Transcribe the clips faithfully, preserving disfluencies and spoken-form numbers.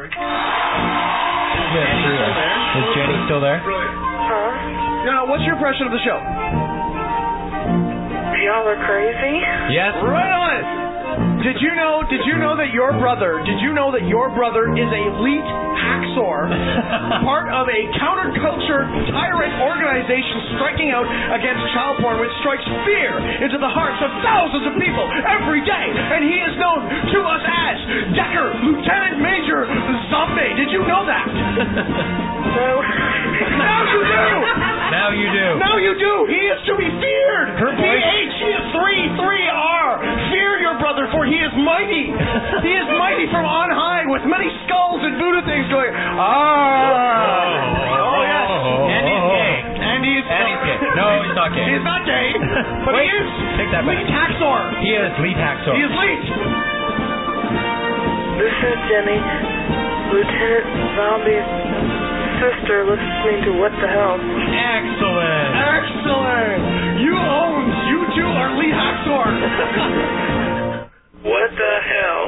Is Jenny still there? Huh? Now, what's your impression of the show? Y'all are crazy? Yes. Right on. Did you know? Did you know that your brother? Did you know that your brother is a elite hacksaw, part of a counterculture tyrant organization striking out against child porn, which strikes fear into the hearts of thousands of people every day, and he is known to us as Decker Lieutenant Major Zombie. Did you know that? No. Now you do. Now you do. Now you do. He is to be feared. Her P voice. H He is three three R. Fear your brother, for he is mighty. He is mighty from on high, with many skulls and Buddha things going. Ah. Oh yes. And he's gay. And he's And he's gay. No, he's not gay. He's not gay. But Wait, he is. take that back. Lead hacksaw. He is lead hacksaw. He is lead. This is Jenny, Lieutenant Zombie's sister, listening to What the Hell. Excellent. Excellent. You own. You two are lead hacksaw. What the hell?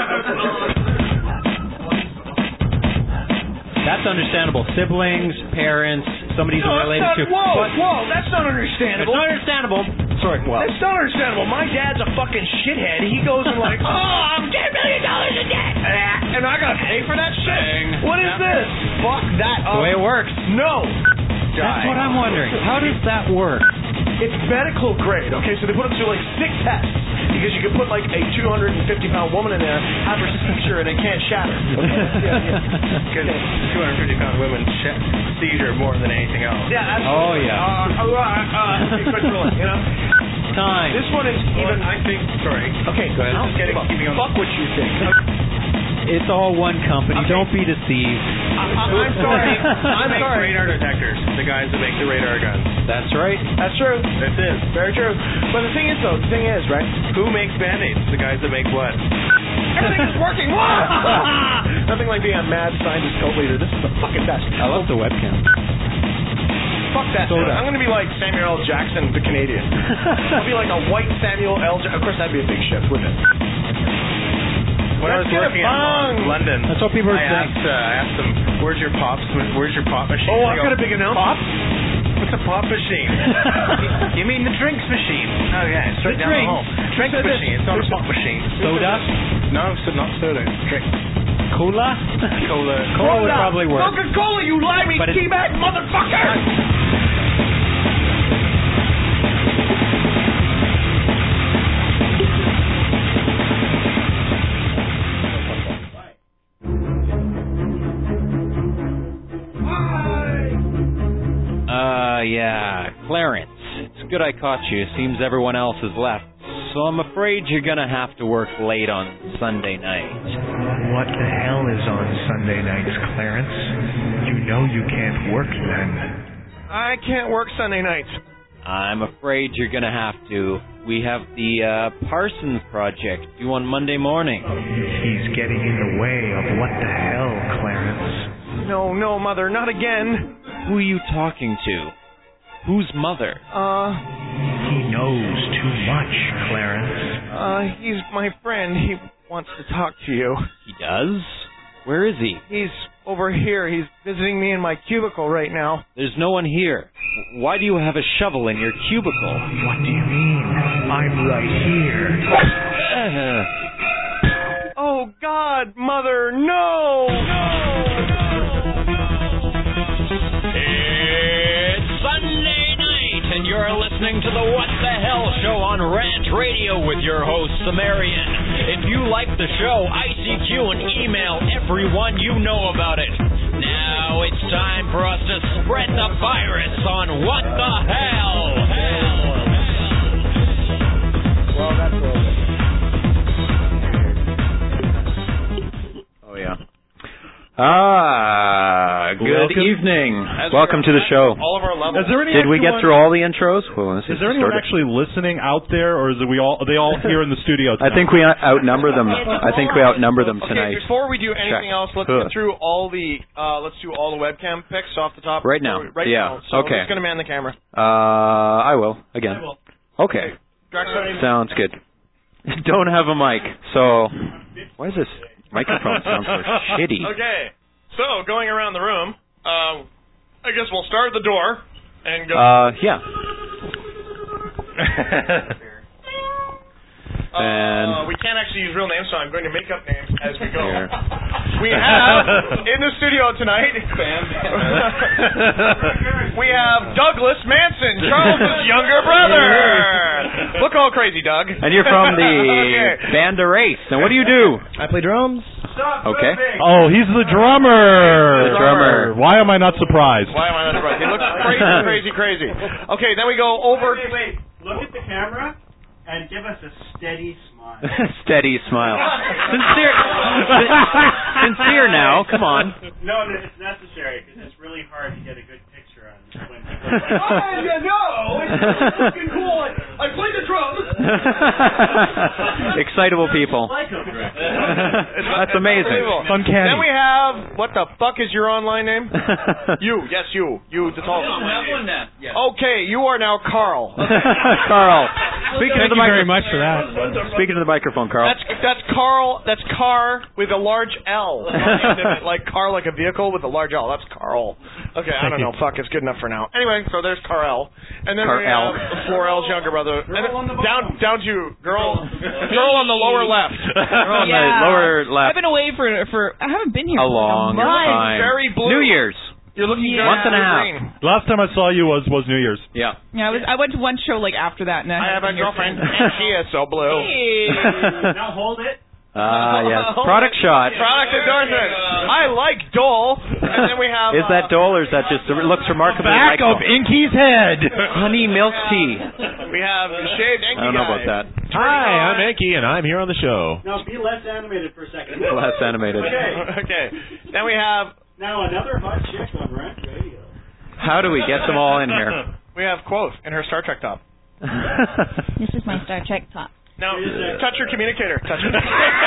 That's understandable. Siblings, parents, somebody who's No, related that's to. not, whoa, But whoa, that's not it's understandable. not understandable. Sorry, well. That's not understandable. My dad's a fucking shithead. He goes and like, oh, I'm ten million dollars in debt, and I gotta pay for that shit. What is this? Fuck that up. The way it works. No. That's what I'm wondering. How does that work? It's medical grade. Okay, so they put them through like six tests because you can put like a two hundred fifty pound woman in there, have her seizure, and it can't shatter. Yeah, yeah. Because two hundred fifty pound women sh- seizure more than anything else. Yeah, absolutely. Oh, yeah. Uh, uh, uh, uh, you know. Time. This one is even. I think. Sorry. Okay, go ahead. Just getting, Fuck, keeping on. fuck what you think. It's all one company. Okay. Don't be deceived. I, I'm sorry. I'm Make sorry. radar detectors. The guys that make the radar guns. That's right. That's true. This is. Very true. But the thing is, though, the thing is, right? Who makes band-aids? The guys that make what? Everything is working. Nothing like being a mad scientist cult leader. This is the fucking best. I love the webcam. Fuck that. Soda. I'm going to be like Samuel L. Jackson, the Canadian. I'll be like a white Samuel L. Jackson. Of course, that'd be a big shift, wouldn't it? When I was Let's get working a in bong. London, That's what people are I saying. asked, uh, I asked them, "Where's your pops? Where's your pop machine?" Oh, They I've go, got a big announcement. Pop? What's a pop machine? You mean the drinks machine? Oh yeah, it's right The down drinks. the hall. Drinks So machine. It's not a this- pop machine. Soda? No, so not soda. Drinks. Cola? Cola. Cola would probably work. Coca-Cola, you limey But it- teabag motherfucker! Uh, yeah. Clarence. It's good I caught you. Seems everyone else has left. So I'm afraid you're gonna have to work late on Sunday night. What the hell is on Sunday nights, Clarence? You know you can't work then. I can't work Sunday nights. I'm afraid you're gonna have to. We have the uh, Parsons Project due on Monday morning. He's getting in the way of what the hell, Clarence? No, no, Mother, not again. Who are you talking to? Whose mother? Uh, He knows too much, Clarence. uh, he's my friend. He wants to talk to you. He does? Where is he? He's over here. He's visiting me in my cubicle right now. There's no one here. Why do you have a shovel in your cubicle? What do you mean? I'm right here. Oh, God, Mother, no! It's Sunday night, and you're listening to the What the Hell Show on Rant Radio with your host, Sumerian. If you like the show, I C Q and email everyone you know about it. Now it's time for us to spread the virus on What the Hell. Hell. Well, that's over. Oh, yeah. Ah, good Welcome. evening. As Welcome to we're the at show. All of our levels. Is there any Did we get anyone- through all the intros? Well, this Is there anyone distorted. actually listening out there, or is it we all? Are they all here in the studio I tonight? think we outnumber them. I think we outnumber them Okay, tonight. before we do anything Check. else, let's Huh. get through all the uh, let's do all the webcam pics off the top. Right now. Right Yeah. now. So Okay. who's gonna man the camera? Uh, I will again. Okay, Drax, sounds good. Don't have a mic, so why is this? Microphone sounds so shitty. Okay, so going around the room, uh, I guess we'll start at the door and go. Uh, yeah. Uh, and we can't actually use real names, so I'm going to make up names as we go. Here. We have in the studio tonight. We have Douglas Manson, Charles' younger brother. Look all crazy, Doug. And you're from the Okay. band Erase. Now, what do you do? I play drums. Okay. Oh, he's the drummer. The drummer. Why am I not surprised? Why am I not surprised? He looks crazy, crazy, crazy. Okay, then we go over. Wait, wait. Look at the camera and give us a steady smile. Steady smile. Sincere. sin- sincere now. Come on. No, no, it's necessary because it's really hard to get a good picture on when people. Oh, you know, it's fucking cool. I, I play the drums. Excitable people. Like 'em. That's amazing. Unbelievable. Uncanny. Then we have, what the fuck is your online name? You, yes, you. You, the tall. Okay, you are now Carl. Carl. Speaking Thank of the you very microphone. much for that. Speaking of the microphone, Carl. That's that's Carl. That's car with a large L. Like car, like a vehicle with a large L. That's Carl. Okay, I don't know. Fuck, it's good enough for now. Anyway, so there's Carl, and then we Carl. have Florel's younger brother. And then down, down to girl, girl on the lower left. Girl on Yeah. the lower left. I've been away for for. I haven't been here A for long a month. time. Very blue. New Year's. You're looking Yeah. very Month and a half. green. Last time I saw you was was New Year's. Yeah. Yeah, I was. I went to one show like after that, and I have a girlfriend, and she is so blue. Now hold it. Ah, yes. Product shot. Product endorsement. I like Dole. And then we have. Is that Dole or is that just, it looks remarkably Back like of Inky's head. honey milk tea? We have shaved Enki I don't know guy. about that. Hi, I'm Enki, and I'm here on the show. Now be less animated for a second. Less animated. Okay. Okay. Then we have. Now another hot chick on Rant Radio. How do we get them all in here? We have Quoth in her Star Trek top. This is my Star Trek top. Now, touch your communicator. Touch it.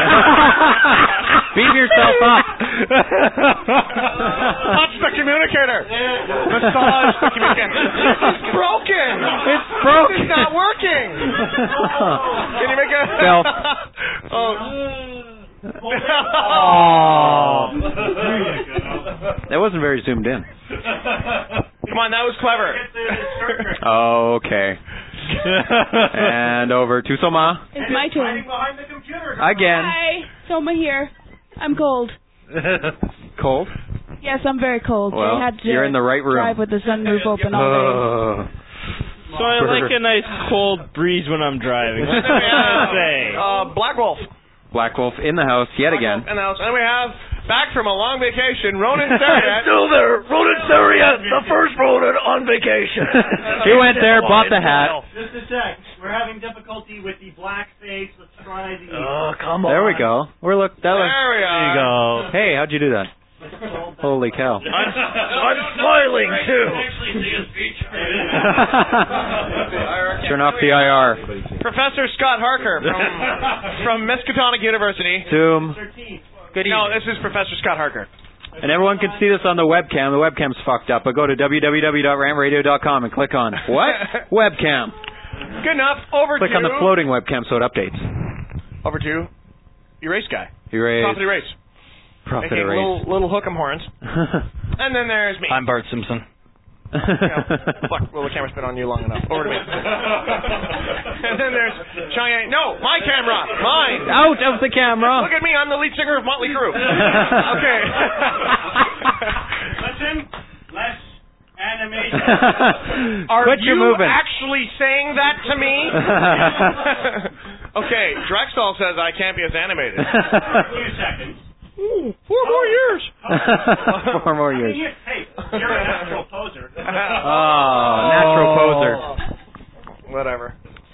Beam yourself up. Touch the communicator. Massage the communicator. It's broken. It's broken. It's not working. Can you make a... Phil. Oh. Oh. That wasn't very zoomed in. Come on, that was clever. Okay. And over to Soma. It's my turn. Behind the computer. Again. Hi, Soma here. I'm cold. Cold? Yes, I'm very cold. Well, I had to you're in the right room. drive with the sunroof open all day. Uh, So I like a nice cold breeze when I'm driving. What can I say? Uh, Black Wolf. Black Wolf in the house yet Black again. Wolf in the house. And we have, back from a long vacation, Ronan Seriat. Still there, Ronan Seriat, the first Ronan on vacation. He went there, bought the hat. Just a sec. We're having difficulty with the black face. Let's try the. Oh, come on. There we go. We're look. That looks, There we are. there you go. Hey, how'd you do that? Holy cow. I'm, I'm smiling, too. Turn off the I R. Professor Scott Harker from, from Miskatonic University. Zoom. Good No, evening. this is Professor Scott Harker. And everyone can see this on the webcam. The webcam's fucked up, but go to w w w dot rant radio dot com and click on what? Webcam. Good enough. Over Click to... on the floating webcam so it updates. Over to Erase Guy. Erase. Profit Erase. Profit Making erase. little, little hook'em horns. And then there's me. I'm Bart Simpson. Fuck, well, the camera's been on you long enough. Over to me. And then there's Cheyenne. No, my camera. Mine. Out of the camera. Look at me. I'm the lead singer of Motley Crue. Okay. Listen, less animation. Are Quit your you moving. actually saying that to me? Okay, Drexel says I can't be as animated. A few seconds. Ooh, four more years. Four more I years. mean, you- hey, you're a natural poser. Oh, natural poser. Whatever.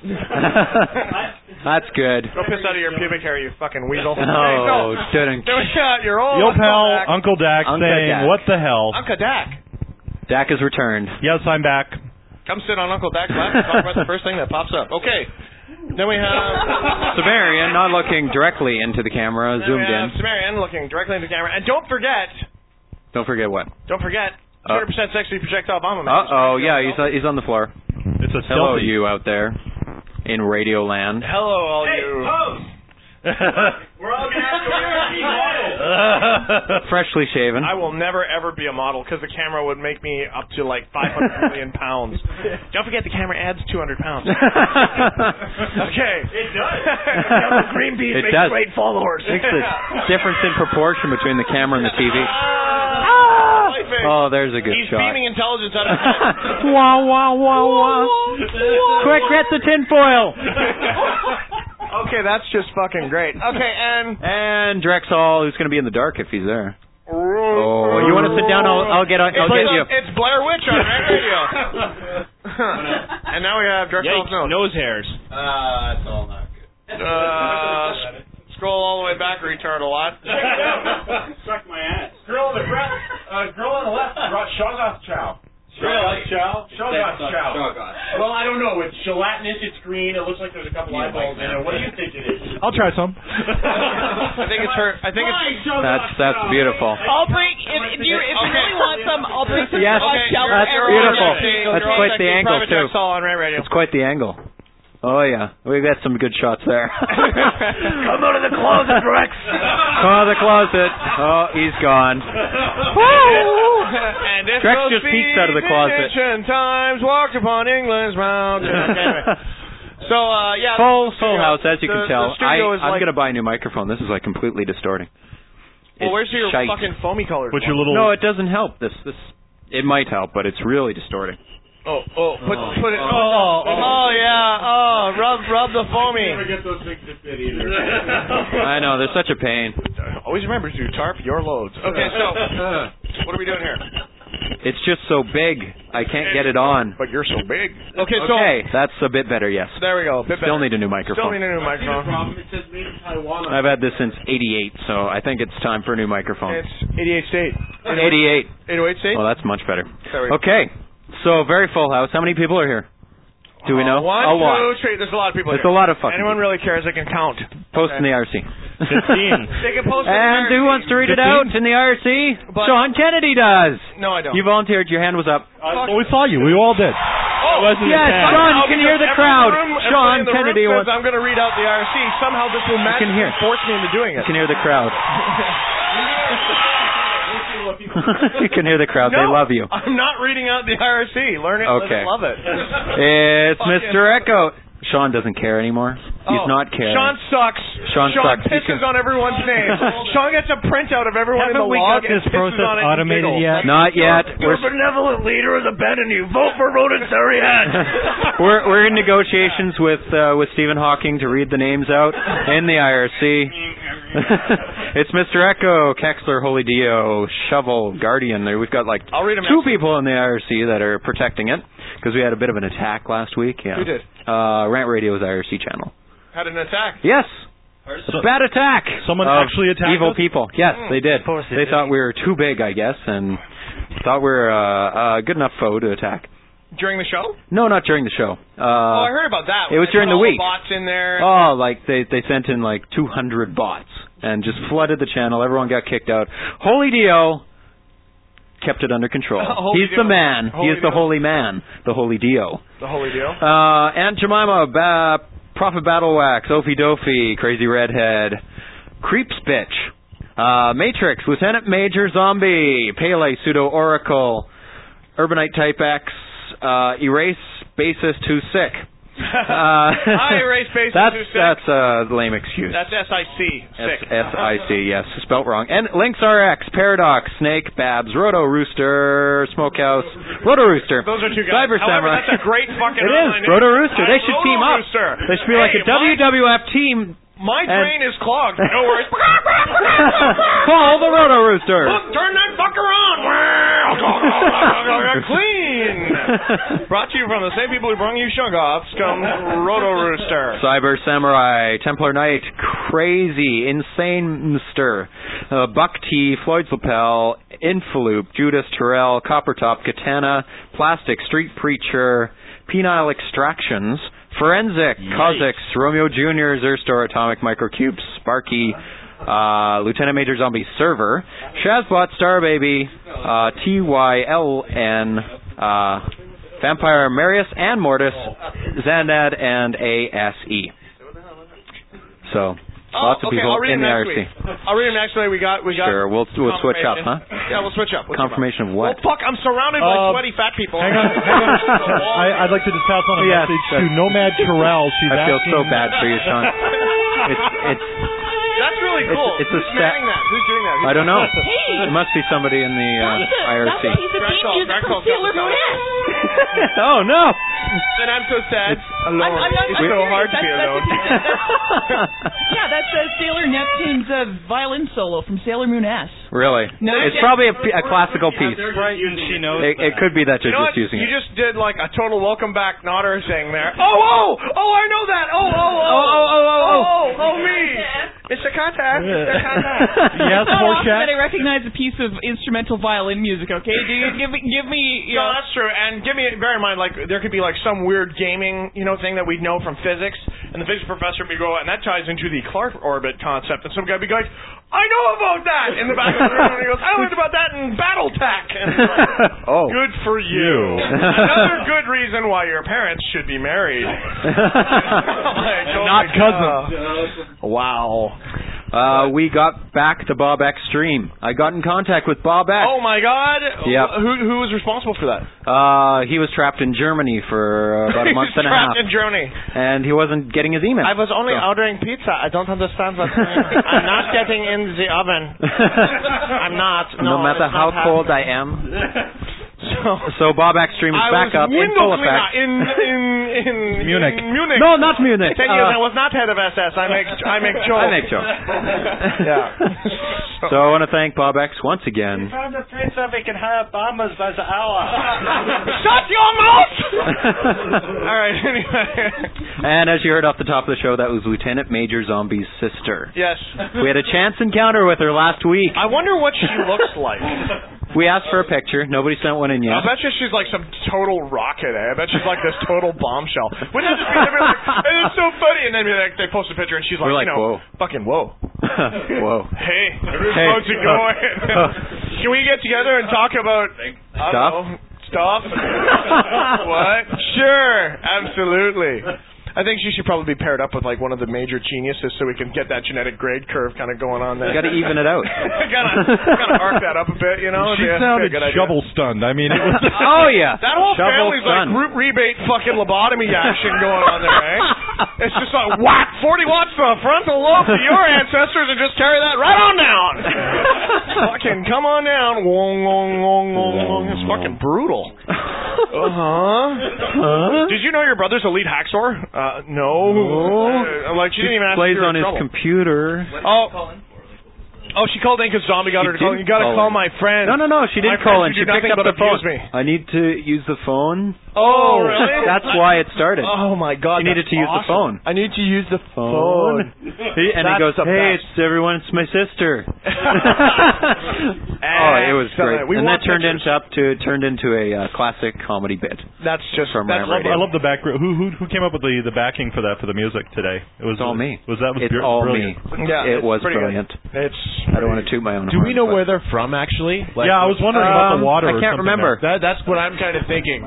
That's good. Go piss out of your pubic hair, you fucking weasel. Oh, Okay, didn't. so, then we got your old Yo, pal, Dak. Uncle Dak Uncle saying, Dak. what the hell? Uncle Dak. Dak is returned. Yes, I'm back. Come sit on Uncle Dak's lap and talk about the first thing that pops up. Okay. Then we have... Sumerian, not looking directly into the camera, Then zoomed we have in. Sumerian looking directly into the camera. And don't forget, Don't forget what? don't forget, two hundred percent sexy projectile bomb. Uh oh, yeah, he's uh, he's on the floor. It's a Hello, stealthy. you out there in Radio Land. Hello, all Hey, you. pose. We're all gonna have to wear these models. Freshly shaven. I will never ever be a model because the camera would make me up to like five hundred million pounds. Don't forget the camera adds two hundred pounds. Okay. It does. Greenpeace It makes does. great followers. Makes the difference in proportion between the camera and the T V. Ah, light face. Oh, there's a good He's shot. beaming intelligence out of his head. Wow, wow, wow, wow. Quick, get the tinfoil. Okay, that's just fucking great. Okay, and And Drexel, who's going to be in the dark if he's there. Oh, you want to sit down? I'll, I'll get. I'll it's, get you. It's Blair Witch on Red Radio. And now we have Drexel's nose. Nose hairs. Uh, it's all not good. Uh, scroll all the way back, retard a lot. Suck my ass. Girl on the left, uh, girl on the left brought Shoggoth chow. Really? Chow? Shoggoth chow. Well, I don't know. It's gelatinous. It's green. It looks like there's a couple eyeballs in it. What do you think it is? I'll try some. I think it's her. I think it's. That's that's beautiful. I'll bring, if, if you, if you really want some, I'll bring some Yes, hot gel that's for beautiful. everyone. That's quite the angle Private too. Drexel on Red Radio. It's quite the angle. Oh yeah, we got some good shots there. Come out of the closet, Rex. Come out of the closet. Oh, he's gone. And if Drex those just peeks out of the closet. ancient times walked upon England's mountain. Anyway. So uh, yeah, Full the full studio- house, as you the, can tell. The studio I, is I'm like, gonna buy a new microphone. This is like completely distorting. Well, It's where's your shite. fucking foamy colors? What's your one? little? No, it doesn't help. This this it might help, but it's really distorting. Oh, oh, put, Oh. put it. Oh. Oh, oh, oh, yeah. Oh, rub, rub the foamy. Never get those things to fit either. I know, they're such a pain. Always remember to tarp your loads. Okay, so what are we doing here? It's just so big, I can't get it on. But you're so big. Okay, so Okay, that's a bit better. Yes. there we go. Bit Still better. need a new Still microphone. need a new The microphone. problem, it says made in Taiwan. I've had this since eighty-eight, so I think it's time for a new microphone. It's eighty-eight state. eighty-eight. eight oh eight state. Well, that's much better. There we go. Okay, so very full house. How many people are here? Do we know? Uh, one, a lot. two, three. There's a lot of people. There's here. a lot of fucking Anyone people. really cares? They can count. Post Okay. in the I R C. fifteen. They can post. in the And I R C. who wants to read it out in the I R C? But- Sean Kennedy does. No, I don't. You volunteered. Your hand was up. Uh, well, we saw you. We all did. Oh, wasn't yes, attack. Sean, you Oh, can hear the because crowd. everyone in the room- Sean everyone in the Kennedy room wants. says I'm going to read out the I R C. Somehow this will can hear. magically force me into doing it. You can hear the crowd. You can hear the crowd. No, They love you. I'm not reading out the I R C. Learn it. Okay. Let's love it. It's Fuck Mister yeah. Echo. Sean doesn't care anymore. He's Oh, not caring. Sean sucks. Sean sucks. He pisses can- on everyone's names. Sean gets a printout of everyone in the Haven't we log got this and pisses process on it automated and giggles. yet? Not yet. We're, benevolent leader has abandoned you. Vote for Ronan Sariat. we're we're in negotiations with uh, with Stephen Hawking to read the names out in the I R C. It's Mister Echo, Kexler, Holy Dio, Shovel, Guardian. There, we've got like I'll read them two out. people in the I R C that are protecting it because we had a bit of an attack last week. Yeah. Who did? Uh, Rant Radio's I R C channel. Had an attack. Yes. So- A bad attack. Someone of actually attacked evil us? people. Yes, Hmm. they did. Of course they They did. thought we were too big, I guess, and thought we were uh, a good enough foe to attack. During the show? No, not during the show. Uh, oh, I heard about that. it was They during put the all week. bots in there. Oh, like they they sent in like two hundred bots and just flooded the channel. Everyone got kicked out. Holy Dio kept it under control. Holy He's Dio. the man. Holy he is the Dio. holy man. The Holy Dio. The holy deal. Uh, Aunt Jemima, ba- Prophet Battle Wax, Ophie Dophie, Crazy Redhead, Creeps Bitch, uh, Matrix, Lieutenant Major Zombie, Pele, Pseudo Oracle, Urbanite Type X, uh, Erase Bassist Who's Sick. Uh, I erase Bassist that's, Who's Sick. That's a lame excuse. That's S I C. Sick. S I C, yes, spelt wrong. And Lynx R X, Paradox, Snake, Babs, Roto Rooster, Smokehouse, Roto Rooster. Those are two guys. Cyber However, Samurai. that's a great fucking It is. online name. Roto Rooster. They should Roto team up. Rooster. They should be like Hey, a W W F team. My And- brain is clogged. No worries. Call the Roto Rooster. Look, turn that fucker on. Clean. Brought to you from the same people who brung you Shoggoths comes Roto Rooster. Cyber Samurai, Templar Knight, Crazy, Insane Mister, uh, Buck T, Floyd's Lapel, Infaloop, Judas Terrell, Coppertop, Katana, Plastic, Street Preacher, Penile Extractions, Forensic, Kha'Zix, Romeo Junior, Zerstor, Atomic Microcubes, Sparky, uh, Lieutenant Major Zombie Server, Shazbot, Starbaby, uh, T Y L N, uh, Vampire Marius and Mortis, Xandad, and A S E. So, Oh, Lots of okay, people I'll read in them the I R next C. week. I'll read them next week. We got, we got. Sure, we'll we'll switch up, huh? Yeah, we'll switch up. We'll Confirmation of what? Well, fuck, I'm surrounded by Uh, sweaty fat people. Hang on, hang on. I, I'd like to just pass on a Yes, message to that's- Nomad Terrell. She's I feel asking, so bad for you, Sean. It's it's. That's really cool. It's, it's a Who's step. doing that? Who's doing that? Who's I don't know. Hey. It must be somebody in the uh, That's a, I R C. that's a piece of Drag theme call, music drag from call, Sailor drag call. Moon. Oh no! And I'm so sad. I'm, I'm, I'm, It's I'm so serious. hard to that's, be that's alone. a piece of- yeah, that's uh, Sailor Neptune's uh, violin solo from Sailor Moon S. Really? No, It's yeah. probably a, p- a classical piece. Right, and she knows. It, it could be that You you're know just what? using You it. just did like a total welcome back nodder thing there. Oh, oh, oh, I know that. Oh, oh, oh, Oh, oh, oh, oh, oh. oh, oh, me. Mister Contact. Mister Contact. Yes, Not more often that chat. I recognize a piece of instrumental violin music. Okay, do you give me give me? You No, know, that's true. And give me, bear in mind, like there could be like some weird gaming, you know, thing that we'd know from physics, and the physics professor would go, and that ties into the Clark orbit concept, and some guy would be like, I know about that in the back of the room, and he goes, I learned about that in BattleTech. And it's like, Oh. good for you. Another good reason why your parents should be married. Like, oh Not my cousins. God. Wow. Uh, we got back to Bob Extreme. I got in contact with Bob X. Oh my God. Yep. Who who was responsible for that? Uh, he was trapped in Germany for uh, about a month He's and a half, trapped in Germany. and he wasn't getting his email. I was only So- ordering pizza. I don't understand what's going on. I'm not getting in the oven. I'm not. no No, matter it's how not cold I happening. am. So Bob Extreme is I back was up in full window cleaner effect. in in in Munich. In Munich. No, not Munich. Ten years. Uh, I was not head of S S. I make I make jokes. I make jokes. Yeah. So I want to thank Bob X once again. found a pizza we can hire bombers by the hour. Shut your mouth! All right. Anyway. And as you heard off the top of the show, that was Lieutenant Major Zombie's sister. Yes. We had a chance encounter with her last week. I wonder what she looks like. We asked for a picture. Nobody sent one in I yet. bet you she's like some total rocket, eh? I bet she's like this total bombshell. Wouldn't that just be, they'd be like, hey, it's so funny, and then be like, they post a picture and she's like, We're like, you know, whoa. fucking whoa. Whoa. Hey, Hey. how's it going? Can we get together and talk about I don't Stuff? know, stuff? What? Sure, absolutely. I think she should probably be paired up with like one of the major geniuses so we can get that genetic grade curve kind of going on there. Got to even it out. gotta gotta arc that up a bit, you know. She Yeah, sounded good idea. shovel stunned. I mean, it was. Oh yeah. That whole Shovel family's son. like group rebate fucking lobotomy action going on there, eh? It's just like whack forty watts to the frontal lobe to your ancestors and just carry that right on down. Fucking come on down. Wong, wong, wong, wong, wong. It's fucking brutal. Uh huh. Huh? Did you know your brother's a lead hacksaw? Uh, no. Uh, like she didn't even ask Plays if you were on in his trouble. computer. Oh. Oh, she called in because Zombie got She her to call. didn't You got to call call in. my friend. No, no, no. She My didn't call in. friends who She do picked nothing up but the phone. abuse me. I need to use the phone. Oh, really? That's why it started. Oh my God! He needed that's to use the phone. awesome. I need to use the Phone. phone. He, and he That's goes, the "Hey, best. it's everyone. It's my sister." Oh, it was great. Excellent. We and want that turned pictures. into up to turned into a uh, classic comedy bit. That's just From that's my I love, I love the back. Who who who came up with the the backing for that for the music today? It was It's all me. Was that was It's br- all brilliant. me. Yeah, It it's was pretty brilliant. Good. It's. I don't want to toot my own Do horn, we know but- where they're from, actually? Like, Yeah, I was wondering about the Um, water. I or can't something remember. there. That, that's what I'm kind of thinking.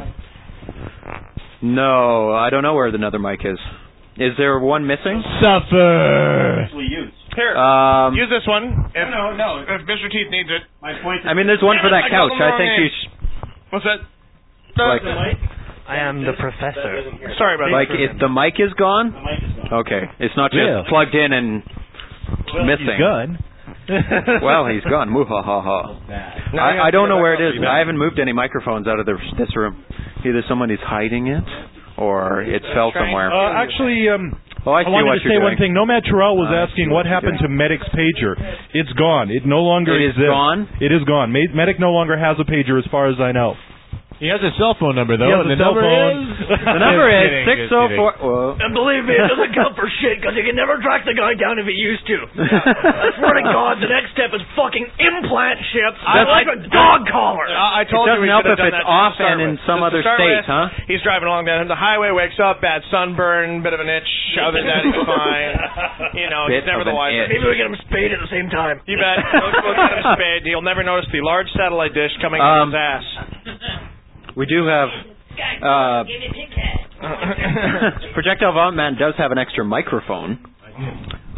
No, I don't know where the other mic is. Is there one missing? Suffer. Actually used. Here, Um, use this one. If, No, no, no. If Mister Teeth needs it. My point is. I mean, there's one for that I called couch. him the I wrong think you name. sh- What's that? like I am the professor. Sorry about like that. if the mic is gone. The mic is gone. Okay, it's not just Yeah. plugged in and missing. He's gone. Well, he's gone. Muhahaha. Now you I, have I to don't get know where back it up is. to you. I haven't moved any microphones out of the, this room. Either someone is hiding it, or it fell somewhere. Uh, actually, um, Oh, I I see wanted what to you're say doing. one thing. Nomad Terrell was I see asking what what you're happened doing. to Medic's pager. It's gone. It no longer It is exists. gone? It is gone. Ma- Medic no longer has a pager, as far as I know. He has a cell phone number, though. He has and a the cell number phone. is... The number Just is kidding, six just oh kidding. four. Well, And believe me, it doesn't count for shit because you can never track the guy down if he used to. I swear to God, the next step is fucking implant chips. I like a dog collar. I, I It told doesn't you we help should have if done it's that to off start and in with. some To other start state, with, huh? He's driving along down the highway, wakes up, bad sunburn, bit of an itch. Other than that, he's fine. You know, Bit he's never of the an wiser. itch. Maybe we get him spayed at the same time. You bet. We'll, we'll get him spayed. He'll never notice the large satellite dish coming out Um, of his ass. We do have. Uh, Projectile Vomit Man does have an extra microphone.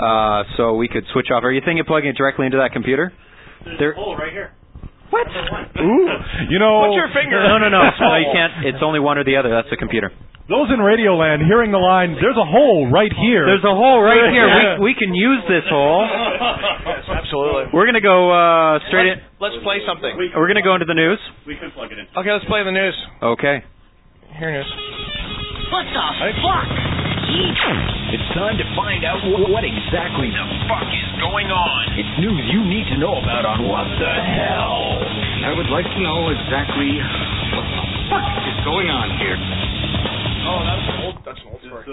Uh, so we could switch off. Are you thinking of plugging it directly into that computer? There's There- a hole right here. What? Ooh, you know. Put your finger. No, no, no. No, you can't. It's only one or the other. That's the computer. Those in Radioland hearing the line, there's a hole right here. There's a hole right here. We, we can use this hole. Yes, absolutely. We're going to go uh, straight in. Let's play something. We're going to go into the news. We could plug it in. Okay, let's play the news. Okay. Here news. What the fuck? It's time to find out what exactly the fuck is going on. It's news you need to know about on What the Hell. I would like to know exactly what the fuck is going on here. Oh, that's an old, that's an old story.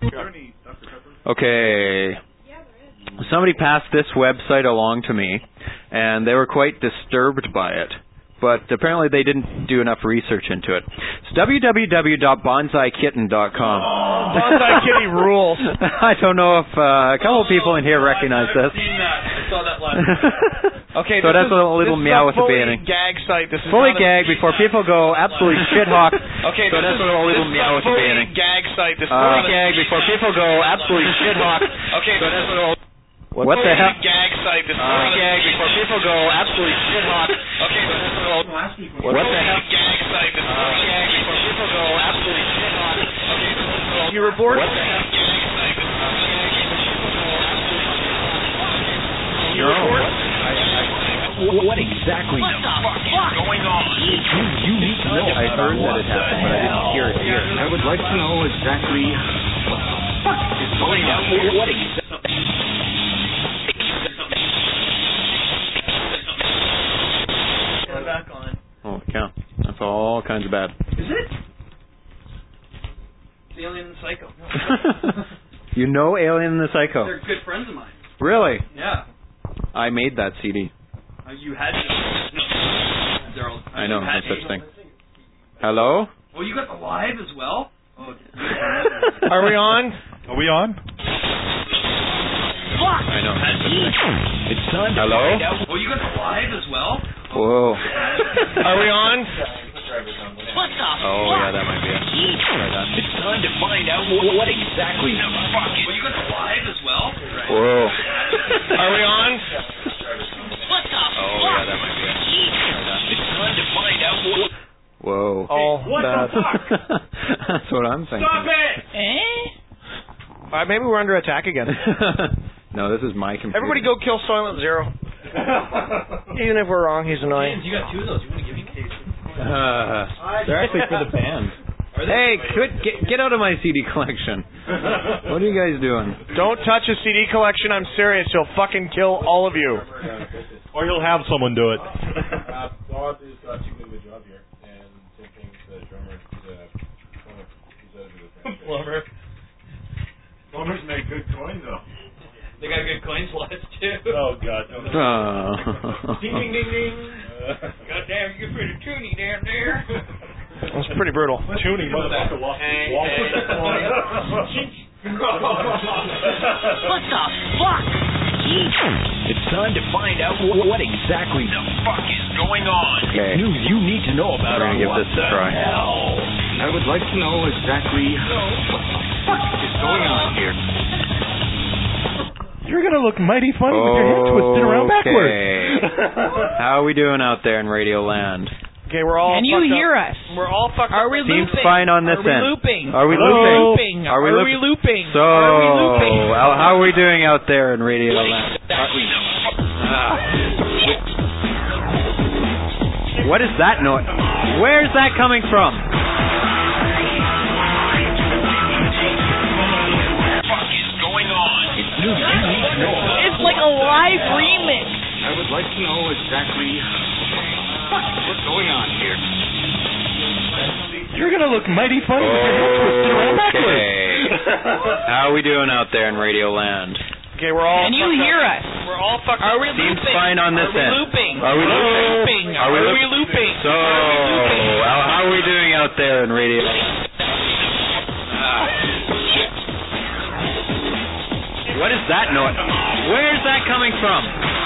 Okay. Somebody passed this website along to me, and they were quite disturbed by it. But apparently they didn't do enough research into it. It's w w w dot bonsai kitten dot com. Oh, Bonsai Kitty rules. I don't know if uh, a couple of people in here recognize this. I've seen that. I saw that last Okay, so this that's is, a little this meow is with the a fully beginning. gag site. This is Fully not a- gag before people go absolutely shit hawk. Okay, so this that's is, a little this meow is with a the fully beginning. gag site. This is Uh, not a- gag before people go absolutely shit hawk. Okay, so this that's is a little. What, What the hell? Gag site. This is Uh, not a- gag before people go absolutely shit hawk. Okay, this is a little. What the hell? Gag site. This is Uh, gag before people go absolutely shit hawk. Okay, this is a little. You report. What the hell? Gag site. This is You report? What exactly the fuck is going on? It's news you need to know I about heard on that What it the happened, but I didn't Hell. hear it here. I would like to know exactly what the fuck is going Find on out here. what exactly. Back on. Oh, cow. That's all kinds of bad. Is it? It's Alien and Psycho. You know Alien and the Psycho? They're good friends of mine. Really? Yeah. I made that C D. Uh, you had to. No. They're all, I know, you no had such to. thing. Hello? Oh, you got the live as well? Oh, Are we on? Are we on? I know. It's time to Hello? find out. oh, you got the live as well? Whoa. Are we on? What the Oh, fuck? yeah, that might be it. Right on. It's time to find out what exactly the fuck is. Oh, you got the live as well? Whoa. Are we on? What the Oh, fuck? yeah, that might be it. Right on. It's time to find out what. Whoa. Oh, What the that's... fuck? That's what I'm thinking. Stop it! Eh? All right, maybe we're under attack again. No, this is my computer. Everybody go kill Silent Zero. Even if we're wrong, he's annoying. You got two of those. You want to give me? Uh, they're actually for the band. Hey, quit, get, get out of my C D collection. What are you guys doing? Don't touch a C D collection. I'm serious. He'll fucking kill all of you. Or you'll have someone do it. Uh, Bob is uh, keeping a good job here, and same thing the drummer. He's uh, one of he's out of the franchise. Plumber. Plumbers make good coin, though. They got good coins left, too. Oh, God. Oh. Ding, ding, ding, ding. Goddamn, you get pretty toony down there. That's pretty brutal. Tuning, motherfucker. Lost his wall. What the fuck? It's time to find out what exactly the fuck is going on. Okay. It's news you need to know about We're on gonna give What this a the try. Hell. I would like to know exactly what the fuck is going on here. You're going to look mighty funny with your head twisted around backwards. Okay. How are we doing out there in Radio Land? Okay, we're all. Can you fucked hear up. us? We're all fucked Are up. we Seems looping? fine on this Are we end. looping? Are we Are looping? we looping? Are we Are loop- we looping? So, Are we looping? how, how are we doing out there in Radio Land? What is that noise? Where's that coming from? It's like a live remix. I would like to know exactly what is going on here. You're going to look mighty funny with your head twisted around backwards. Okay. How are we doing out there in Radio Land? Okay, we're all. Can you fucked hear up. us? We're all fucked Are up. we Seems looping? fine on this Are we end. looping? Are we looping? Are we, Are loop- we looping? So, how, how are we doing out there in Radio Land? What is that noise? Where's that coming from?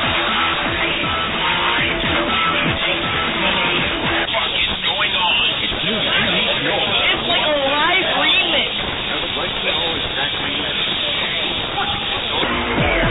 It's like a live remix. I would like to know exactly what is going on.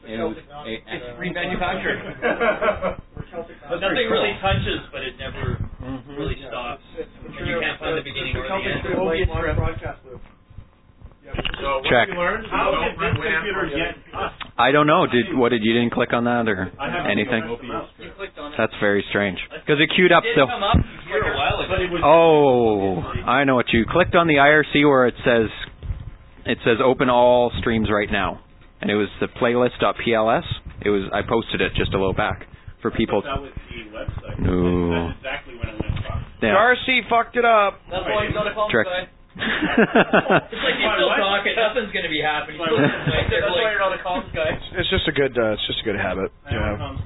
It was a, It's remanufactured. That's Nothing cool. really touches, but it never really stops. And you can't find the beginning or the end. broadcast loop. So what Check. did you learn? How Don't did run this way out computer from get us? I don't know. Did what did you didn't click on that or I haven't anything? You clicked on it. That's very strange because it queued up It did still. come up here a while ago. But it was Oh, I know what you clicked on the I R C where it says it says open all streams right now, and it was the playlist.pls. It was I posted it just a little back for people. That was the website. No. That's exactly when it went wrong. Yeah. Darcy fucked it up. That's why you gotta call Trick. the guy. It's like you're still talking. Nothing's gonna be happening. Still like, they're That's why like, you're not a comms guy. It's just a good. Uh, it's just a good habit. Yeah.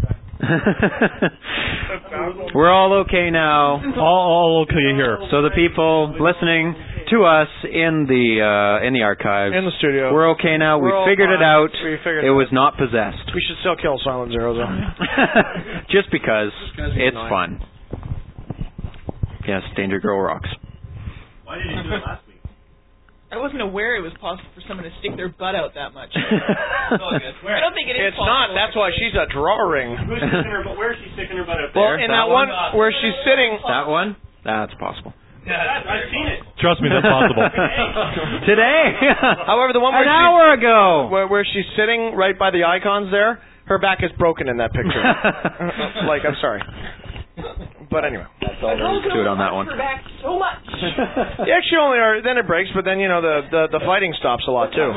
We're all okay now. All, all okay here. So the people listening to us in the uh, in the archives, In the studio. we're okay now. We We're all figured it fine. out. We figured It it was out. not possessed. We should still kill Silent Zero though. Just because because he's it's annoying. fun. Yes, Danger Girl rocks. Why did you do it last week? I wasn't aware it was possible for someone to stick their butt out that much. it's all good. I don't think it is It's possible. not. That's why she's a drawing. Who's sticking her, but where is she sticking her butt up Well, there? in that one where she's sitting. That one? That's possible. Yeah, that, I've seen it. Trust me, that's possible. Today. However, the one where An she's- hour ago. Where, where she's sitting right by the icons there, her back is broken in that picture. Like, I'm sorry. But anyway. That's all there is to it on that one. Her back so much. You actually only are, then it breaks, but then, you know, the, the, the fighting stops a lot, too.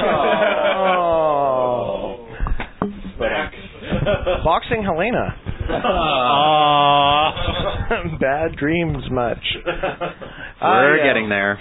Oh. Back. Boxing Helena. Aww. Bad dreams much. We're Uh, yeah. getting there.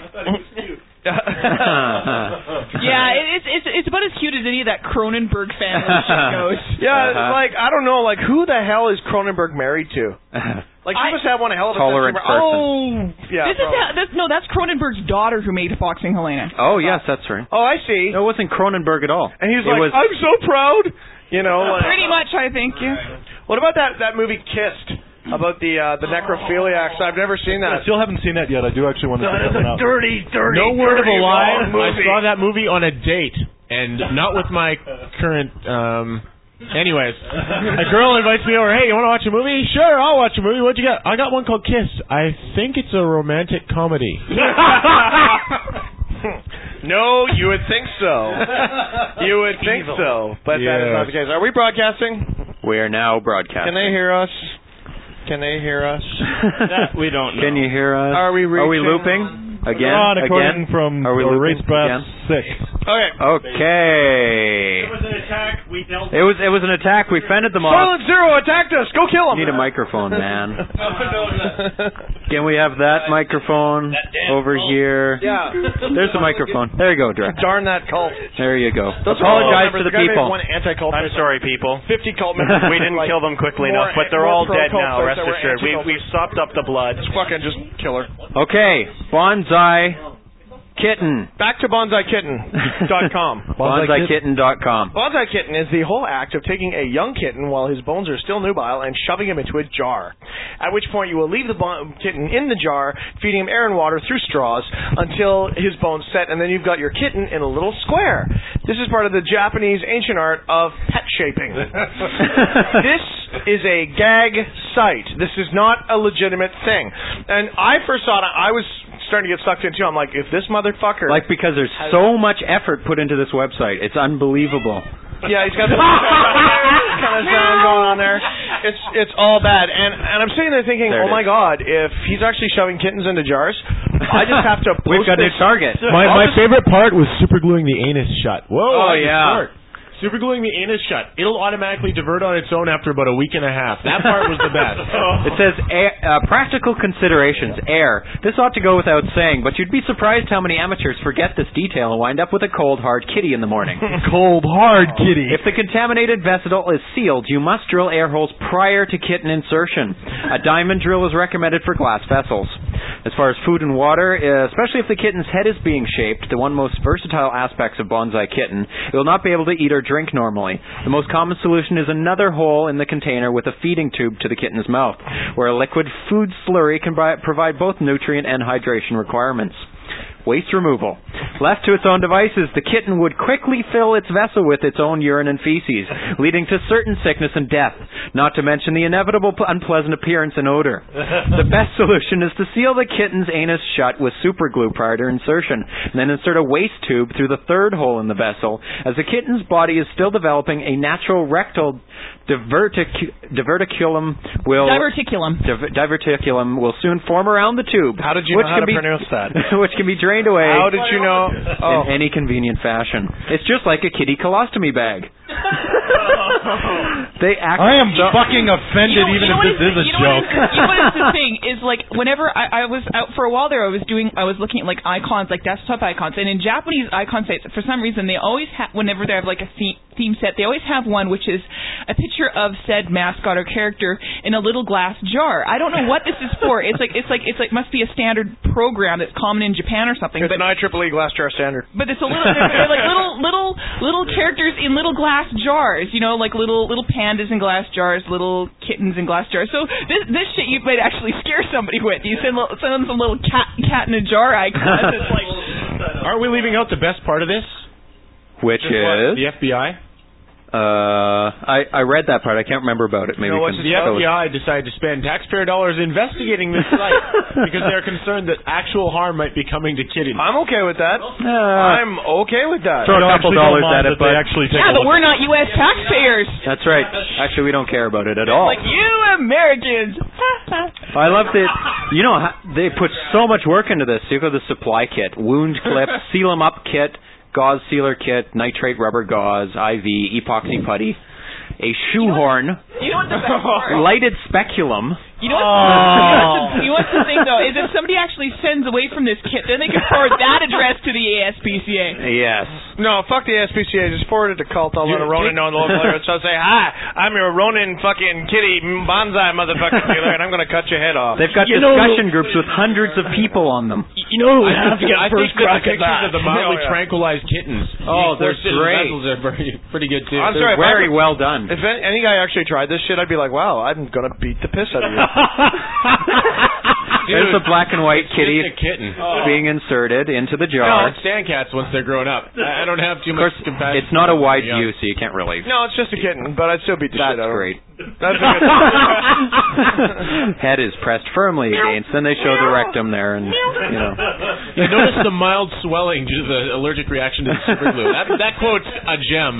Yeah, it, it's it's it's about as cute as any of that Cronenberg family shit goes. Yeah, Uh-huh. like, I don't know, like, who the hell is Cronenberg married to? Like, she I- must have one hell of a Tolerant sense of humor. Oh, yeah. This is probably. how, this, no, that's Cronenberg's daughter who made Boxing Helena. Oh, yes, that's right. Oh, I see. No, it wasn't Cronenberg at all. And he was It like, was- I'm so proud. You know, like, Pretty much, I think. Yeah. what about that, that movie Kissed? About the uh, the necrophiliacs? I've never seen I that. still haven't seen that yet. I do actually want to That check is that a out. dirty, dirty, No word of dirty, a lie. wrong movie. I saw that movie on a date, and not with my current. um Anyways, a girl invites me over. Hey, you want to watch a movie? Sure, I'll watch a movie. What you got? I got one called Kiss. I think it's a romantic comedy. No, you would think so. You would think so, but that is Yeah. not the case. Are we broadcasting? We are now broadcasting. Can they hear us? Can they hear us? That we don't know. Can you hear us? Are we Are we reaching? looping? Again? On according Again? from Are we uh, looping Race Brass again? six. Okay. Okay. It was an attack. We dealt It was it was an attack. We fended them off. Silent Zero attacked us. Go kill him. Need a microphone, man. no, no, no. Can we have that microphone That damn over phone. here? Yeah. There's the microphone. There you go, Direct. Darn that cult. There you go. Those Apologize cult to the members. guy made people. One anti-cult. I'm sorry, people. Fifty cult members. We didn't like, kill them quickly more- enough, but they're more all dead pro-cult now. folks Rest that were assured, we anti-cult. we've sopped up the blood. Fucking just kill her. Okay, Bonsai Kitten. Back to bonsai kitten dot com. Bonsai Kitten dot com. Bonsai Kitten is the whole act of taking a young kitten while his bones are still nubile and shoving him into a jar. At which point you will leave the bon- kitten in the jar, feeding him air and water through straws until his bones set, and then you've got your kitten in a little square. This is part of the Japanese ancient art of pet shaping. This is a gag site. This is not a legitimate thing. And I first thought I was starting to get sucked into. I'm like, if this motherfucker, Like, because there's so much effort put into this website. It's unbelievable. yeah, he's got this kind of sound going on there. It's it's all bad, and and I'm sitting there thinking, There it oh my is. god, if he's actually shoving kittens into jars, I just have to. Post We've got a this. new target. My my favorite part was supergluing the anus shut. Oh, Whoa, I can yeah. start. Supergluing the anus shut. It'll automatically divert on its own after about a week and a half. That part was the best. It says air, uh, practical considerations, air. This ought to go without saying, but you'd be surprised how many amateurs forget this detail and wind up with a cold, hard kitty in the morning. Cold, hard kitty. If the contaminated vessel is sealed, you must drill air holes prior to kitten insertion. A diamond drill is recommended for glass vessels. As far as food and water, uh, especially if the kitten's head is being shaped, the one most versatile aspects of Bonsai Kitten, it will not be able to eat or drink normally. The most common solution is another hole in the container with a feeding tube to the kitten's mouth, where a liquid food slurry can buy, provide both nutrient and hydration requirements. waste removal. Left to its own devices, the kitten would quickly fill its vessel with its own urine and feces, leading to certain sickness and death, not to mention the inevitable unpleasant appearance and odor. The best solution is to seal the kitten's anus shut with superglue prior to insertion, and then insert a waste tube through the third hole in the vessel, as the kitten's body is still developing a natural rectal divertic- diverticulum will Diverticulum. div- diverticulum will soon form around the tube. How did you which know how can to be, pronounce that? which can be drained away. How did you know? Oh. In any convenient fashion. It's just like a kitty colostomy bag. They act I am so- fucking offended, You know- even you know if what this is- is a you know what joke. is- You know what is the thing is like whenever I, I was out for a while there, I was doing, I was looking at like icons, like desktop icons, and in Japanese icon sites, for some reason they always have, whenever they have like a theme, theme set, they always have one which is a picture of said mascot or character in a little glass jar. I don't know what this is for. It's like it's like it's like must be a standard program that's common in Japan or something. It's but an I triple E glass jar standard. But it's a little, they're, they're like little, little, little characters in little glass jars. You know, like little, little pandas in glass jars, little kittens in glass jars. So this, this shit you might actually scare somebody with. You send, little, send them some little cat, cat in a jar icon. It's like, Aren't we leaving out the best part of this? Which Just what? is The F B I? Uh, I I read that part. I can't remember about it. Maybe No, you what's can the tell F B us. I decided to spend taxpayer dollars investigating this site because they're concerned that actual harm might be coming to kittens. I'm okay with that. Uh, I'm okay with that. Don't Throw a couple actually dollars don't mind at it, that they but actually take yeah, a but look. we're not U S taxpayers. That's right. Actually, we don't care about it at all. Like you Americans. I love that. You know, how- they put so much work into this. You go to the supply kit, wound clip, seal 'em up kit, gauze sealer kit, nitrate rubber gauze, I V, epoxy putty, a shoehorn, You know what the best part? lighted speculum. You know, what's, Oh. you, know what's the, you know what's the thing though is if somebody actually sends away from this kit, then they can forward that address to the A S P C A. Yes. No, fuck the A S P C A. Just forward it to Cult. I'll let a You- Ronin know in the local area. So I'll say, hi, I'm your Ronin fucking kitty bonsai motherfucking dealer, and I'm going to cut your head off. They've got You know discussion groups with hundreds of people on them. You know who would have to get I first think that crack the at pictures that? of the mildly Oh, yeah. tranquilized kittens. Oh, they're Forced into great. vessels are very, pretty good too. I'm They're sorry, if very I- well done. If any, any guy actually tried this shit, I'd be like, wow, I'm going to beat the piss out of you. There's a black and white It's kitty just a kitten. being inserted into the No, jar. it's sand cats once they're grown up. I I don't have too Of much course, compassion. it's not a wide Yeah. view, so you can't really. No, it's just a kitten, but I'd still beat the That's shit out of him. great. That's a good Head is pressed firmly against. Then they show the rectum there, and you know. You notice the mild swelling due to the allergic reaction to the super glue. That, that quote's a gem.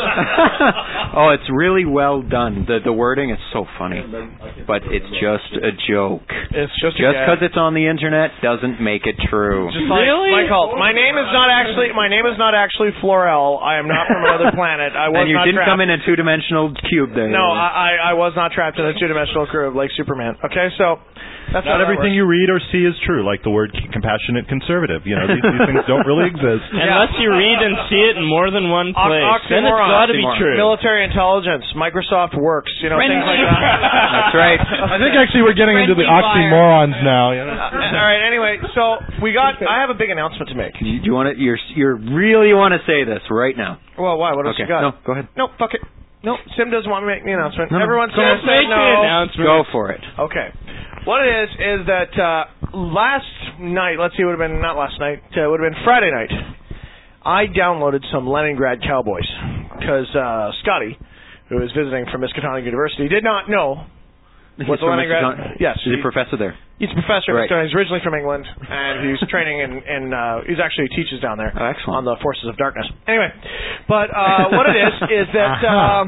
Oh, it's really well done. The the wording is so funny, but it's just a joke. It's just a Just gag. because it's on the internet doesn't make it true. Just like my cult. My name is not actually. My name is not actually Florel. I am not from another planet. I was And you not didn't trapped. come in a two-dimensional cube there. No, I, I I was not trapped in a two-dimensional crew like Superman. Okay, so that's Not how that everything works. you read or see is true, like the word compassionate conservative. You know, these, these things don't really exist. Unless you read and see it in more than one Ox- place, then it's oxymoron. got to be Oxymoron. true. Military intelligence, Microsoft Works, you know, things like that. That's right. I think actually we're getting into the Friendly fire. oxymorons now. You know? Uh, all right. Anyway, so we got. I have a big announcement to make. You, you want to? You're you really want to say this right now? Well, why? What else Okay. you got? No, go ahead. No, fuck it. No, Sim doesn't want me to make the announcement. No, no. Everyone Go says Make no. the announcement. Go for it. Okay. What it is is that uh, last night, let's see, it would have been not last night. Uh, it would have been Friday night. I downloaded some Leningrad Cowboys because uh, Scotty, who is visiting from Miskatonic University, did not know He's what the from Leningrad. Michigan. Yes, He's he- a professor there. He's a professor. Right. Right. He's originally from England, and he's training in, in uh, he's actually teaches down there Oh, excellent. on the forces of darkness. Anyway, but uh, what it is is that um,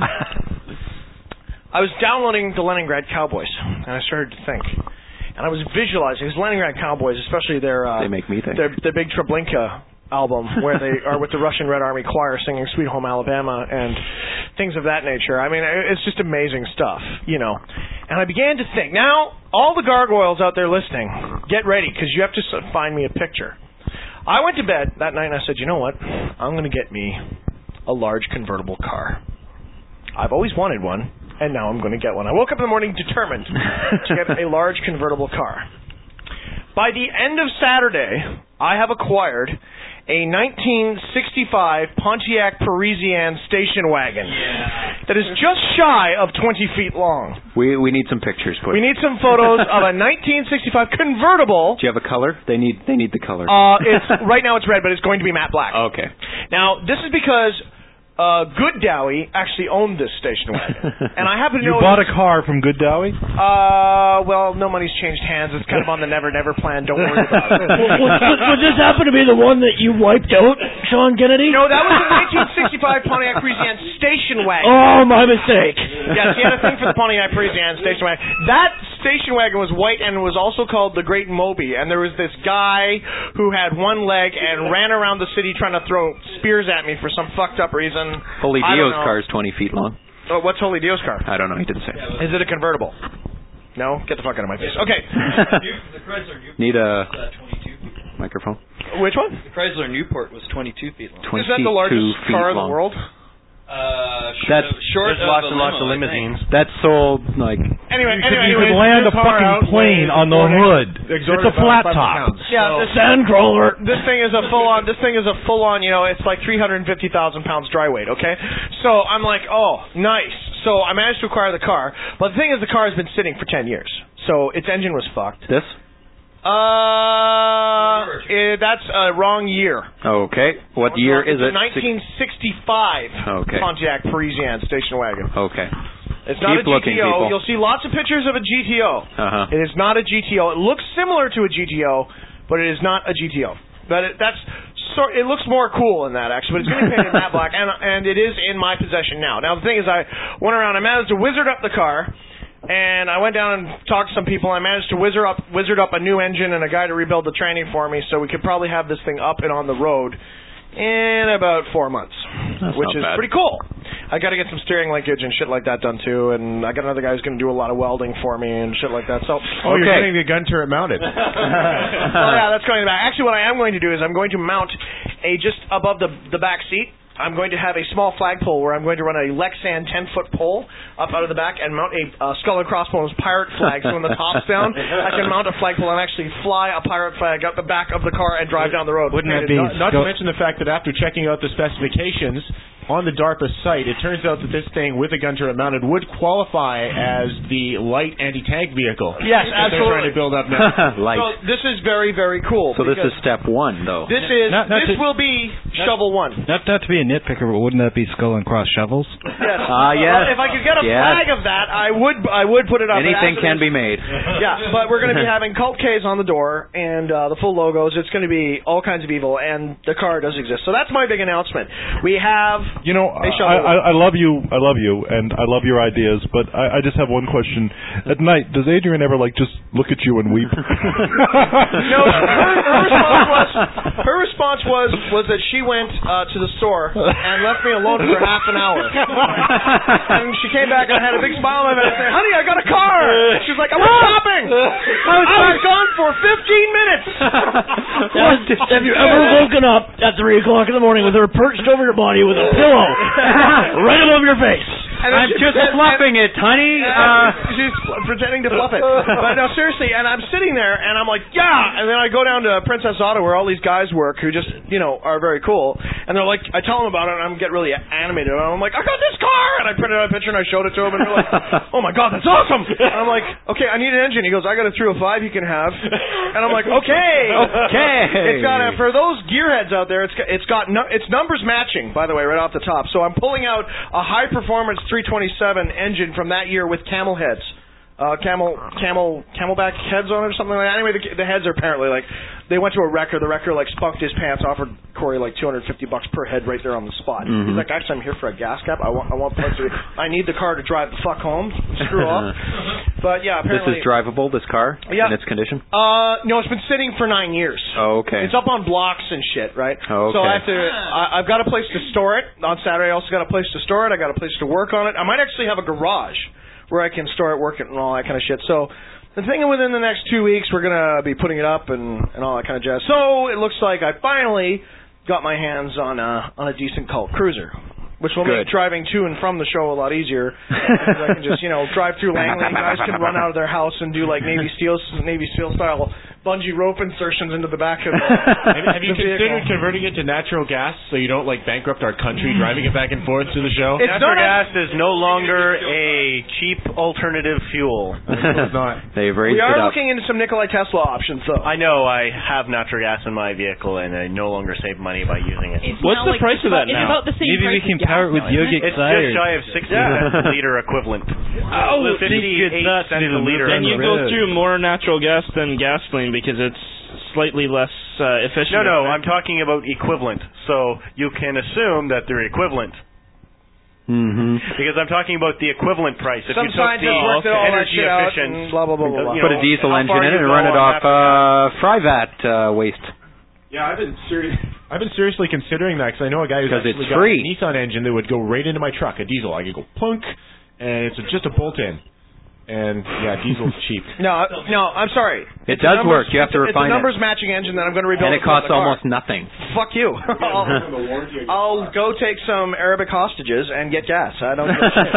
I was downloading the Leningrad Cowboys, and I started to think, and I was visualizing because Leningrad Cowboys, especially their uh, They make me think. their their big Treblinka album where they are with the Russian Red Army Choir singing Sweet Home Alabama and things of that nature. I mean, it's just amazing stuff, you know. And I began to think, now, all the gargoyles out there listening, get ready, because you have to s- find me a picture. I went to bed that night and I said, you know what? I'm going to get me a large convertible car. I've always wanted one, and now I'm going to get one. I woke up in the morning determined to get a large convertible car. By the end of Saturday, I have acquired a nineteen sixty-five Pontiac Parisienne station wagon that is just shy of twenty feet long. We we need some pictures, please. We need some photos of a nineteen sixty-five convertible. Do you have a color? They need they need the color. Uh, it's right now it's red, but it's going to be matte black. Okay. Now this is because uh, Good Dowie actually owned this station wagon, and I happen to You know. bought a car from Good Dowie? Uh, well, no money's changed hands. It's kind of on the never never plan. Don't worry about it. would, would, would this happen to be the one that you wiped out, Sean Kennedy? No, that was a nineteen sixty-five Pontiac Parisienne station wagon. Oh, my mistake. Yes, he had a thing for the Pontiac Parisienne station wagon. That station wagon was white and was also called the Great Moby. And there was this guy who had one leg and ran around the city trying to throw spears at me for some fucked up reason. Holy I don't Dio's know. car is twenty feet long. Oh, what's Holy Dio's car? I don't know. He didn't say. Is it a convertible? No? Get the fuck out of my face. Okay. The Chrysler Newport Need a was uh, twenty-two feet long. microphone. Which one? The Chrysler Newport was twenty-two feet long. Is that the largest car in the world? Uh, short That's of, short there's of lots a and lots of limo, I limousines. think. That's sold like. Anyway, You could, anyway, you could anyways, land a this car fucking plane on the hood. It's a flat top. Yeah, the Sandcrawler. This thing is a full on. This thing is a full on. You know, it's like three hundred and fifty thousand pounds dry weight. Okay, so I'm like, oh, nice. So I managed to acquire the car, but the thing is, the car has been sitting for ten years, so its engine was fucked. This? Uh, eh, that's a wrong year. Okay. What year is it? nineteen sixty-five Okay. Pontiac Parisienne station wagon. Okay. It's not Keep a looking, G T O. people. You'll see lots of pictures of a G T O. Uh-huh. It is not a G T O. It looks similar to a G T O, but it is not a G T O. But it, that's sort. It looks more cool than that actually. But it's going to be painted matte black, and and it is in my possession now. Now the thing is, I went around. I managed to wizard up the car. And I went down and talked to some people. I managed to wizard up, wizard up a new engine and a guy to rebuild the tranny for me, so we could probably have this thing up and on the road in about four months, That's which not is bad. pretty cool. I got to get some steering linkage and shit like that done too, and I got another guy who's going to do a lot of welding for me and shit like that. So, Oh, you're getting the gun turret mounted. oh yeah, that's going back. Actually, what I am going to do is I'm going to mount a just above the the back seat. I'm going to have a small flagpole where I'm going to run a Lexan ten-foot pole up out of the back and mount a uh, Skull and Crossbones pirate flag. So when the top's down, I can mount a flagpole and actually fly a pirate flag up the back of the car and drive down the road. Wouldn't that be? Not, not to mention the fact that after checking out the specifications on the DARPA site, it turns out that this thing with a gun turret mounted would qualify as the light anti-tank vehicle. Yes, that absolutely. They're trying to build up now. Light. So this is very, very cool. So this because is step one, though. This is Not- not this to- will be shovel one. Not not to be a nitpicker, but wouldn't that be skull and cross shovels? Yes. Ah, yes. Well, if I could get a Yes. flag of that, I would I would put it up. Anything As it can is- be made. Yeah, but we're going to be having Cult K's on the door and uh, the full logos. It's going to be all kinds of evil, and the car does exist. So that's my big announcement. We have You know, a I, shovel. I, I love you, I love you, and I love your ideas, but I, I just have one question. At night, does Adrian ever, like, just look at you and weep? No, her, her response was her response was was that she went uh, to the store and left me alone for half an hour. And she came back and I had a big smile on my face and said, "Honey, I got a car." She's like, "I was shopping. I was, I was gone for fifteen minutes." Have you ever woken up at three o'clock in the morning with her perched over your body with a pillow right above your face? And then I'm she- just and- fluffing it, honey. Yeah, Uh, she's pretending to fluff it. But no, seriously, and I'm sitting there, and I'm like, yeah! And then I go down to Princess Auto, where all these guys work, who just, you know, are very cool. And they're like, I tell them about it, and I get really animated. And I'm like, I got this car! And I printed out a picture, and I showed it to them, and they're like, oh my god, that's awesome! And I'm like, okay, I need an engine. He goes, I got a three oh five you can have. And I'm like, okay! Okay. It's got a, for those gearheads out there, it's got, it's got, no, it's numbers matching, by the way, right off the top. So I'm pulling out a high-performance three twenty-seven engine from that year with camel heads. Uh, camel, camel, camelback heads on it or something like that. Anyway, the, the heads are apparently like, they went to a wrecker, the wrecker like spunked his pants, offered Corey like two hundred fifty bucks per head right there on the spot. Mhm. He's like, actually, I'm here for a gas cap. I want, I want parts of it. I need the car to drive the fuck home. Screw off. But yeah, this apparently. is drivable, this car, Yeah. in its condition? Uh, no, it's been sitting for nine years. Oh, okay. It's up on blocks and shit, right? Oh, So okay. I have to. I, I've got a place to store it. On Saturday, I also got a place to store it. I got a place to work on it. I might actually have a garage where I can store it, work it, and all that kind of shit. So the thing within the next two weeks, we're gonna be putting it up and and all that kind of jazz. So it looks like I finally got my hands on a on a decent Cult Cruiser, which will Good. make driving to and from the show a lot easier. Because I can just, you know, drive through Langley. Guys can run out of their house and do like Navy SEAL, Navy SEAL style bungee rope insertions into the back of the Have, have you the considered vehicle. converting it to natural gas so you don't like bankrupt our country driving it back and forth to the show? It's Natural not gas is no longer a cheap alternative fuel. It's not. They've raised We are it up. looking into some Nikola Tesla options, though. I know I have natural gas in my vehicle, and I no longer save money by using it. It's What's now the like, price it's of about, that it's now? about the same Maybe price we can as gas power it with now, isn't yogic it? It's cider. just shy of sixty Yeah. cents a liter equivalent. Oh, With fifty-eight cents a liter. Then you go Red. through more natural gas than gasoline because it's slightly less uh, efficient. No, no, isn't it? I'm talking about equivalent. So you can assume that they're equivalent. Mm-hmm. Because I'm talking about the equivalent price. If Some you took scientists the worked all that energy shit out efficient, and blah, blah, blah, blah, blah. you Put know, a diesel how engine far in it you and run go it on off uh, Fryvat uh, waste. Yeah, I've been serious. I've been seriously considering that because I know a guy who's 'Cause actually it's got free. a Nissan engine that would go right into my truck, a diesel. I could go plunk, and it's just a bolt-in. And yeah, diesel's cheap. No, no, I'm sorry. It It's a does numbers- work. You have to it's, refine It's a it. numbers matching engine that I'm going to rebuild. And it to put in costs the car. almost nothing. Fuck you. I'll, I'll go take some Arabic hostages and get gas. I don't give a shit.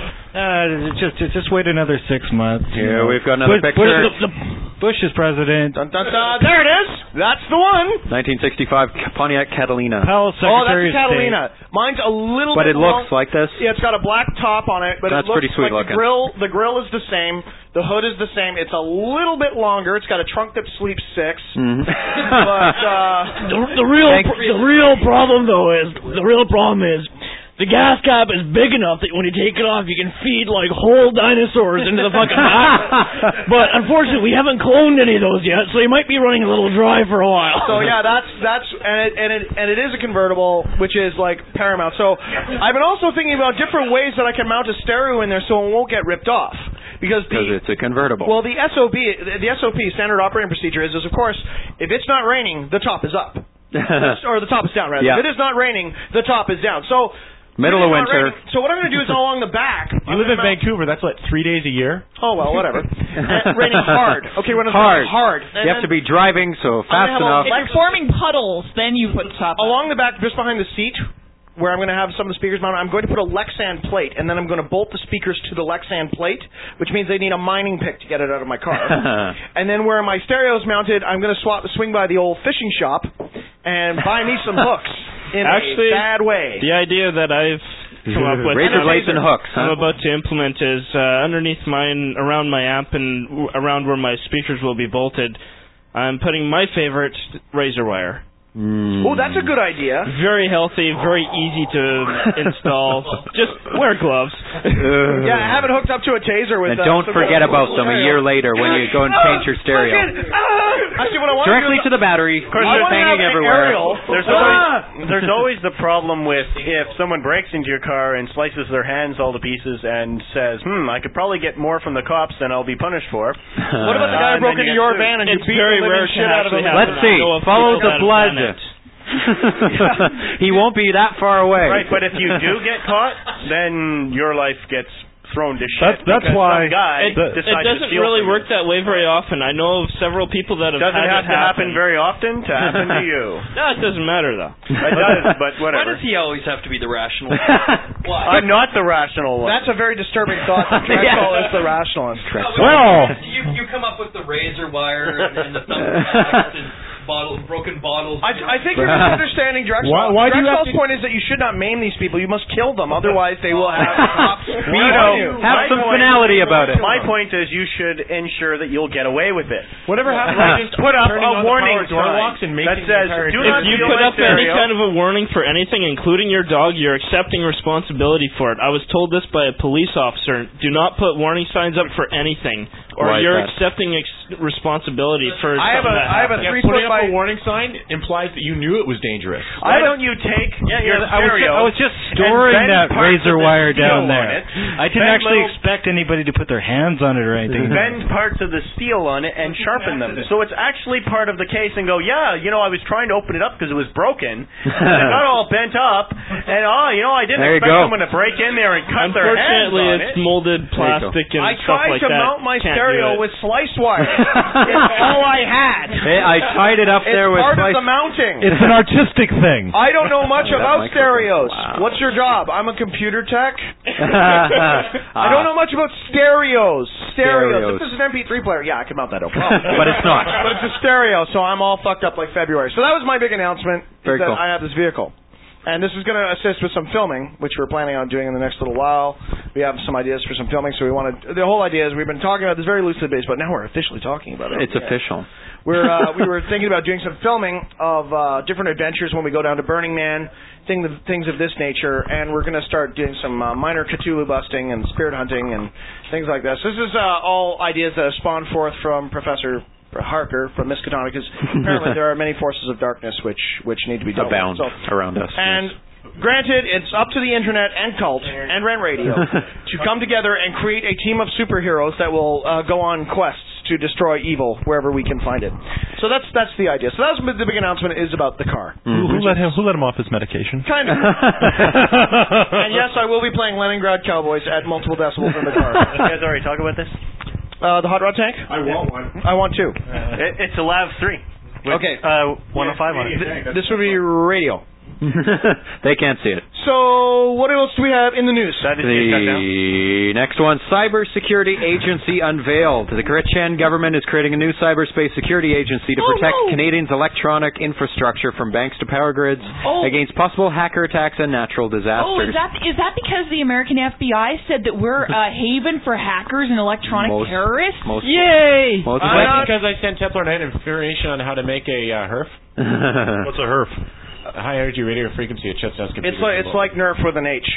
Uh, just, just just wait another six months. you Here, know. we've got another Bush, picture. Bush, Bush is president. Dun, dun, dun. There it is. That's the one. nineteen sixty-five Pontiac Catalina. Powell, Oh, that's Secretary a of State. Catalina. Mine's a little But bit it looks long. like this. Yeah, it's got a black top on it, but That's it looks pretty sweet like looking. the grill. The grill is the same. The hood is the same. It's a little bit longer. It's got a trunk that sleeps six. Mhm. But uh, The, the real Thank- pr- the real problem though is the real problem is the gas cap is big enough that when you take it off you can feed like whole dinosaurs into the fucking back. But unfortunately we haven't cloned any of those yet, so you might be running a little dry for a while. So yeah, that's that's and it and it and it is a convertible, which is like paramount. So I've been also thinking about different ways that I can mount a stereo in there so it won't get ripped off. Because Because the it's a convertible. well, the S O P, the S O P standard operating procedure is, is of course, if it's not raining, the top is up, or the top is down. Rather, Yeah. if it is not raining, the top is down. So Middle of if it's not winter. raining- so what I'm going to do is along the back. You live in Vancouver. That's what, three days a year? Oh well, whatever. And raining hard. Okay, when it's Hard. raining hard. You have to be driving so fast have a enough. If you're forming puddles, then you put top. Along the back, just behind the seat, where I'm going to have some of the speakers mounted, I'm going to put a Lexan plate, and then I'm going to bolt the speakers to the Lexan plate, which means they need a mining pick to get it out of my car. And then where my stereo's mounted, I'm going to swap swing by the old fishing shop and buy me some hooks in Actually, a bad way. The idea that I've come up with Razor blades and hooks, huh? I'm about to implement is uh, underneath mine, around my amp and w- around where my speakers will be bolted, I'm putting my favorite razor wire. Mm. Oh, that's a good idea. Very healthy, very easy to install. Just wear gloves. Yeah, have it hooked up to a taser with. And uh, don't some forget kind of about them a year later when you go and change your stereo. Actually, what I want Directly to do to the battery. Of course, I there's want to have hanging an everywhere. aerial. There's always, there's always the problem with if someone breaks into your car and slices their hands all to pieces and says, "Hmm, I could probably get more from the cops than I'll be punished for." What about the guy Uh, who broke and then into you your get van and It's you beat very the rare living to shit out of him? actually have Let's to see. know of Follow people the that have blood. done it. He won't be that far away. Right, but if you do get caught, then your life gets thrown to shit. That's- that's because why- some guy It, decides it doesn't to steal really from work that way very often. I know of several people that have Doesn't had have it to happen very often to happen to you. No, it doesn't matter though. It does, but Why whatever. does he always have to be the rational? I'm not the rational one. That's a very disturbing thought. The Drexel is the rationalist. Well, you you come up with the razor wire and, and the thumbtacks and bottle, broken bottles. I, I think you're misunderstanding Drexel. Why- why do you have Drexel's to- point is that you should not maim these people. You must kill them, otherwise they will have cops. You on know, you. Have my some point- finality about it. My point is you should ensure that you'll get away with it. Whatever happens, Like, just put up turning a on the warning power door sign locks and making that the says, entire "Do thing- not If you steal put my up any stereo." kind of a warning for anything, including your dog, you're accepting responsibility for it. I was told this by a police officer. Do not put warning signs up for anything, or Right, you're that's- accepting ex- responsibility for I have something a- that I have a happens. Yeah, three putting foot up by- a warning sign implies that you knew it was dangerous. Why don't you take Yeah, your yeah, I was, ju- stereo I was just and storing bend that parts razor of the wire steel down on there. it, I didn't bend actually little- expect anybody to put their hands on it or anything. bend parts of the steel on it and sharpen them. So it's actually part of the case and go, yeah, you know, I was trying to open it up because it was broken. It got all bent up. And, oh, you know, I didn't There you expect go. someone to break in there and cut their hands Unfortunately, on it's it. molded plastic and I stuff tried like to that. mount my Can't do stereo it. with slice wire. It's all I had. Hey, I tied it right up it's there with part my- of the mounting. It's an artistic thing. I don't know much That about microphone. stereos. Wow. What's your job? I'm a computer tech. I don't know much about stereos. Stereos. Stereos. If this is an M P three player, yeah, I can mount that, no problem. But it's not. But it's a stereo, so I'm all fucked up like February. So that was my big announcement. Very is that cool. I have this vehicle. And this is going to assist with some filming, which we're planning on doing in the next little while. We have some ideas for some filming, so we want to. The whole idea is we've been talking about this very loosely based, but now we're officially talking about it. It's official. We're uh, we were thinking about doing some filming of uh, different adventures when we go down to Burning Man, things of, things of this nature, and we're going to start doing some uh, minor Cthulhu busting and spirit hunting and things like this. This is uh, all ideas that have spawned forth from Professor Harker from Miskatonic, because apparently there are many forces of darkness which which need to be dealt Abound with. So, around us. and granted, it's up to the internet and cult and Ren Radio to come together and create a team of superheroes that will uh, go on quests to destroy evil wherever we can find it. So that's that's the idea. So that was the big announcement is about the car. Who, who let him? Who let him off his medication? Kind of. And yes, I will be playing Leningrad Cowboys at multiple decibels in the car. You guys already talk about this? Uh, the hot rod tank? I want one. I want two. It, it's a Lav three. With, Okay. Uh, one oh five on it. Th- this would be radio. They can't see it. So, what else do we have in the news? The next one, Cybersecurity Agency unveiled. The Chrétien government is creating a new cyberspace security agency to Oh, protect no. Canadians' electronic infrastructure from banks to power grids Oh. against possible hacker attacks and natural Oh, disasters. is that is that because the American F B I said that we're a haven for hackers and electronic Most- terrorists? most- Yay! most- Uh, that's because I sent Templar Knight information on how to make a uh, H E R F. What's a H E R F? A high energy radio frequency. It shuts down computers. It's like it's like Nerf with an H.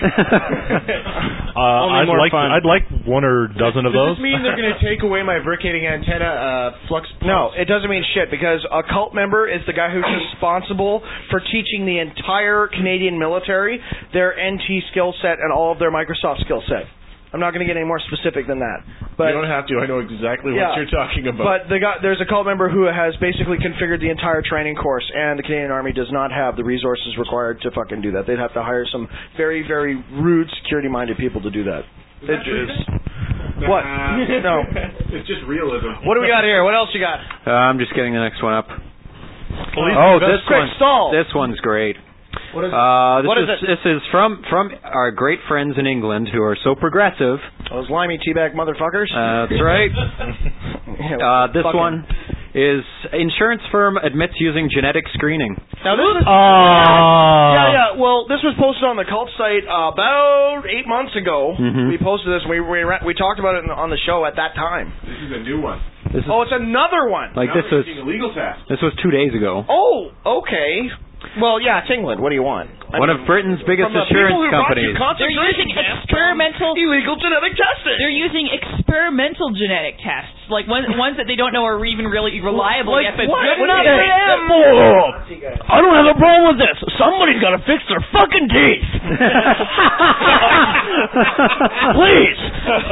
Uh, Only I'd more like fun. I'd like one or a dozen of those. Does this mean they're going to take away my Vercating antenna uh, flux? No, it doesn't mean shit because a cult member is the guy who's responsible for teaching the entire Canadian military their N T skill set and all of their Microsoft skill set. I'm not going to get any more specific than that. But you don't have to. I know exactly Yeah. what you're talking about. But the guy, there's a cult member who has basically configured the entire training course, and the Canadian Army does not have the resources required to fucking do that. They'd have to hire some very, very rude, security-minded people to do that. It is. What? No. It's just realism. What do we got here? What else you got? Uh, I'm just getting the next one up. Police oh, this Quick, one. stall. This one's great. What is, Uh, this what is is, it? This is from from our great friends in England who are so progressive. Those limey teabag motherfuckers. Uh, that's right. Uh, this Fucking- one is insurance firm admits using genetic screening. Now this is. Ah. Yeah, yeah. Well, this was posted on the cult site uh, about eight months ago. Mhm. We posted this. And we we ra- we talked about it in, on the show at that time. This is a new one. This is Oh, it's another one. like Now this they're was using a legal test. this was two days ago. Oh, okay. Well, yeah, it's England. What do you want? I One mean, of Britain's biggest from the insurance people who brought you companies. They're concentration using camps experimental from illegal genetic testing. They're using experimental genetic tests, like ones ones that they don't know are even really reliable Like yet, but what? good What enough do for you- them. Whoa. I don't have a problem with this. Somebody's got to fix their fucking teeth. Please.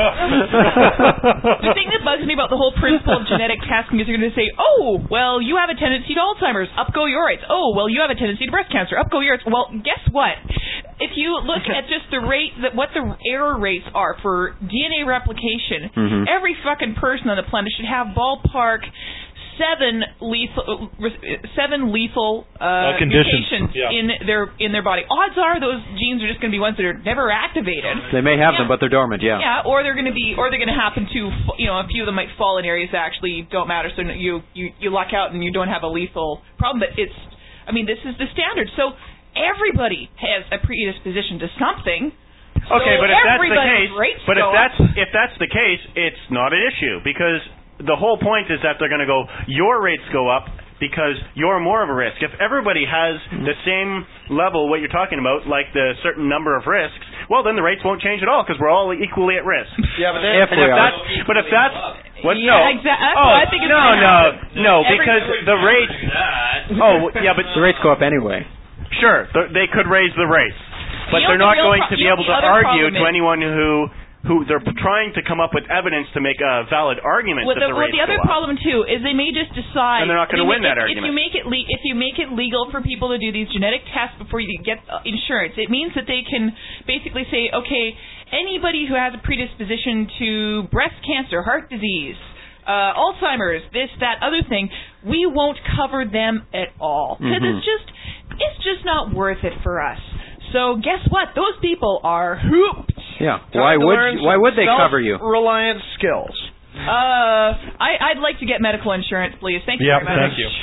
The thing that bugs me about the whole principle of genetic testing is you're going to say, oh, well, you have a tendency to Alzheimer's. Up go your rates. Oh, well, you have a tendency to breast cancer. Up go yours. Well, guess what? If you look at just the rate, that what the error rates are for D N A replication, Mhm. every fucking person on the planet should have ballpark seven lethal, seven lethal uh, Uh, conditions. mutations Yeah. in their in their body. Odds are those genes are just going to be ones that are never activated. They may have Yeah. them, but they're dormant. Yeah. Yeah, or they're going to be, or they're going to happen to, you know, a few of them might fall in areas that actually don't matter. So you you you luck out and you don't have a lethal problem. But it's, I mean, this is the standard. So everybody has a predisposition to something. Okay, So but if that's the everybody's case, rates but if go that's up. if that's the case, it's not an issue because the whole point is that they're going to go your rates go up because you're more of a risk. If everybody has the same level, what you're talking about, like the certain number of risks, well, then the rates won't change at all because we're all equally at risk. Yeah, but If And we if are. that's, but if that's what Yeah, no, exactly. That's oh what I think is no, gonna no, happen. no, Every- because the rates. Oh yeah, but The rates go up anyway. sure, th- they could raise the rates, but The they're other not real going pro- to be the able to other argue problem to is- anyone who who they're trying to come up with evidence to make a valid argument Well, that the, the well, rates the other go up. problem too is they may just decide. And they're not gonna they win may- that if, argument. If you make it le- if you make it legal for people to do these genetic tests before you get uh, insurance, it means that they can basically say, okay, anybody who has a predisposition to breast cancer, heart disease, uh, Alzheimer's, this, that, other thing, we won't cover them at all because Mhm. it's just it's just not worth it for us. So guess what? Those people are hooped. Yeah. Time Why to would learn you, why some would they cover you? Self-reliant skills. Uh, I, I'd like to get medical insurance, please. Thank you Yep, very much. thank you.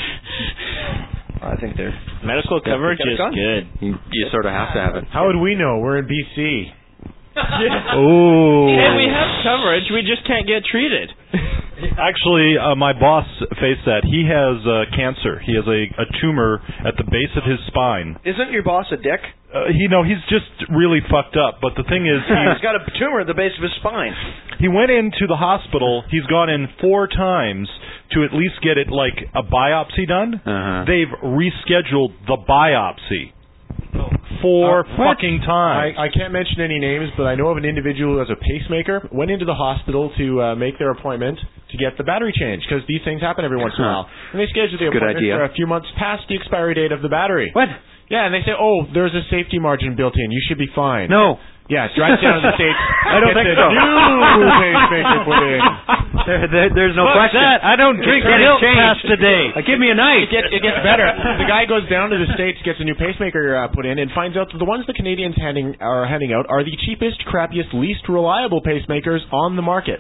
I think they're medical coverage Get it is done. good. You, you sort of have to have it. How would we know? We're in B C. Oh. And we have coverage, we just can't get treated. Actually, uh, my boss faced that. He has uh, cancer. He has a, a tumor at the base of his spine. Isn't your boss a dick? Uh, you know, he's just really fucked up. But the thing is, He's he's, got a tumor at the base of his spine. he went into the hospital. He's gone in four times to at least get it like a biopsy done. Uh-huh. They've rescheduled the biopsy four Uh, what? fucking times. I, I can't mention any names, but I know of an individual who has a pacemaker, went into the hospital to uh, make their appointment to get the battery changed, because these things happen every once in a while. And they scheduled the Good appointment idea. for a few months past the expiry date of the battery. What? Yeah, and they say, oh, there's a safety margin built in. You should be fine. No. Yeah, drives down to the States. I don't gets think a so. new pacemaker put in. There, there, there's no What's question. that? I don't drink Get milk it past changed today. Uh, give me a knife. It gets, it gets better. The guy goes down to the States, gets a new pacemaker uh, put in, and finds out that the ones the Canadians handing are handing out are the cheapest, crappiest, least reliable pacemakers on the market.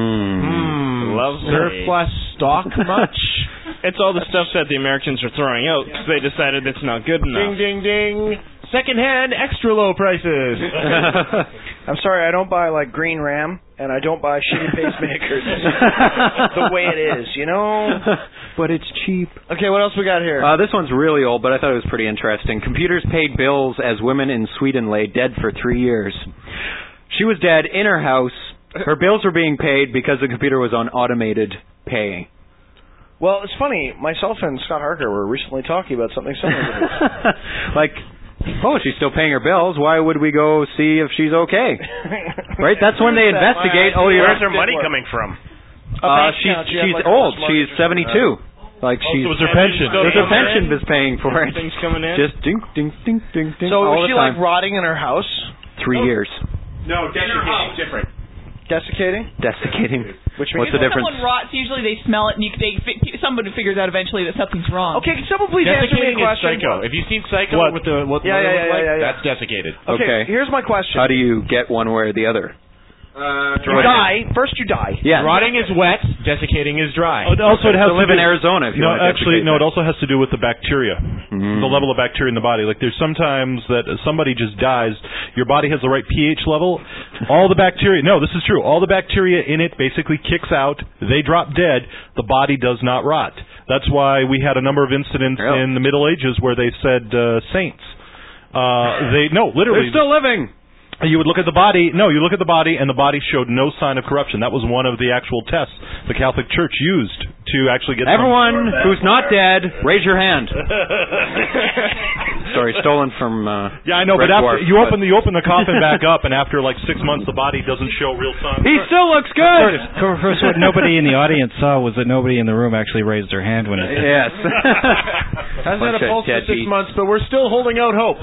Mm. Lovely. Surplus stock much? It's all the stuff that the Americans are throwing out because they decided it's not good enough. Ding, ding, ding. Secondhand, extra low prices. I'm sorry, I don't buy like Green Ram, and I don't buy shitty pacemakers. The way it is, you know? But it's cheap. Okay, what else we got here? Uh, this one's really old, but I thought it was pretty interesting. Computers paid bills as women in Sweden lay dead for three years. She was dead in her house. Her bills were being paid because the computer was on automated paying. Well, it's funny. Myself and Scott Harker were recently talking about something similar to this. Like, oh, she's still paying her bills. Why would we go see if she's okay? Right? That's when they investigate. Oh, you're Where's her money coming from? Uh, she's she's old. She's seventy-two. Like she's. Oh, so it's her pension. It's her pension is paying for it. Things coming in. Just ding, ding, ding, ding, ding. So all was she the like time. rotting in her house? Three years. No, desiccating different. Desiccating? Desiccating. Which What's the If difference? someone rots, usually they smell it, and you, they, somebody figures out eventually that something's wrong. Okay, can someone please answer me a Desiccating is question? psycho. If you've seen Psycho What? with the what the Yeah, mother yeah, looks yeah, like, yeah, yeah. that's desiccated. Okay, Okay. here's my question. How do you get one way or the other? Uh, You die. First you die. Yeah. Rotting is wet, desiccating is dry. Oh, also, it has to to live in do- Arizona if you No, want to actually, desiccate no. that. It also has to do with the bacteria, Mm. the level of bacteria in the body. Like, there's sometimes that somebody just dies. Your body has the right pH level. All the bacteria. No, this is true. All the bacteria in it basically kicks out. They drop dead. The body does not rot. That's why we had a number of incidents Really? in the Middle Ages where they said uh, saints. Uh, they no, literally. They're still living. You would look at the body. No, you look at the body, and the body showed no sign of corruption. That was one of the actual tests the Catholic Church used to actually get Everyone some- who's not dead, raise your hand. Sorry, stolen from. Uh, Yeah, I know, Red but after Dwarf, you but- open the you open the coffin back up, and after like six months, the body doesn't show real signs. He still looks good. Of course, what nobody in the audience saw was that nobody in the room actually raised their hand when it. Yes. Hasn't had Bunch a of pulse for six deadbeats. months, but we're still holding out hope.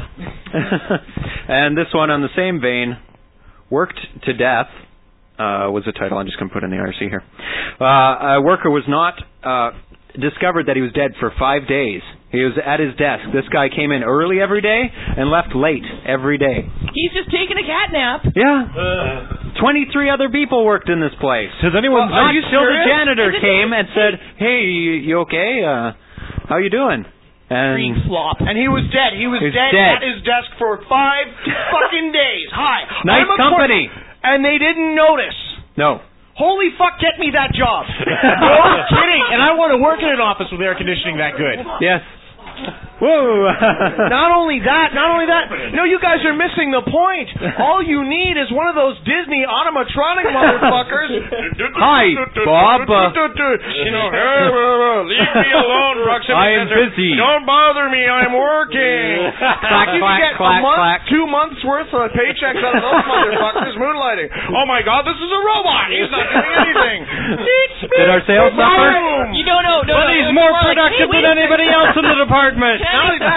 And this one, on the same vein, worked to death. Uh, was the title. I'm just going to put in the I R C here. Uh, a worker was not uh, discovered that he was dead for five days. He was at his desk. This guy came in early every day and left late every day. He's just taking a cat nap. Yeah. twenty-three other people worked in this place. Has anyone? Not you till the serious? janitor Is it- came and said, "Hey, you, you okay? Uh, how you doing?" Green And flop. And he was dead. He was He's dead, dead. at his desk for five fucking days. Hi. nice I'm a company. cor- and they didn't notice. No. Holy fuck, get me that job. No kidding. And I want to work in an office with air conditioning that good. Yes. Whoa. Not only that, not only that. No, you guys are missing the point. All you need is one of those Disney animatronic motherfuckers. Hi, Bob. Uh, You know, hey, uh, leave me alone, proximity I am center. busy. Don't bother me, I'm working. Clack, you clack, can get clack, a month, clack. two months worth of paychecks out of those motherfuckers moonlighting. Oh my God, this is a robot. He's not doing anything. Did our sales suffer? You don't know. No, But no, he's it's more like, productive hey, than wait a anybody second. else in the department. Not only that,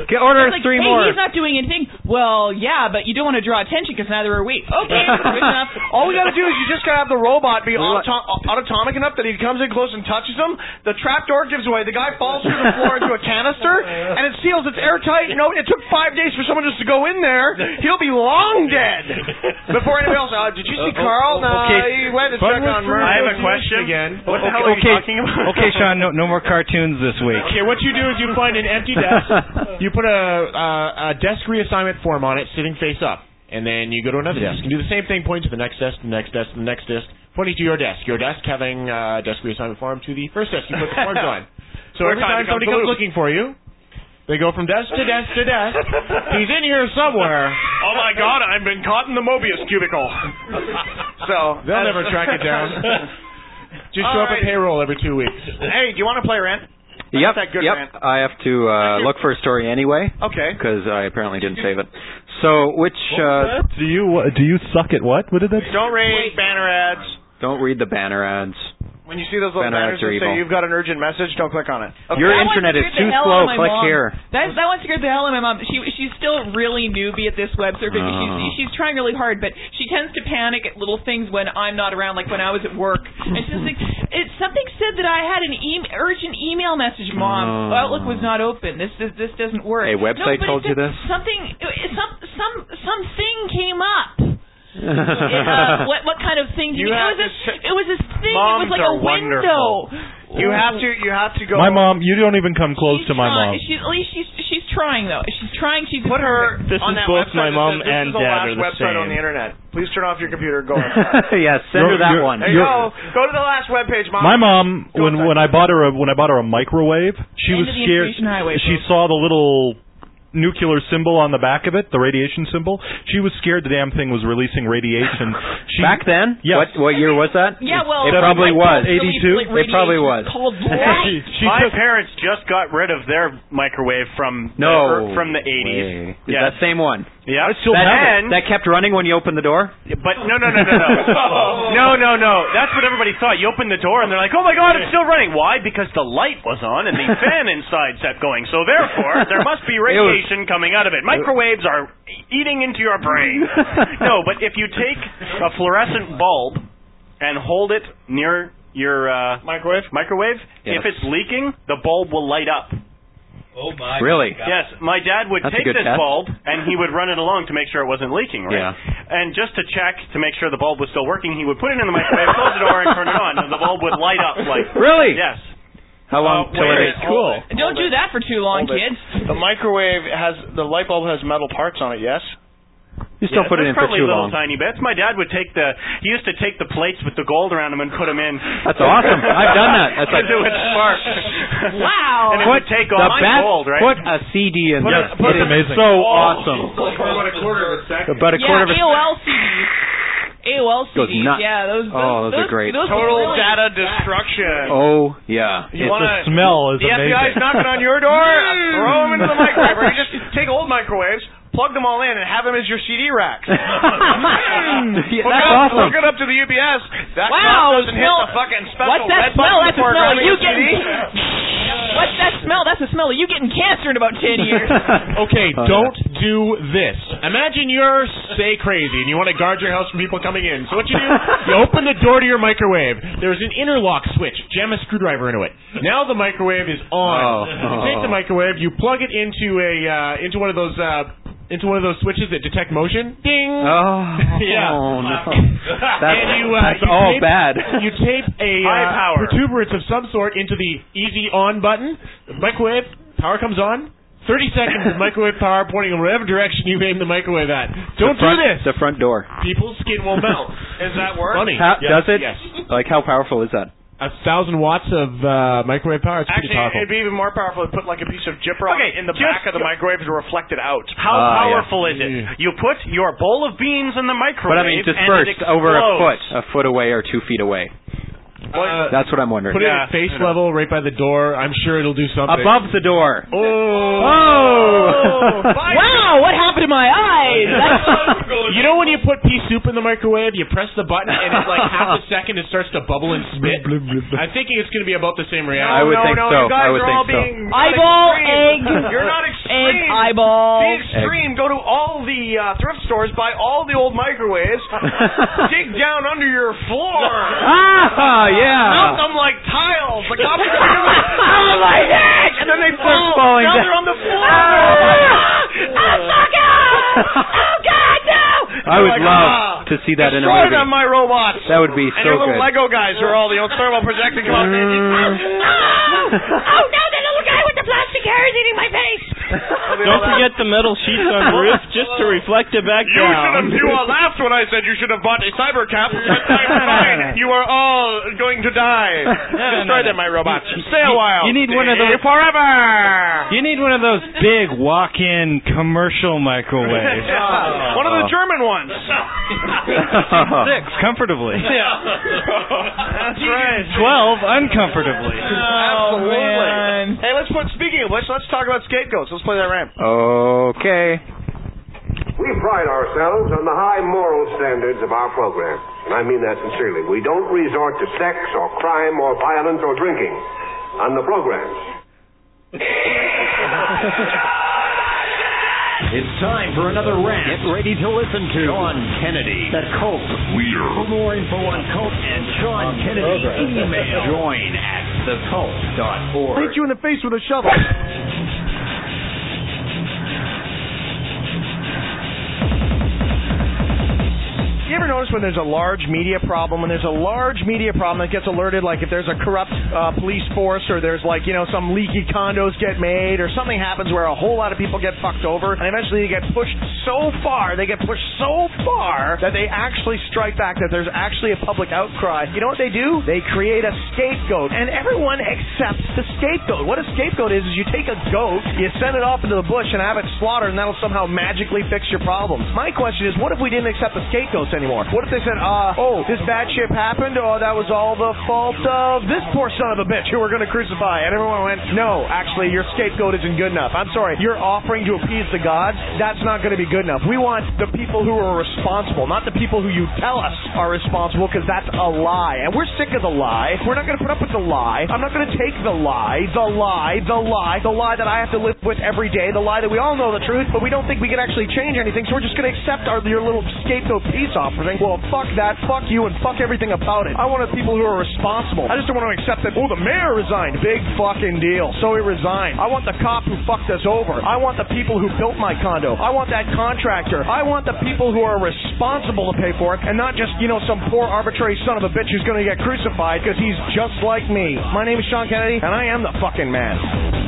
Okay, order It's like, three hey, more. he's not doing anything. Well, yeah, but you don't want to draw attention because neither are we. Okay, good enough. All we got to do is you just got to have the robot be auto- autonomic enough that he comes in close and touches him. The trap door gives away. The guy falls through the floor into a canister, and it seals. It's airtight. You know, it took five days for someone just to go in there. He'll be long dead before anybody else. Uh, did you see Carl? No, Okay. he went to check on Murphy. I have a question again. What the okay, hell are okay, you talking about? okay, Sean, no, no more cartoons this week. Okay, what you do is you find an empty desk. You put a, a, a desk reassignment form on it, sitting face up, and then you go to another desk and do the same thing. Point to the next desk, the next desk, the next desk, pointing to your desk. Your desk having a desk reassignment form to the first desk. You put the forms on. So every time somebody comes looking for you, they go from desk to desk to desk. He's in here somewhere. Oh my God! I've been caught in the Mobius cubicle. So they'll never track it down. Just show up at payroll every two weeks. Hey, do you want to play Rant? Yep, that good, yep. man. I have to uh, look for a story anyway. Okay. Because I apparently didn't save it. So, which uh, Do you do you suck at what? What did that? Don't read banner ads. don't read the banner ads. When you see those little Banner banners ads are that say evil. you've got an urgent message, don't click on it. Your That one internet is scared the too hell slow. out of my Click mom. here. That that one scared the hell out of my mom. She she's still really newbie at this web surfing. Oh. She's she's trying really hard, but she tends to panic at little things when I'm not around, like when I was at work. And she's like, "It something said that I had an e- urgent email message, Mom. Oh. Outlook was not open. This this this doesn't work." A website no, but told it you said this? Something it- some some something came up. uh, what what kind of thing? Do you You mean? have It was to this. It was this thing. Moms it was like are a window. wonderful. You have to you have to go. My mom. You don't even come close to my Trying- mom. She's at least she's she's trying though. She's trying. She's Put her This on is that both website my that mom says, and this is the dad last are the website same. on the internet. Please turn off your computer. Go inside. Yes, send her You're- that you're- one. There you You're- go. Go to the last webpage, Mom. My mom, Go when inside. when I bought her a when I bought her a microwave, she End was of the scared. information highway, She folks. saw the little nuclear symbol on the back of it, the radiation symbol. She was scared the damn thing was releasing radiation. She, Back then? Yes. What what year was that? Yeah, well, It probably was. eighty-two? It probably was. Called light. She, she My took, parents just got rid of their microwave from the, No. er, from the eighties. Way. Is that same one? Yeah. I still that, have and that kept running when you opened the door? but no no no no no no no no that's what everybody thought. You open the door and they're like, oh my God, it's still running. Why? Because the light was on and the fan inside kept going. So therefore there must be radiation coming out of it. Microwaves are eating into your brain. No, but if you take a fluorescent bulb and hold it near your uh, microwave, microwave, Yes. if it's leaking, the bulb will light up. Oh my. Really? God. Yes, my dad would That's a take good this test. bulb and he would run it along to make sure it wasn't leaking, right? Yeah. And just to check to make sure the bulb was still working, he would put it in the microwave, close the door, and turn it on, and the bulb would light up like. Really? Yes. How long Uh, till wait, it wait, cool? hold it. Don't do that for too long, Hold it. kids. The microwave has the light bulb has metal parts on it. Yes. Just don't Yes, put it there's in for probably too little long. tiny bits. My dad would take the. He used to take the plates with the gold around them and put them in. That's awesome. I've done that. That's like Because it would spark. Wow. And it put would take the off. Mine's best, gold, right? put a C D in Put there. a- put It a- is amazing. so awesome. About a quarter of a second. About a Yeah, quarter of a A O L C Ds. A O L C Ds. Goes nuts. Yeah, those. those Oh, those are great. Those Total really, data destruction. Oh yeah. You the wanna, smell is the F B I's amazing. knocking on your door. Throw them into the microwave. Or you just take old microwaves, plug them all in, and have them as your C D racks. Yeah, Hook that's it up, awesome. Hook it up to the U P S. That Wow, clock doesn't hit smell- the fucking special What's that red smell? button That's a before smell of grabbing you a C D. getting. What's that smell? That's the smell of you getting cancer in about ten years. Okay, Oh, don't do this. Imagine you're, say, crazy and you want to guard your house from people coming in. So what you do, you open the door to your microwave. There's an interlock switch. Jam a screwdriver into it. Now the microwave is on. Oh. You take the microwave, you plug it into a uh, into one of those uh, into one of those switches that detect motion. Ding. Oh, Yeah. oh no. That's, and you, uh, that's you all tape, bad. You tape a High uh, power. protuberance of some sort into the easy on button. The microwave power comes on. Thirty seconds of microwave power pointing in whatever direction you aim the microwave at. Don't the front, do this. The front door. People's skin will melt. Does that work? Funny. How, Yes, does it? Yes. Like how powerful is that? A thousand watts of uh, microwave power. It's pretty Actually, powerful. it'd be even more powerful to put like a piece of gyprock Okay, in the just- back of the microwave to reflect it out. How Ah, powerful yeah. is it? You put your bowl of beans in the microwave. But I mean, and it dispersed over a foot, explodes. a foot away or two feet away. Uh, That's what I'm wondering. Put it at face level, right by the door. I'm sure it'll do something. Above the door. Oh. Oh. Wow, what happened to my eyes? You know when you put pea soup in the microwave, you press the button, and in like half a second it starts to bubble and spit? I'm thinking it's going to be about the same reaction. I would no, think no, so. You guys I would are all think so. being Eyeball, egg. You're not extreme. Egg, eyeball. Be extreme. Go to all the uh, thrift stores, buy all the old microwaves, dig down under your floor. Ah, yeah. Mount them like tiles. The cops are going to oh my God! And then they fall. falling now down. they're on the floor. Oh, fuck Oh, God, no! I would like, love ah, to see that in a destroy movie. them, my robots. That would be and so your little good. Lego guys are all the old thermal projecting come out. Oh, no, the little guy with the plastic hair is eating my face. Don't forget the metal sheets on the roof just to reflect it back You should down. have. You all laughed when I said you should have bought a cyber cap. But I'm fine. You are all going to die. Destroy them, my robots. Stay a while. You need one of Stay those forever. You need one of those big walk-in commercial microwaves. Yeah. One of the German ones. Six comfortably. Yeah. That's right. Twelve uncomfortably. Absolutely. Hey, let's put. Speaking of which, let's talk about scapegoats. Let's play that ramp. Okay. We pride ourselves on the high moral standards of our program, and I mean that sincerely. We don't resort to sex or crime or violence or drinking on the programs. It's time for another rant. Get ready to listen to Sean Kennedy, the cult leader. For more info on cult and Sean Kennedy, email join at the cult dot org. Hit you in the face with a shovel. You ever notice when there's a large media problem, when there's a large media problem that gets alerted, like if there's a corrupt uh, police force or there's like, you know, some leaky condos get made or something happens where a whole lot of people get fucked over and eventually they get pushed so far, they get pushed so far that they actually strike back, that there's actually a public outcry. You know what they do? They create a scapegoat and everyone accepts the scapegoat. What a scapegoat is, is you take a goat, you send it off into the bush and have it slaughtered and that'll somehow magically fix your problems. My question is, what if we didn't accept the scapegoats anymore? What if they said, uh, oh, this bad shit happened, oh, that was all the fault of this poor son of a bitch who we're going to crucify? And everyone went, no, actually, your scapegoat isn't good enough. I'm sorry, you're offering to appease the gods? That's not going to be good enough. We want the people who are responsible, not the people who you tell us are responsible, because that's a lie. And we're sick of the lie. We're not going to put up with the lie. I'm not going to take the lie, the lie, the lie, the lie that I have to live with every day, the lie that we all know the truth, but we don't think we can actually change anything, so we're just going to accept our, your little scapegoat peace offering. Well, fuck that, fuck you, and fuck everything about it. I want the people who are responsible. I just don't want to accept that, oh, the mayor resigned. Big fucking deal. So he resigned. I want the cop who fucked us over. I want the people who built my condo. I want that contractor. I want the people who are responsible to pay for it, and not just, you know, some poor arbitrary son of a bitch who's going to get crucified because he's just like me. My name is Sean Kennedy, and I am the fucking man.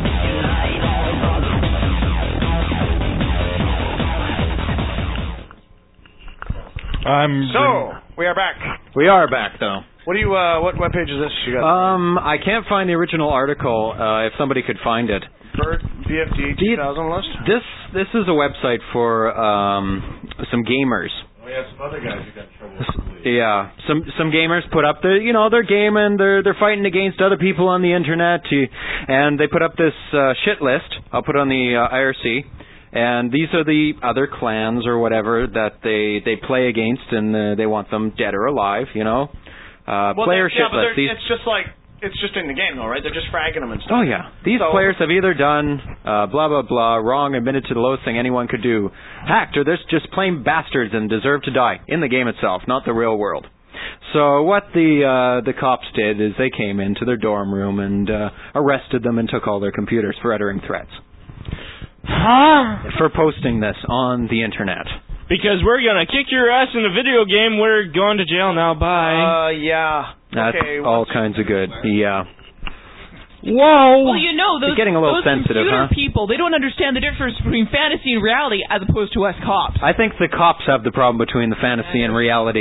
I'm So, we are back. We are back, though. What do you, uh, what web page is this you got? Um, I can't find the original article. Uh, if somebody could find it. Bird B F D two thousand list? This this is a website for um some gamers. Oh yeah, some other guys who got in trouble with the police. Yeah, some some gamers put up the you know they're gaming, they're they're fighting against other people on the internet, to, and they put up this uh, shit list. I'll put it on the uh, I R C. And these are the other clans or whatever that they, they play against, and uh, they want them dead or alive, you know. Uh, well, player they, yeah, shit but list. These, it's just like, it's just in the game though, right? They're just fragging them and stuff. oh, yeah. These so, players have either done uh, blah, blah, blah, wrong, admitted to the lowest thing anyone could do, hacked, or they're just plain bastards and deserve to die in the game itself, not the real world. So what the uh, the cops did is they came into their dorm room and uh, arrested them and took all their computers for uttering threats. Huh? For posting this on the internet. Because we're gonna kick your ass in a video game, we're going to jail now, bye. Uh, yeah. That's okay, all kinds of good. Yeah. Whoa! Well, you know, those, It's getting a little those sensitive, computer huh? people, they don't understand the difference between fantasy and reality as opposed to us cops. I think the cops have the problem between the fantasy and reality.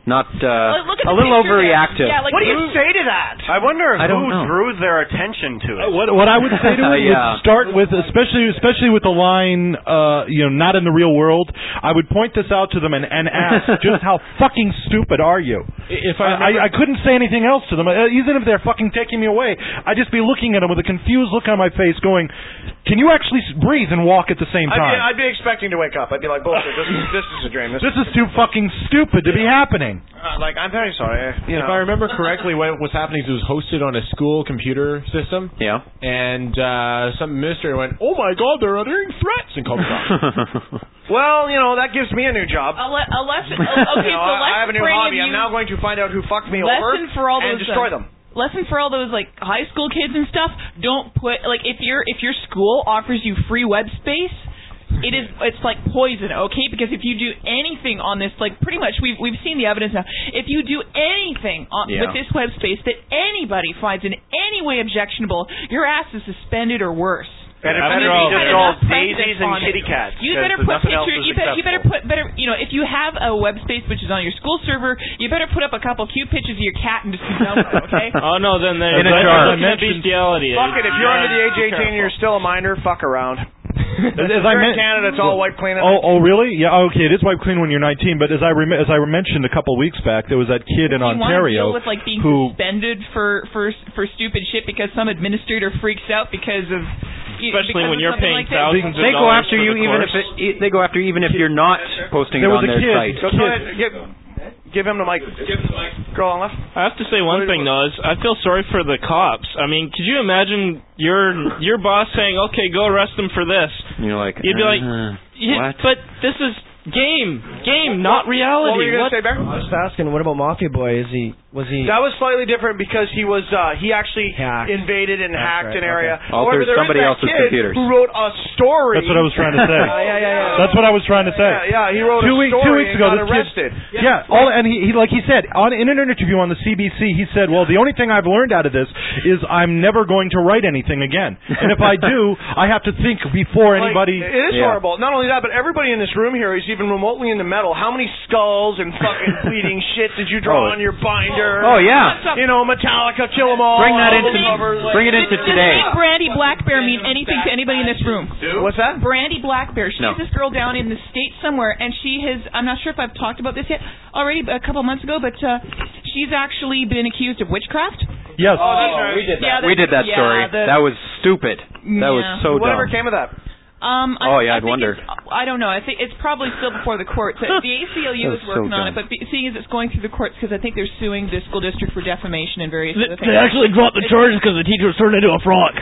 not uh, Look at a the little picture there. overreactive. Yeah, like What do you say to that? I wonder I don't who know. drew their attention to it. Uh, what what I would say to it Yeah. would start with, especially especially with the line, uh, you know, not in the real world. I would point this out to them and, and ask, just how fucking stupid are you? If I, I, remember, I I couldn't say anything else to them, uh, even if they're fucking taking me away. I'd just be looking at them with a confused look on my face, going, "Can you actually s- breathe and walk at the same I'd be, time?" I'd be expecting to wake up. I'd be like, bullshit, this is, this is a dream. This, This is too fucking stupid to be happening. uh, like, I'm very sorry. You if know. I remember correctly, what was happening is it was hosted on a school computer system, Yeah. and uh, some administrator went, "Oh my God, they're uttering threats," and called the cops. Well, you know, that gives me a new job. A, le- a lesson. uh, Okay, You know, so I, lesson I have a new for any hobby. of I'm you, now going to find out who fucked me over lesson for all and those destroy uh, them. Lesson for all those like high school kids and stuff. Don't put like if your if your school offers you free web space. It is. It's like poison, okay? Because if you do anything on this, like pretty much, we've we've seen the evidence now. If you do anything on, Yeah. with this web space that anybody finds in any way objectionable, your ass is suspended or worse. And it I better mean, be we've just had all enough daisies precedent and on it. kitty cats. You 'cause better there's put nothing else picture. is You better. You better acceptable. put better. You know, if you have a web space which is on your school server, you better put up a couple cute pictures of your cat and just be done with it, okay? Oh no, then they In a they're jar. looking at bestiality. Fuck it, if you're under the age of eighteen and you're still a minor, fuck around. As, as If I you're in men- Canada, it's all wipe clean. Oh, oh, really? Yeah. Okay, it is wipe clean when you're nineteen. But as I rem- as I mentioned a couple weeks back, there was that kid in you want to Ontario deal with like being who. suspended for for for stupid shit because some administrator freaks out because of you- Especially because when of you're something paying like that. thousands of They go dollars after for you the even course. if it, they go after you even if you're not posting There it was on a their kid. site. So go ahead, give, give him the mic. Girl on left. I have to say one thing though is I feel sorry for the cops. I mean, could you imagine your your boss saying, "Okay, go arrest them for this"? And you're like, You'd be like, uh, yeah, what? but this is game, game, not reality. What were you gonna say, Bear? I was just asking, what about Mafia Boy? Is he was he? That was slightly different because he was uh, he actually Hacked. invaded and That's hacked right, an area. okay. Altered However, there is somebody that else's kid computers. who wrote a story. That's what I was trying to say. yeah, yeah, yeah, yeah. That's what I was trying to say. Yeah, yeah, he wrote two a weeks, story two weeks and ago, got this kid- arrested. Yeah, all, and he, he, like he said, on in an interview on the C B C, he said, "Well, the only thing I've learned out of this is I'm never going to write anything again, and if I do, I have to think before Like, anybody." it is Yeah. horrible. Not only that, but everybody in this room here is even remotely into metal. How many skulls and fucking bleeding shit did you draw Oh. on your binder? Oh, yeah. You know, Metallica, Kill 'Em All. Bring that all into those covers. bring it into Does today. the name Brandy Black Bear mean anything to anybody in this room? What's that? Brandy Black Bear. She's No. this girl down in the States somewhere, and she has, I'm not sure if I've talked about this yet already, a couple months ago, but uh, she's actually been accused of witchcraft. Yes. Oh, that's right. we did Yeah, We did that yeah, story. the- That was stupid. That was Yeah. so Whatever dumb. came of that? Um, I, Oh, yeah, I I'd think wonder. it's- I don't know. I think it's probably still before the courts. The A C L U is That's so working on dumb. it, but be, seeing as it's going through the courts, because I think they're suing the school district for defamation and various They, other things. they actually dropped the charges because the teacher was turned into a frog.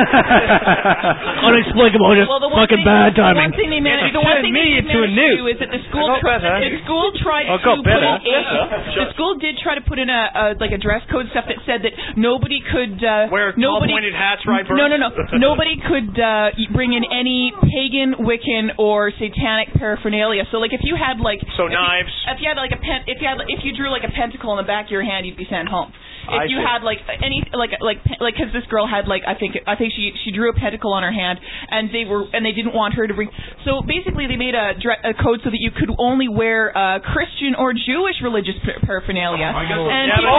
Unexplainable, just Well, the one fucking thing, bad The timing. one thing they managed, the one thing they did manage to do is that the school, I got better. the school tried I to got put better. in a, the school did try to put in a, a like a dress code stuff that said that nobody could uh, Wear nobody tall pointed hats, right? no no no nobody could uh, bring in any pagan, Wiccan, or satanic paraphernalia. So like if you had like So if you- knives. if you had like a pen if you had if you drew like a pentacle on the back of your hand, you'd be sent home. If I you see. had like any like like like because this girl had like I think I think she she drew a pentacle on her hand, and they were and they didn't want her to bring. So basically, they made a, dre- a code so that you could only wear uh, Christian or Jewish religious par- paraphernalia. And people,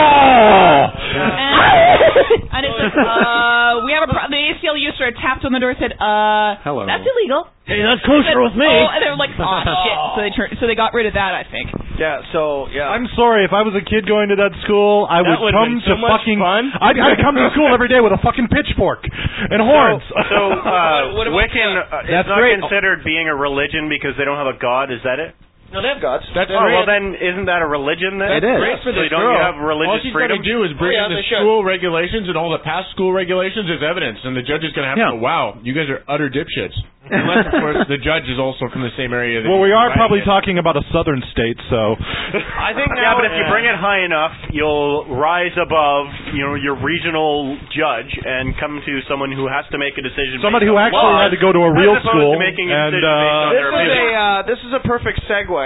and, and it's like, uh, we have a pro- the A C L U sort of tapped on the door and said, uh, Hello. that's illegal. Hey, that's kosher with me. Oh, and they were like, oh shit. So they turned, so they got rid of that, I think. Yeah, so, yeah. I'm sorry. If I was a kid going to that school, I That would would've come been to so much fucking. fun. I'd, I'd come to school every day with a fucking pitchfork and horns. So, so uh, Wiccan uh, is That's not great. considered being a religion because they don't have a god. Is that it? No, they have gods. That's Oh, great. well then, isn't that a religion then? It is. Great for So this don't girl. you have All religious she's freedom? going to do is bring Oh, in yeah, the they should. school regulations and all the past school regulations as evidence, and the judge is going to have Yeah. to go, wow, you guys are utter dipshits. Unless, of course, the judge is also from the same area. That Well, we he's are writing probably it. talking about a southern state, so. I think Yeah, now. but if you bring it high enough, you'll rise above, you know, your regional judge and come to someone who has to make a decision. Somebody based who on actually laws, had to go to a real as opposed school to making a and, decision based on uh, This their is opinion. a uh, this is a perfect segue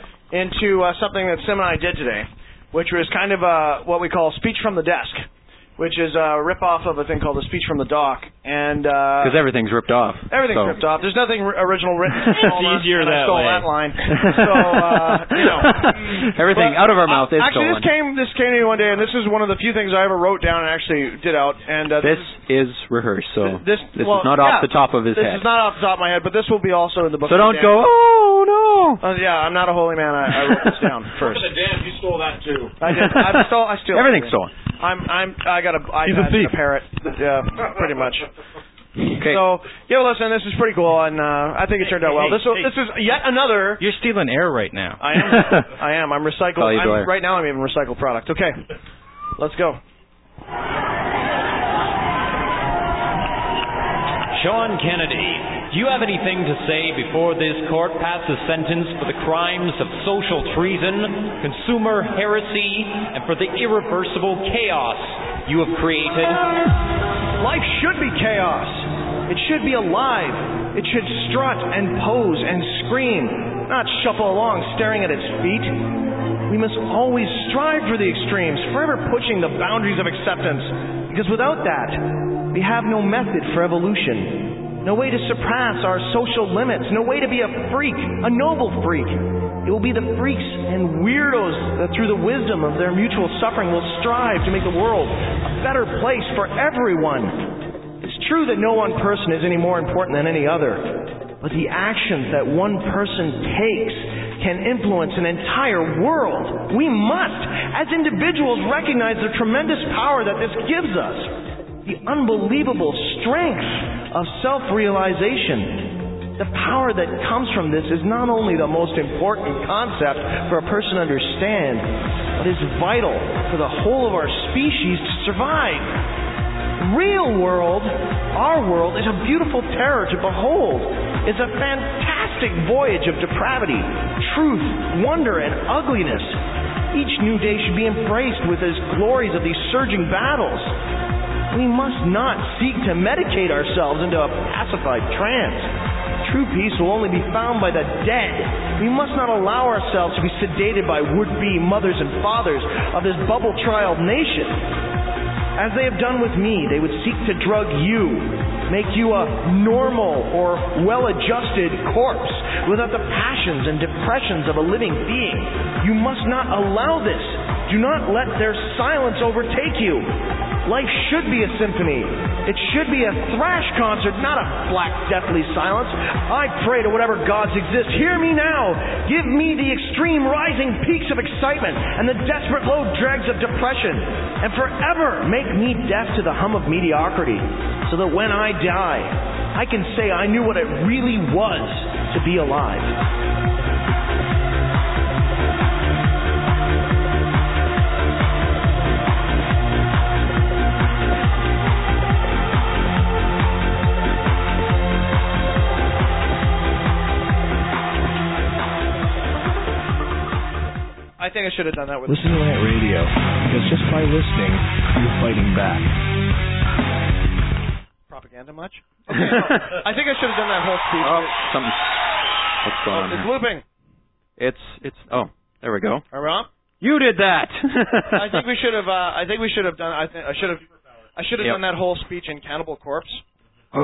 into uh, something that Sim and I did today, which was kind of uh, what we call speech from the desk. which is a rip-off of a thing called A Speech from the Dock. And uh, Because everything's ripped off. everything's so. ripped off. There's nothing r- original written. It's easier and I that stole way. that line. So, uh, you know. Everything But, out of our mouth uh, is Actually, stolen. this came, this came to me one day, and this is one of the few things I ever wrote down and actually did out. And uh, This is rehearsed, so This, this well, is not yeah, off the top of his this head. is not off the top of my head, but this will be also in the book. So of don't the go, damned. oh no. Uh, yeah, I'm not a holy man. I, I wrote this down first. The damn, you stole that too. I did. I stole. I steal. Everything's stolen. I'm. I'm. I got a He's a iPad thief. and a parrot. Yeah, pretty much. Okay. So yeah, well, listen, this is pretty cool, and uh, I think it turned out well. hey, This will, hey. this is yet another. You're stealing air right now. I am. I am. I'm recycled. Call you I'm, Blair. right now, I'm even recycled product. Okay, let's go. Sean Kennedy, do you have anything to say before this court passes sentence for the crimes of social treason, consumer heresy, and for the irreversible chaos you have created? Life should be chaos. It should be alive. It should strut and pose and scream, not shuffle along staring at its feet. We must always strive for the extremes, forever pushing the boundaries of acceptance, because without that, we have no method for evolution, no way to surpass our social limits, no way to be a freak, a noble freak. It will be the freaks and weirdos that through the wisdom of their mutual suffering will strive to make the world a better place for everyone. It's true that no one person is any more important than any other, but the actions that one person takes can influence an entire world. We must, as individuals, recognize the tremendous power that this gives us, the unbelievable strength of self-realization. The power that comes from this is not only the most important concept for a person to understand, but is vital for the whole of our species to survive. Real world, our world, is a beautiful terror to behold. It's a fantastic voyage of depravity, truth, wonder, and ugliness. Each new day should be embraced with its glories of these surging battles. We must not seek to medicate ourselves into a pacified trance. True peace will only be found by the dead. We must not allow ourselves to be sedated by would-be mothers and fathers of this bubble-trialed nation. As they have done with me, they would seek to drug you, make you a normal or well-adjusted corpse without the passions and depressions of a living being. You must not allow this. Do not let their silence overtake you. Life should be a symphony. It should be a thrash concert, not a black, deathly silence. I pray to whatever gods exist, hear me now. Give me the extreme rising peaks of excitement and the desperate low dregs of depression. And forever make me deaf to the hum of mediocrity, so that when I die, I can say I knew what it really was to be alive. I think I should have done that with Listen to Rant Radio, because just by listening, you're fighting back. propaganda much. Okay, no, I think I should have done that whole speech. Oh, something. What's going on? It's here? looping. It's it's. Oh, there we go. Are we on? You did that. I think we should have. Uh, I think we should have done. I think I should have. I should have Yep. done that whole speech in Cannibal Corpse. You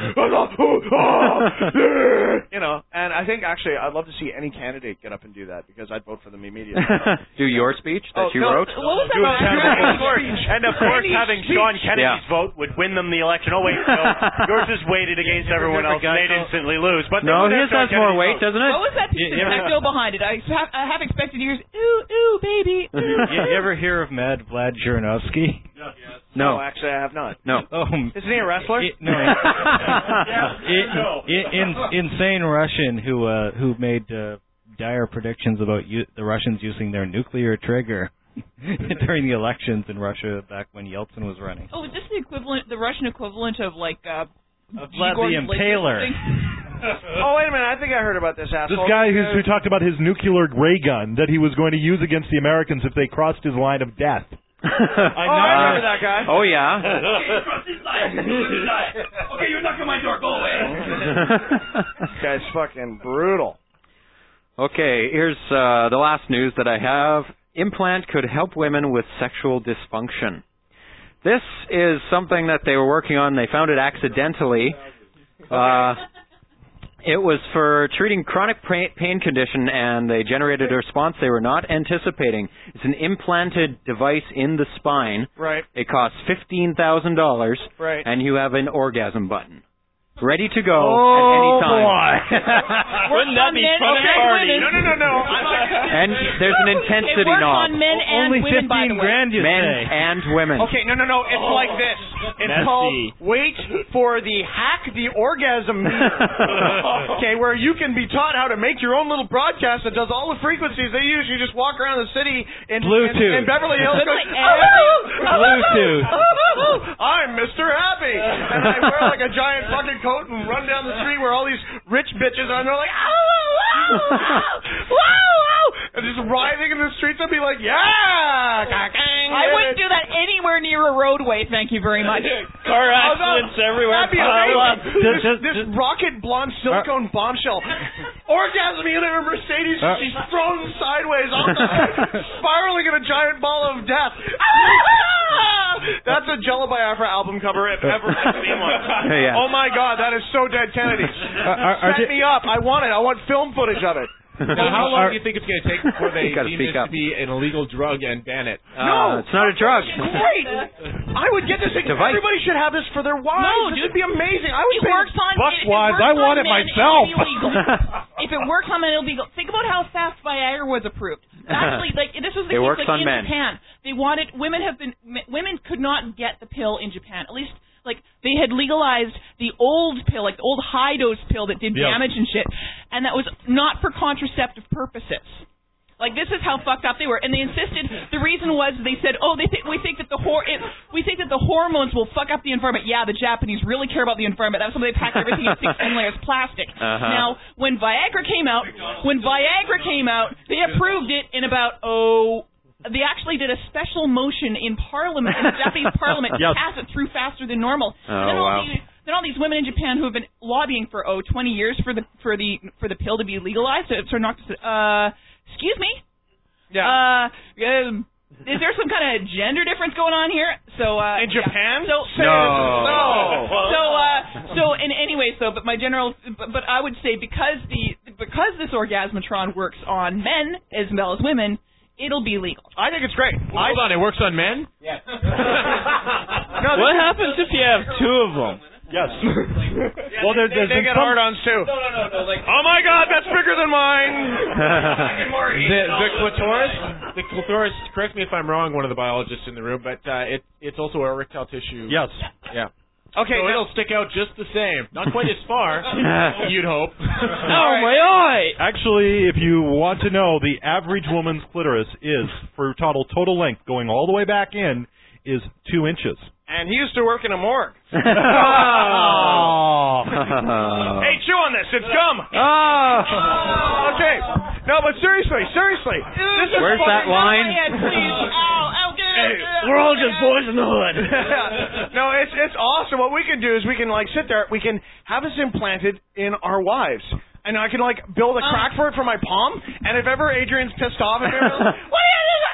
know, and I think actually I'd love to see any candidate get up and do that because I'd vote for them immediately. Do your speech that Oh, you no, wrote? what was that Do a about? Cannibal Corpse. Speech. And of course, Any having speech. Sean Kennedy's Yeah. vote would win them the election. Oh wait, no, yours is weighted against everyone else, and they'd instantly lose. But they No, would his have has Sean more Kennedy's weight, vote. doesn't it? What was that piece You- of you ever- techno behind it? I have, I have expected years. Ooh, ooh, baby. Ooh. you, you ever hear of Mad Vlad Jiranovsky? No, actually, I have not. No. Oh, Isn't he a wrestler? It, no. It, it, in, insane Russian who uh, who made uh, dire predictions about u- the Russians using their nuclear trigger during the elections in Russia back when Yeltsin was running. Oh, is this the equivalent, the Russian equivalent of like uh, Of G. Vlad the Gordon Blake or Impaler. something? Oh wait a minute! I think I heard about this asshole. This guy who's, who Because- talked about his nuclear ray gun that he was going to use against the Americans if they crossed his line of death. Oh, I remember that guy. Oh yeah. Okay, you're knocking on my door. Go away. This guy's fucking brutal. Okay, here's uh, the last news that I have. Implant could help women with sexual dysfunction. This is something that they were working on. They found it accidentally. Uh, it was for treating chronic pain condition, and they generated a response they were not anticipating. It's an implanted device in the spine. Right. It costs fifteen thousand dollars. Right. And you have an orgasm button. Ready to go oh, at any time. Boy. Wouldn't that be fun at a party? No, no, no, no. And there's an intensity it works knob. on men and Only women, by fifteen the way. grand, you Men say? and women. Okay, no, no, no. It's Oh. like this. It's Messy. called Wait for the Hack the Orgasm Meter. Okay, where you can be taught how to make your own little broadcast that does all the frequencies they use. You just walk around the city in, Bluetooth. in, in Beverly Hills. Literally Going, Bluetooth. I'm Mister Happy. And I wear like a giant fucking coat and run down the street where all these rich bitches are, and they're like, ow, ow, ow, ow, ow, and just writhing in the streets. I'd be like, yeah, I wouldn't do that anywhere near a roadway, thank you very much. Car accidents everywhere. That'd be Pile up. amazing. This, this rocket blonde silicone bombshell orgasming in a Mercedes. Uh, She's thrown sideways off the spiraling in a giant ball of death. That's a Jello Biafra album cover if ever I've seen one. Yeah. Oh my God, that is so Dead Kennedys. are- are Set they- me up. I want it. I want film footage of it. Now, how long Are- do you think it's going to take before they You gotta deem speak this up. to be an illegal drug and ban it? Uh, it's not a drug. Great. I would get this. Device. Everybody should have this for their wives. No, this dude. would be amazing. I would It pay works on buck it, it wives. works I on want it men, myself. It'll be illegal. If it works on men, it'll be illegal. Think about how fast Viagra was approved. Actually, like this was the It case works like, on in men. Japan. They wanted women have been m- women could not get the pill in Japan. At least like they had legalized the old pill, like the old high dose pill that did Yep. damage and shit, and that was not for contraceptive purposes. Like this is how fucked up they were, and they insisted. The reason was they said, "Oh, they th- we think that the hor- it, we think that the hormones will fuck up the environment." Yeah, the Japanese really care about the environment. That's why they packed everything in sixteen layers plastic. Uh-huh. Now, when Viagra came out, when Viagra came out, they approved it in about oh. They actually did a special motion in Parliament, in the Japanese Parliament, to Yes. pass it through faster than normal. Oh, then all wow. these, then all these women in Japan who have been lobbying for oh twenty years for the for the for the pill to be legalized, so, so not to, uh, excuse me. Yeah. Uh, um, is there some kind of gender difference going on here? So uh, In yeah. Japan? So Say No. it. No. so uh, so in anyway, so but my general, but, but I would say because the because this orgasmatron works on men as well as women, it'll be legal. I think it's great. Well, hold on, it works on men? Yeah. What happens if you have two of them? Yes. Well, there, They, there's they been get some- hard-ons too. No, no, no, no. Like, Oh my God, that's bigger than mine. The, the clitoris, the clitoris, correct me if I'm wrong, one of the biologists in the room, but uh, it, it's also erectile tissue. Yes. Yeah. Okay, So now- it'll stick out just the same. Not quite as far, you'd hope. Oh my eye! Actually, if you want to know, the average woman's clitoris is, for total total length, going all the way back in, is two inches. And he used to work in a morgue. Oh. Hey, chew on this. It's gum. Oh. Okay. No, but seriously, seriously. This is Where's that fucking- line? Hey, We're all just boys in the hood. no, it's it's awesome. What we can do is we can like sit there. We can have this implanted in our wives. And I can like build a crack for it for my palm. And if ever Adrian's pissed off at me, I'm like, what is this?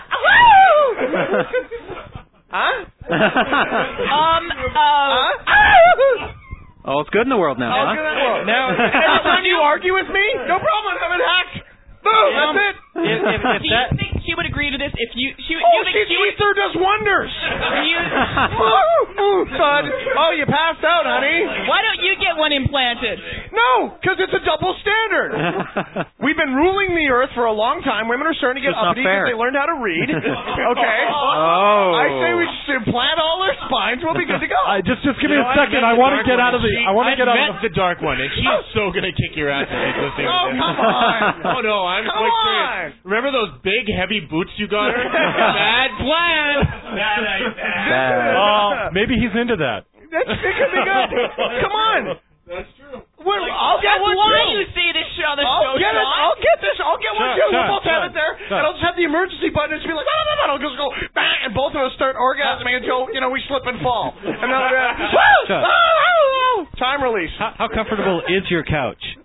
Huh? Um. Uh. Oh, it's good in the world now, Oh, huh? good in the world. Now, Every time you argue with me, no problem. I'm in hack. Boom. That's it. If, if, if Do you that, think she would agree to this if you she Oh, you think she's she would ether does wonders. you, Ooh, son. Oh, you passed out, honey. why don't you get one implanted? No, because it's a double standard. We've been ruling the earth for a long time. Women are starting to get It's not uppity fair. because they learned how to read. Okay. Oh. I say we should implant all their spines. We'll be good to go. I, just just give me You a know, second. met I the want to dark get one, out of the. and she- I want to I've get out met of the dark one, and she is so gonna kick your ass. Listening Oh, to this. come on. Oh no, I'm Come quite on. serious. Remember those big, heavy boots you got her? Bad plan. bad idea. Bad. Uh, maybe he's into that. That's, it could be good. Come on. That's true. What, I'll get That's one why too. you see this show. This I'll show, get it. Sean. I'll get this. I'll get one Sean, too. We'll Sean, both have Sean, it there, Sean. and I'll just have the emergency button. And just be like, no, no, no, no. I'll just go bang, and both of us start orgasming until you know we slip and fall, and then I'll be like, Sean. "Woo! Ah, ah, ah." Time release. how, how comfortable is your couch?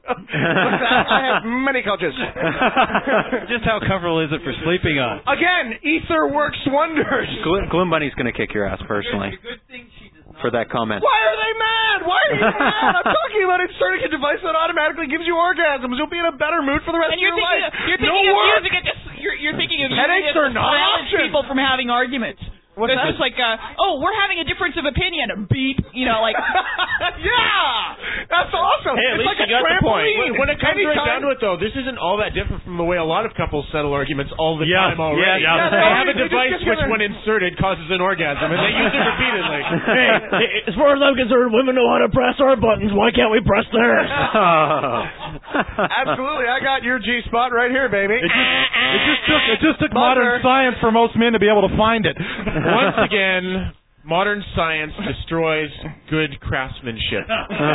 I have many couches. Just how comfortable is it for sleeping on? Again, ether works wonders. Gloom, Gloom Bunny's going to kick your ass personally for that comment. Why are they mad? Why are you mad? I'm talking about inserting a device that automatically gives you orgasms. You'll be in a better mood for the rest And you're of your thinking life. of, you're no thinking of work. using it to, you're, you're thinking of Headaches using it are to not an silence option. people from having arguments. What's It's that? just like, uh, oh, we're having a difference of opinion. Beep. You know, like. Yeah! That's awesome. Hey, at it's least like you a got the point. trampoline. When, when it comes right Anytime- down to it, though, this isn't all that different from the way a lot of couples settle arguments all the Yeah, time already. yeah, yeah. They have a They just device get which, together. when inserted, causes an orgasm, and they use it repeatedly. Hey, as far as I'm concerned, women know how to press our buttons. Why can't we press theirs? Absolutely. I got your G spot right here, baby. It just, it just took it just took Buzzer. modern science for most men to be able to find it. Once again, modern science destroys good craftsmanship.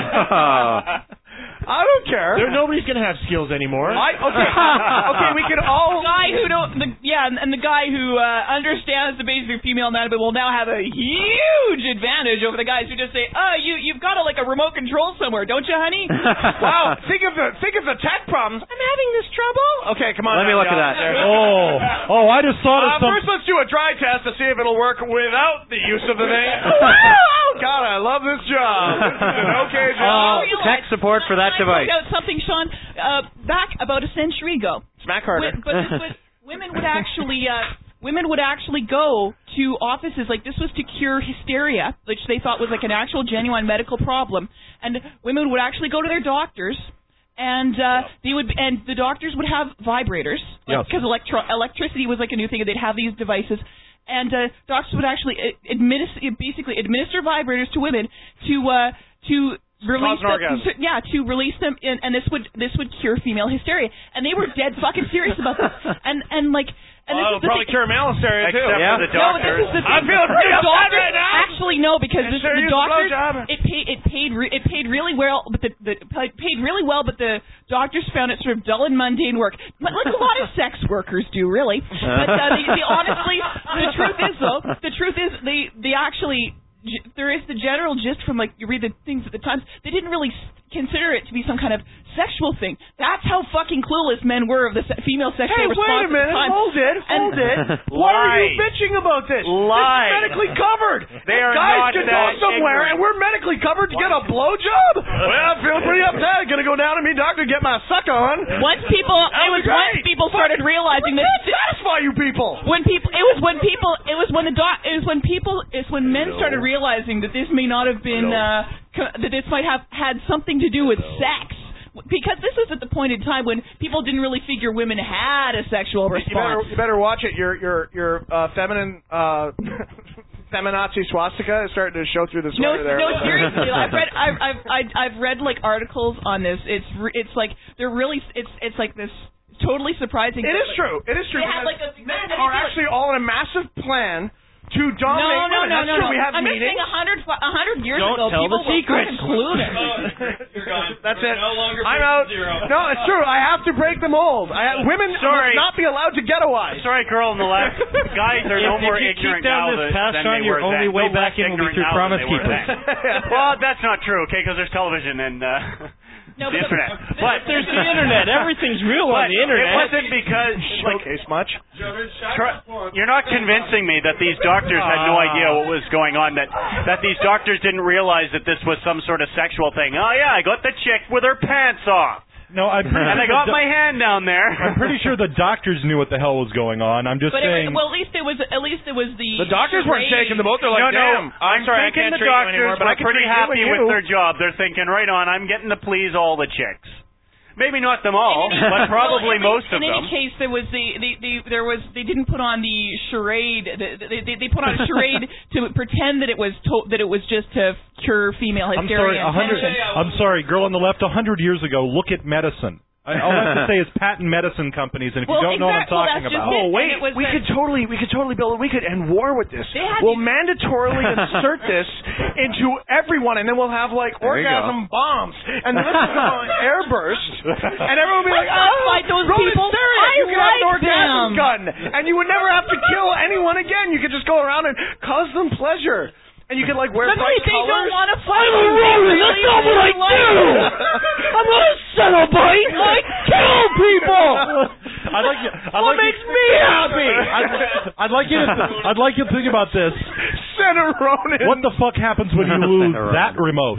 I don't care. There, nobody's going to have skills anymore. I, okay, okay, we can all. The guy who don't, the, yeah, and, and the guy who uh, understands the basic female anatomy will now have a huge advantage over the guys who just say, "Oh, you you've got a, like a remote control somewhere, don't you, honey?" Wow, think of the think of the tech problems. I'm having this trouble. Okay, come on. Let me now, look at guys. that. Oh, oh! I just thought Uh, of some. first, let's do a dry test to see if it'll work without the use of the thing. Oh, God, I love this job. This is an okay job. Uh, tech support for that I device. found out something, Sean, uh, back about a century ago. Smack harder. Wi- But, but women would actually, uh, women would actually go to offices like this was to cure hysteria, which they thought was like an actual genuine medical problem, and women would actually go to their doctors. And uh, they would, and the doctors would have vibrators, Yes. because electro- electricity was like a new thing, and they'd have these devices. And uh, doctors would actually uh, administer, basically administer vibrators to women to uh, to release Cause an them, orgasm. to- yeah, to release them, in, and this would this would cure female hysteria. And they were dead fucking serious about this. And and like. And this Oh, is the probably thing. cure male hysteria, too. Except Yeah. for the No, but this doctors. is the thing. I'm feeling pretty the upset doctors, right now. Actually, no, because this, Sure, the use doctors blowjob. it paid it paid re, it paid really well, but the, the it paid really well, but the doctors found it sort of dull and mundane work, like a lot of sex workers do, really. But uh, they, they honestly, the truth is though, the truth is they they actually. There is the general gist from, like, you read the things at the Times. They didn't really s- consider it to be some kind of sexual thing. That's how fucking clueless men were of the se- female sexual Hey, wait response a minute. at the time. Hold it. Hold it. Why are you Lies. bitching about this? Lies. This is medically covered. They are Guys not can go that somewhere, ignorant. and we're medically covered to get a blowjob? Well, I'm feeling pretty upset. Gonna go down to me doctor to get my suck on. Once people, That it would was be once great. people started realizing that. Satisfy you people. When people, it was when people, it was when the doc, it was when people, it's when men started realizing that this may not have been, uh, co- that this might have had something to do with sex. Because this was at the point in time when people didn't really figure women had a sexual You better, response. you better watch it. Your your your uh, feminine uh, feminazi swastika is starting to show through the No, sweater there. no, seriously. I've read, I've, I've, I've, I've read like articles on this. It's, re- it's like they're really, it's, it's like this totally surprising. It is true. It is true. They have because like a, men are actually all in a massive plan to dominate No, no, women. no, That's no, true. no. We have I'm meetings. just saying a hundred, a hundred years Don't ago, tell people the were secrets. fucking clueless. That's it. I'm out. No, it's true. I have to break the mold. I have, women Sorry. must not be allowed to ghettoize. Sorry, girl on the left. Guys are no If- if more you keep ignorant down now this than, path, than Sean, they your were only then. way No back less in will be ignorant through now than Promise they were Keepers. then. Well, that's not true, okay, because there's television and uh, No, the but- internet. But There's the internet. Everything's real on but the internet. It wasn't because Like case much. Try- you're not convincing me that these doctors had no idea what was going on, that that these doctors didn't realize that this was some sort of sexual thing. Oh, yeah, I got the chick with her pants off. No, I'm pretty And sure I got the my do- hand down there. I'm pretty sure the doctors knew what the hell was going on. I'm just But it saying. was, well, at least it was, at least it was the. The doctors weren't charade. taking the boat. They're like, no, no, damn. I'm, sorry, I thinking can't the treat you doctors anymore, but I were can pretty treat you happy and with you. their job. They're thinking, right on, I'm getting to please all the chicks. Maybe not them all, In any- but probably well, in most any, of in them. any case, there was the, the, the there was they didn't put on the charade. The, they, they they put on a charade to pretend that it was to, that it was just to cure female I'm hysteria. sorry, a and hundred. tension. I'm sorry, girl on the left. A hundred years ago, look at medicine. I, all I have to say is patent medicine companies, and if Well, you don't know what I'm exact- well, talking that's just about, it. Oh wait, And it was we that- could totally, we could totally build, we could end war with this. They had We'll these- mandatorily insert this into everyone, and then we'll have like There you orgasm bombs, and then this will go on airburst, and everyone will be like, Let's not "Oh, fight those Roman people. Hysteria, I you can have an like orgasm them." gun, and you would never have to kill anyone again. You could just go around and cause them pleasure." And you can like wear Suddenly bright they colors. don't want to fight. I'm a Ronin. That's not what I do. I'm not a Cenobite. I kill people. I'd like you. I'd What like makes you, me happy? I'd, I'd like you. To, I'd like you to think about this. Center Ronin. What the fuck happens when you lose that remote?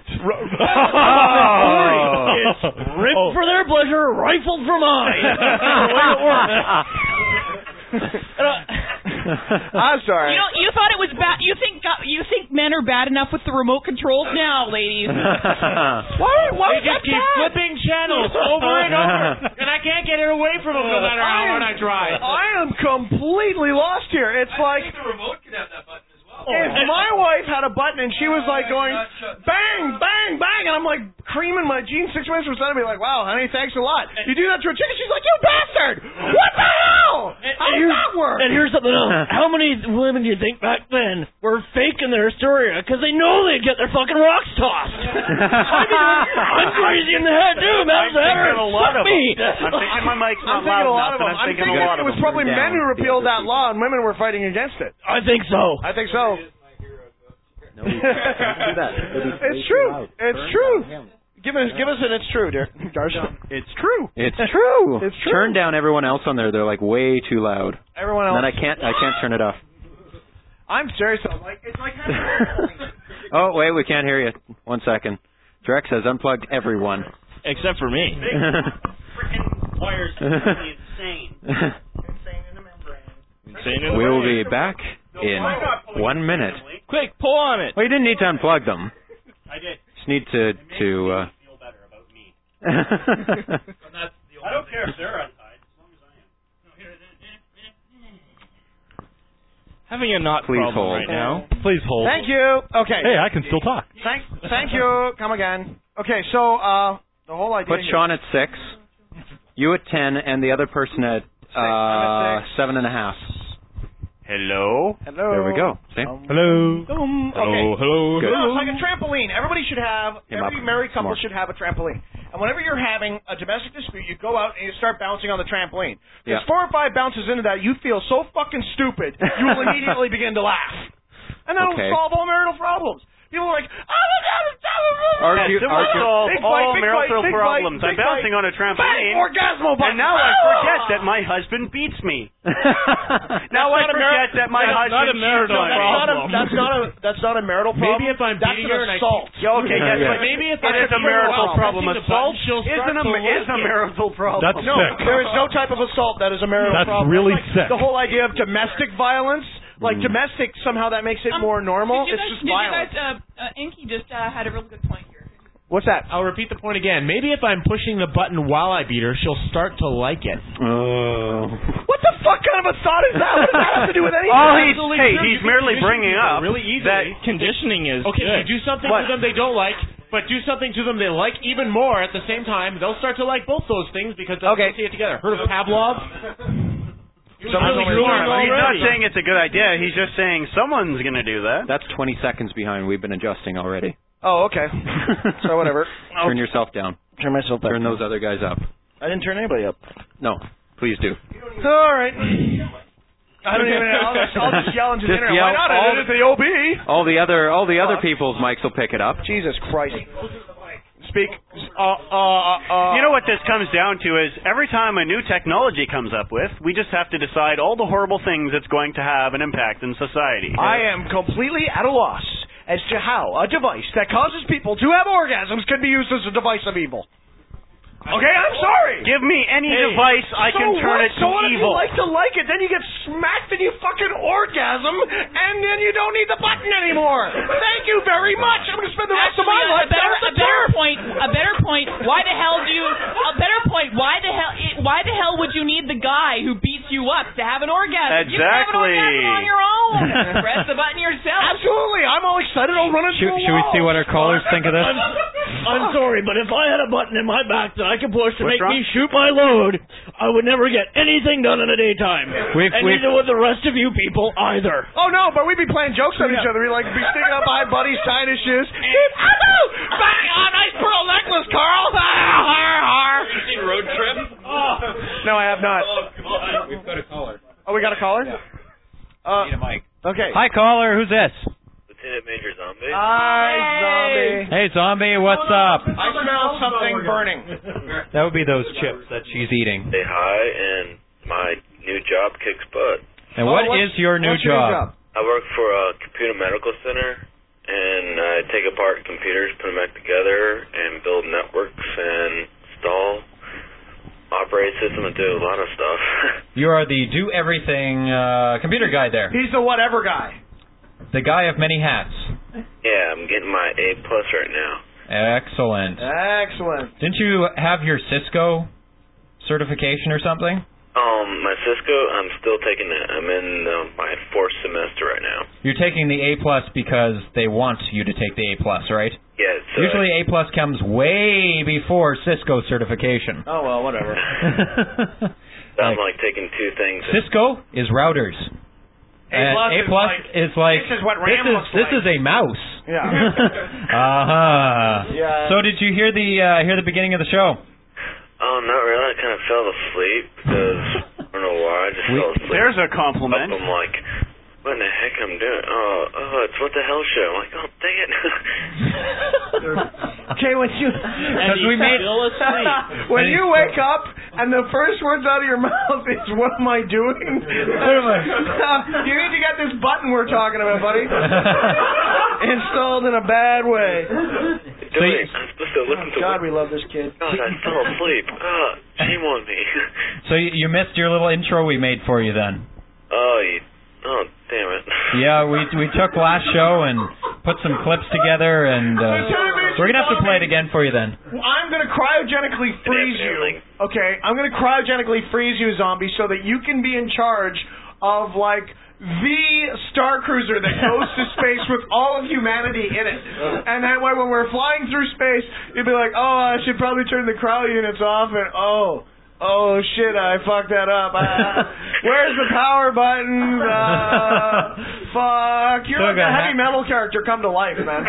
Oh. It's ripped Oh. for their pleasure, rifled for mine. That's the way it works. I'm sorry. You know, you thought it was bad. You think uh, you think men are bad enough with the remote controls now, ladies? Why? Why They is just that keep bad? flipping channels over and over, and I can't get it away from them no matter how hard I try. I am completely lost here. It's like the remote could have that button as well. if my wife had a button and she was like going bang, bang, bang, and I'm like creaming my jeans six minutes from Sunday, be like, wow, honey, thanks a lot. You do that to a chick, and she's like, you bastard! What the hell? How does that work? And here's something else. How many women do you think back then were faking their hysteria because they know they'd get their fucking rocks tossed? I mean, I'm crazy in the head, too. That's I'm thinking a lot of me. them. I'm thinking my mic's I'm not thinking loud a lot of enough, them. and I'm I'm thinking thinking a lot it of was them. probably men who repealed that law and women were fighting against it. I think so. I think so. No, we can't do that. It'll be It's way true. too loud. It's Burn true. down him. Give us, give us an it's true, dear. It's true. It's true. It's true. Turn down everyone else on there. They're like way too loud. Everyone else. And then I can't. I can't turn it off. I'm serious. I'm like, it's like. Oh wait, we can't hear you. One second. Drex has unplugged everyone. Except for me. Freaking wires are insane. Insane in the membrane. Insane in the We will brain. be back in one minute. Quick, pull on it. Well, you didn't need to unplug them. I did. Just need to to. Uh... Feel better about me. I don't care if they're untied, as long as I am. Having a knot Please problem hold. right now. Please hold. Thank you. Okay. Hey, I can still talk. Thank, thank you. Come again. Okay, so uh, the whole idea. Put Sean at six, you at ten, and the other person at uh, seven and a half. Hello. Hello. There we go. See? Hello. Um, Hello. okay. Hello. Good. No, it's like a trampoline. Everybody should have. Came Every up. married couple Smart. should have a trampoline. And whenever you're having a domestic dispute, you go out and you start bouncing on the trampoline. Because Yeah. four or five bounces into that, you feel so fucking stupid, you will immediately begin to laugh. And that'll Okay. solve all marital problems. People are like, oh my god, it's Argue- Yes, it will argue- solve Big all fight, big marital fight, big problems. fight, I'm big bouncing fight. on a Bang, trampoline, orgasmo button. and now I Ah! forget that my husband beats me. Now I not a forget mar- that my that's husband not a marital cheats on That's not me. a, that's not a that's not a marital problem. Maybe if I'm that's beating an her and I assault. Yeah, okay, yes, Yeah. but Maybe if it I is a marital wow, problem. pressing the Assault button, she'll isn't start a to is a like it. marital problem. That's No, sick. there is no type of assault that is a marital That's problem. really Like, sick. The whole idea of domestic violence, like Mm. domestic, somehow that makes it Um, more normal. Did you It's guys, just did violence. you guys, uh, uh, Inky just uh, had a real good point here. What's that? I'll repeat the point again. Maybe if I'm pushing the button while I beat her, she'll start to like it. Oh. What the fuck kind of a thought is that? What does that have to do with anything? All he's Absolutely hey, true. he's You can merely condition bringing people up really easily. that Conditioning is Okay, good. you do something What? to them they don't like, but do something to them they like even more at the same time. They'll start to like both those things because they'll Okay. see it together. Heard of Pavlov? Someone's really only cool learning. already. he's not saying it's a good idea. He's just saying someone's going to do that. That's twenty seconds behind. We've been adjusting already. Oh, okay. So whatever. Turn yourself down. Turn myself back. Turn those other guys up. I didn't turn anybody up. No, please do. All right. I don't even. I'll just, I'll just yell into the Just internet. yell Why not? all I did it to the O B. All the other all the other people's mics will pick it up. Jesus Christ. Speak. Uh, uh, uh, You know what this comes down to is every time a new technology comes up with, we just have to decide all the horrible things it's going to have an impact in society. I am completely at a loss as to how a device that causes people to have orgasms can be used as a device of evil. Okay, I'm sorry. Give me any Hey, device I so can turn what? it to so what if evil. you like to like it, then you get smacked and you fucking orgasm, and then you don't need the button anymore. Thank you very much. I'm going to spend the rest of my Actually, life a better, down a the better turf. point. A better point. Why the hell do you? A better point. Why the hell? Why the hell would you need the guy who beats you up to have an orgasm? You can have an Exactly. orgasm on your own. Press the button yourself. Absolutely. I'm all excited. I'll run into Should, a should we wall. see what our callers think of this? I'm, I'm sorry, but if I had a button in my back that I could push to What's make wrong? me shoot my load, I would never get anything done in the daytime. We've- and we've- neither would the rest of you people either. Oh no, but we'd be playing jokes on each other. We'd like be sticking up behind buddies, tying his shoes. Bang! Oh, nice pearl necklace, Carl. Har har. You seen Road Trip? Oh. No, I have not. Oh, God. We've got a caller. Oh, we got a caller. Yeah. Uh, Need a mic. okay. Hi, caller. Who's this? Lieutenant Major Zombie. Zombie. Hi, Zombie. Hey, Zombie, what's up? I smell something burning. That would be those chips that she's eating. Say hi, and my new job kicks butt. And what Oh, is your new what's your new job? I work for a computer medical center, and I take apart computers, put them back together, and build networks and install operating system and do a lot of stuff. You are the do-everything uh, computer guy there. He's the whatever guy. The guy of many hats. Yeah, I'm getting my A plus right now. Excellent. Excellent. Didn't you have your Cisco certification or something? Um, my Cisco, I'm still taking it. I'm in uh, my fourth semester right now. You're taking the A plus because they want you to take the A plus, right? Yeah, it's, uh, Usually A plus comes way before Cisco certification. Oh, well, whatever. I'm like taking two things. Cisco is routers. And A plus A is plus like- is like this is what RAM this is, looks this like. is a mouse. Yeah. Uh-huh. Yeah. So did you hear the uh, hear the beginning of the show? Oh, not really. I kind of fell asleep because I don't know why. I just We- fell asleep. There's a compliment. I'm like, what in the heck I'm doing? Oh, oh, it's What the Hell Show. I'm like, oh, dang it. Okay, when you Because we made when you wake up and the first words out of your mouth is "What am I doing?" You need to get this button we're talking about, buddy, installed in a bad way. So you, I'm supposed to listen Oh, to God, what, we love this kid. God, I fell asleep. Oh, shame on me. So you, you missed your little intro we made for you then. Oh, you, oh, damn it. Yeah, we we took last show and put some clips together, and uh, we're gonna have to play it again for you then. I'm going to cryogenically freeze you. Okay, I'm going to cryogenically freeze you, Zombie, so that you can be in charge of, like, the Star Cruiser that goes to space with all of humanity in it. And that way, when we're flying through space, you'll be like, oh, I should probably turn the cryo units off, and oh, oh, shit, I fucked that up. Uh, where's the power button? Uh, fuck. You're Still like a got heavy metal character come to life, man.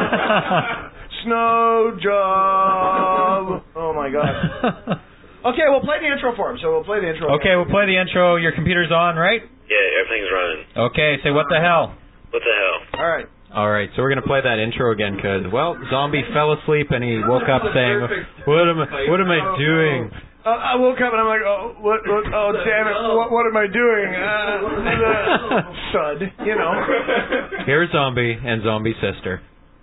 Snow job. Oh, my God. Okay, we'll play the intro for him. So we'll play the intro. Okay, we'll play the intro. Your computer's on, right? Yeah, everything's running. Okay, say what the hell. What the hell? All right. All right, so we're gonna play that intro again because, well, Zombie fell asleep and he woke up saying, "What am I? What am I doing?" Uh, I woke up and I'm like, oh, what, what, oh, damn it, what, what am I doing? Uh, uh, thud, you know. Here's Zombie and Zombie's sister.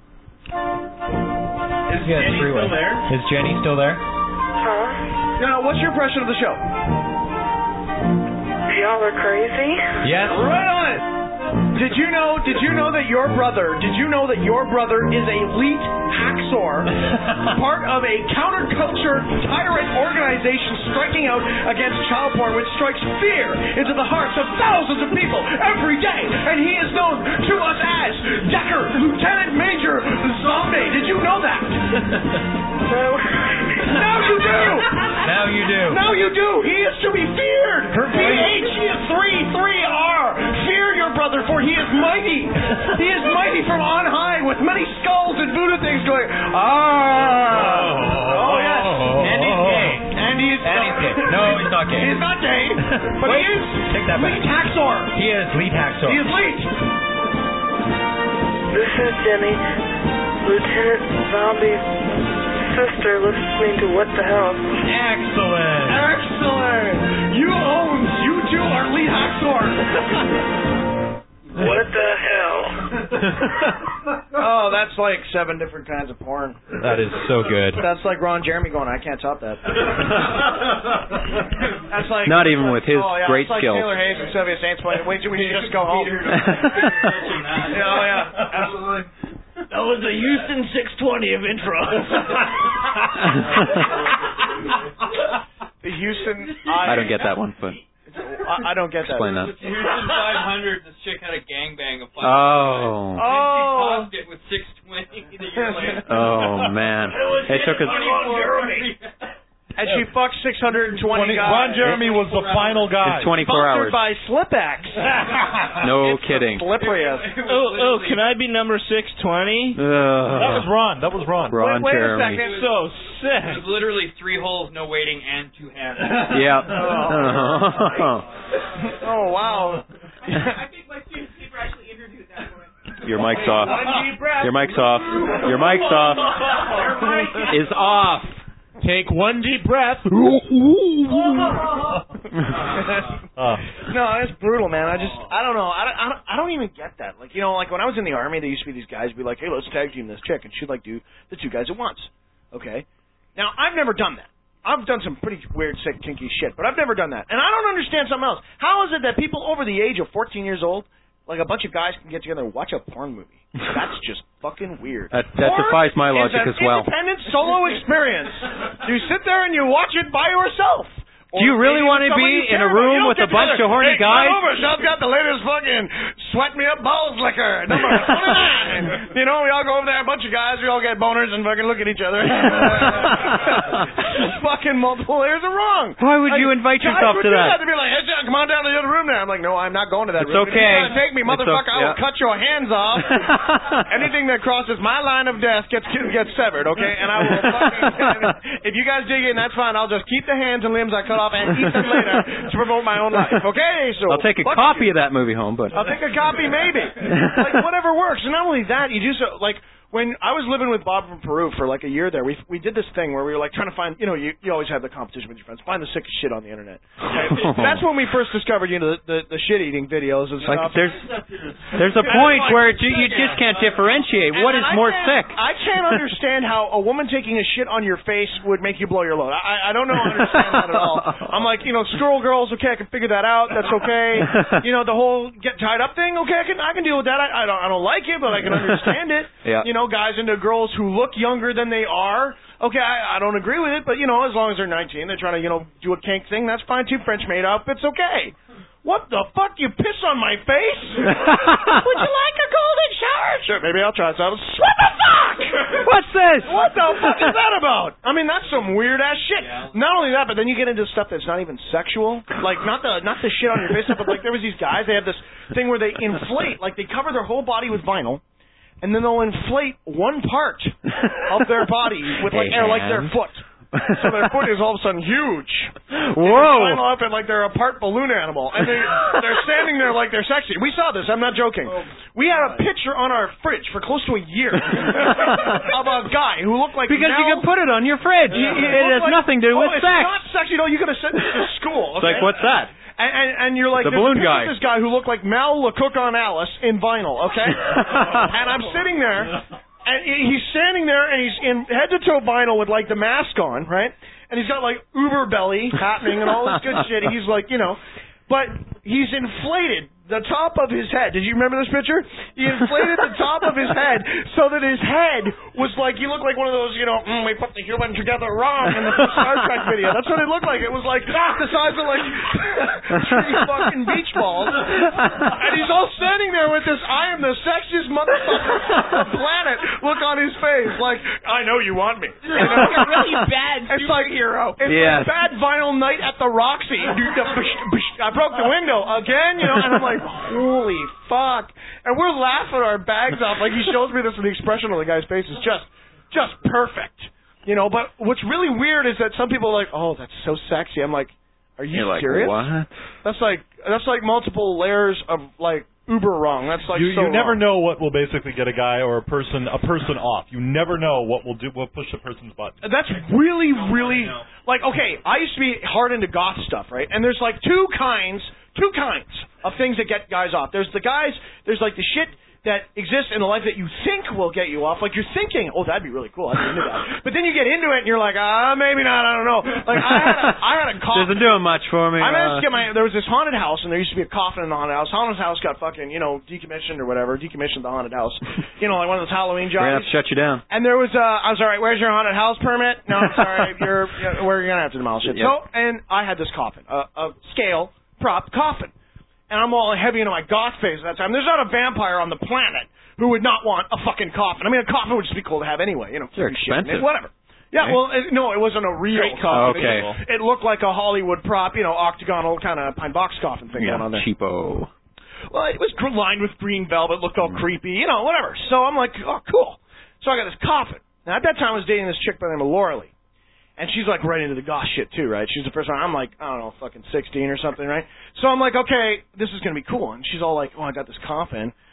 Is Yeah, Jenny three-way. still there? Is Jenny still there? Huh? Now, what's your impression of the show? Y'all are crazy? Yes. Right on it. Did you know? Did you know that your brother? Did you know that your brother is a elite hacksaw, part of a counterculture tyrant organization striking out against child porn, which strikes fear into the hearts of thousands of people every day, and he is known to us as Decker Lieutenant Major Zombie. Did you know that? No. Now you do. Now you do. Now you do. He is to be feared. P H E is three three R. Fear your brother, for he is mighty. He is mighty from on high, with many skulls and voodoo things going. Ah. Oh yes. And he's gay. And he's And he's gay. No, he's not gay. He's not gay. But Wait, he is take that back. lead hacksaw. He is lead hacksaw. He is lead. This is Jenny, Lieutenant Zombie's sister, listening to What the Hell. Excellent. Excellent. You own. You two are lead hacksaw. What the hell? Oh, that's like seven different kinds of porn. That is so good. That's like Ron Jeremy going, I can't top that. That's like Not even with his oh, yeah, great it's like skills. Taylor Hayes and Soviet Saints playing. Wait till we should just go home. Yeah, oh yeah, absolutely. That was the Houston six twenty of intro. The Houston. I don't get that one, but I, I don't get explain that. that. Houston five hundred, this chick had a gangbang of five. Oh. And she topped it with six twenty the year later. Oh man, it took us. And she fucked six hundred twenty guys. Ron Jeremy was the final guy. It's twenty-four hours. Sponsored by Slip-X. No kidding. Slipperyest. Oh, oh, can I be number six twenty? That was Ron. That was Ron. Ron wait, wait Jeremy. a second. So sick. It was literally three holes, no waiting, and two hands. Yeah. Oh wow. I think my students were actually interviewed that way. Your mic's off. One deep breath. Your mic's off. Your mic's off. Is off. Take one deep breath. uh. No, it's brutal, man. I just, I don't know. I don't, I don't, I don't even get that. Like, you know, like when I was in the army, there used to be these guys be like, hey, let's tag team this chick, and she'd like do the two guys at once. Okay. Now, I've never done that. I've done some pretty weird, sick, kinky shit, but I've never done that. And I don't understand something else. How is it that people over the age of fourteen years old, like a bunch of guys, can get together and watch a porn movie? That's just fucking weird. That, that defies my logic as well. Independent solo experience. You sit there and you watch it by yourself. Do you really want to be in a room with a bunch of horny hey, guys? Come over. Sean's got the latest fucking sweat me up balls liquor, number twenty-nine. You know, we all go over there, a bunch of guys, we all get boners and fucking look at each other. Fucking multiple layers of wrong. Why would like, you invite guys yourself would to do that? They'd be like, hey, Sean, come on down to the other room there. I'm like, no, I'm not going to that It's room. okay. If you try to take me, motherfucker, okay, I will yeah. cut your hands off. Anything that crosses my line of death gets gets severed, okay? And I will fucking, if you guys dig in, that's fine. I'll just keep the hands and limbs I cut off and eat them later to promote my own life, okay? So I'll take a copy of that movie home, but I'll take a copy, maybe. Like, whatever works. And not only that, you do so, like, when I was living with Bob from Peru for like a year there, we we did this thing where we were like trying to find, you know, you, you always have the competition with your friends, find the sickest shit on the internet. Okay? That's when we first discovered, you know, the, the, the shit-eating videos and like stuff. there's there's a point where you, you just can't differentiate. What is I more sick? I can't understand how a woman taking a shit on your face would make you blow your load. I, I don't know understand that at all. I'm like, you know, squirrel girls, okay, I can figure that out. That's okay. You know, the whole get tied up thing, okay, I can I can deal with that. I, I don't I don't like it, but I can understand it. Yeah. You know, guys into girls who look younger than they are. Okay, I, I don't agree with it, but, you know, as long as they're nineteen, they're trying to, you know, do a kink thing, that's fine too. French maid outfit's okay. What the fuck? You piss on my face? Would you like a golden shower? Sure, maybe I'll try some. What the fuck? What's this? What the fuck is that about? I mean, that's some weird ass shit. Yeah. Not only that, but then you get into stuff that's not even sexual. Like, not the not the shit on your face, but like there was these guys, they have this thing where they inflate, like they cover their whole body with vinyl, and then they'll inflate one part of their body with like air, like their foot. So their foot is all of a sudden huge. Whoa! They climb up and like they're a part balloon animal, and they they're standing there like they're sexy. We saw this. I'm not joking. We had a picture on our fridge for close to a year of a guy who looked like because Mel, you can put it on your fridge. Yeah. It, it has like, nothing to do oh, with it's sex. It's not sexy. No, you could have sent this to school. Okay? It's like, what's that? And, and, and you're like, the there's balloon a picture guy. of this guy who looked like Mel LeCook on Alice in vinyl, okay? And I'm sitting there, and he's standing there, and he's in head-to-toe vinyl with, like, the mask on, right? And he's got, like, Uber belly happening and all this good shit. He's like, you know, but he's inflated the top of his head. Did you remember this picture? He inflated the top of his head so that his head was like, he looked like one of those, you know, mm, we put the human together wrong in the Star Trek video. That's what it looked like. It was like the size of like three fucking beach balls. And he's all standing there with this, I am the sexiest motherfucker on the planet look on his face. Like, I know you want me. You know? You're a really bad It's like, superhero. It's yes. like bad vinyl night at the Roxy. I broke the window again, you know, and I'm like, holy fuck. And we're laughing our bags off. Like, he shows me this, and the expression on the guy's face is just just perfect. You know, but what's really weird is that some people are like, oh, that's so sexy. I'm like, are you You're serious? Like, what? That's like that's like multiple layers of like uber wrong. That's like you, so you never wrong. know what will basically get a guy or a person a person off. You never know what will do will push a person's button. That's really, really like okay. I used to be hard into goth stuff, right? And there's like two kinds, two kinds of things that get guys off. There's the guys. There's like the shit that exists in the life that you think will get you off. Like you're thinking, oh, that'd be really cool. I'd be into that. But then you get into it and you're like, ah, maybe not. I don't know. Like I had a, I had a coffin. Doesn't do much for me. I managed uh, to get my. There was this haunted house, and there used to be a coffin in the haunted house. Haunted house got fucking, you know, decommissioned or whatever. Decommissioned the haunted house. You know, like one of those Halloween We're jobs. gonna have to shut you down. And there was, uh, I was all right. Where's your haunted house permit? No, I'm sorry. You're, you're we're gonna have to demolish it. Yep. So, and I had this coffin, a, a scale prop coffin, and I'm all heavy into my goth phase at that time. There's not a vampire on the planet who would not want a fucking coffin. I mean, a coffin would just be cool to have anyway. You know, they're shit. expensive. Whatever. Yeah, right? well, it, no, it wasn't a real coffin. Okay. It, just, it looked like a Hollywood prop, you know, octagonal kind of pine box coffin thing Yeah, going on there. cheapo. Well, it was gr- lined with green velvet, looked all creepy, you know, whatever. So I'm like, oh, cool. So I got this coffin. Now, at that time, I was dating this chick by the name of Laura Lee. And she's like right into the goth shit too, right? She's the first one. I'm like, I don't know, fucking sixteen or something, right? So I'm like, okay, this is going to be cool. And she's all like, oh, I got this coffin.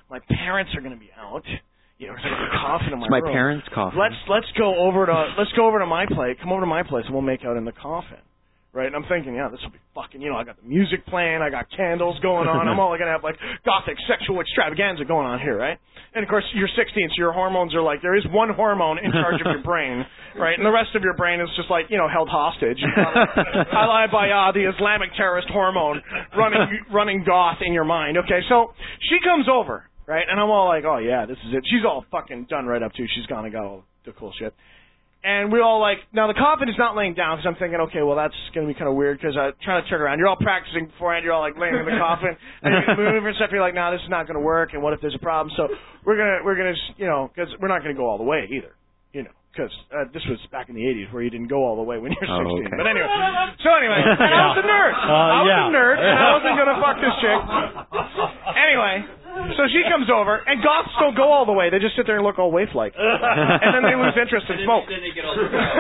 My parents are going to be out. You know, 'cause I got a coffin in my It's my room. parents' coffin. Let's let's go over to let's go over to my place. Come over to my place and we'll make out in the coffin. Right? And I'm thinking, yeah, this will be fucking, you know, I got the music playing, I got candles going on, I'm all going to have, like, gothic sexual extravaganza going on here, right? And, of course, you're sixteen, so your hormones are like, there is one hormone in charge of your brain, right? And the rest of your brain is just, like, you know, held hostage. Halai Baya, the Islamic terrorist hormone, running running goth in your mind. Okay, so she comes over, right? And I'm all like, oh, yeah, this is it. She's all fucking done right up, too. She's gone and got all the cool shit. And we all like, now the coffin is not laying down because I'm thinking, okay, well, that's going to be kind of weird because I'm trying to turn around. You're all practicing beforehand. You're all like laying in the coffin and you move and stuff. You're like, no, nah, this is not going to work. And what if there's a problem? So we're going to, we're going to, you know, because we're not going to go all the way either, you know, because uh, this was back in the eighties where you didn't go all the way when you're Oh, sixteen. okay. But anyway, so anyway, and I was a nerd. Uh, I was yeah. a nerd and I wasn't going to fuck this chick. Anyway. So she comes over, and goths don't go all the way. They just sit there and look all waif-like. And then they lose interest and smoke. Then they get all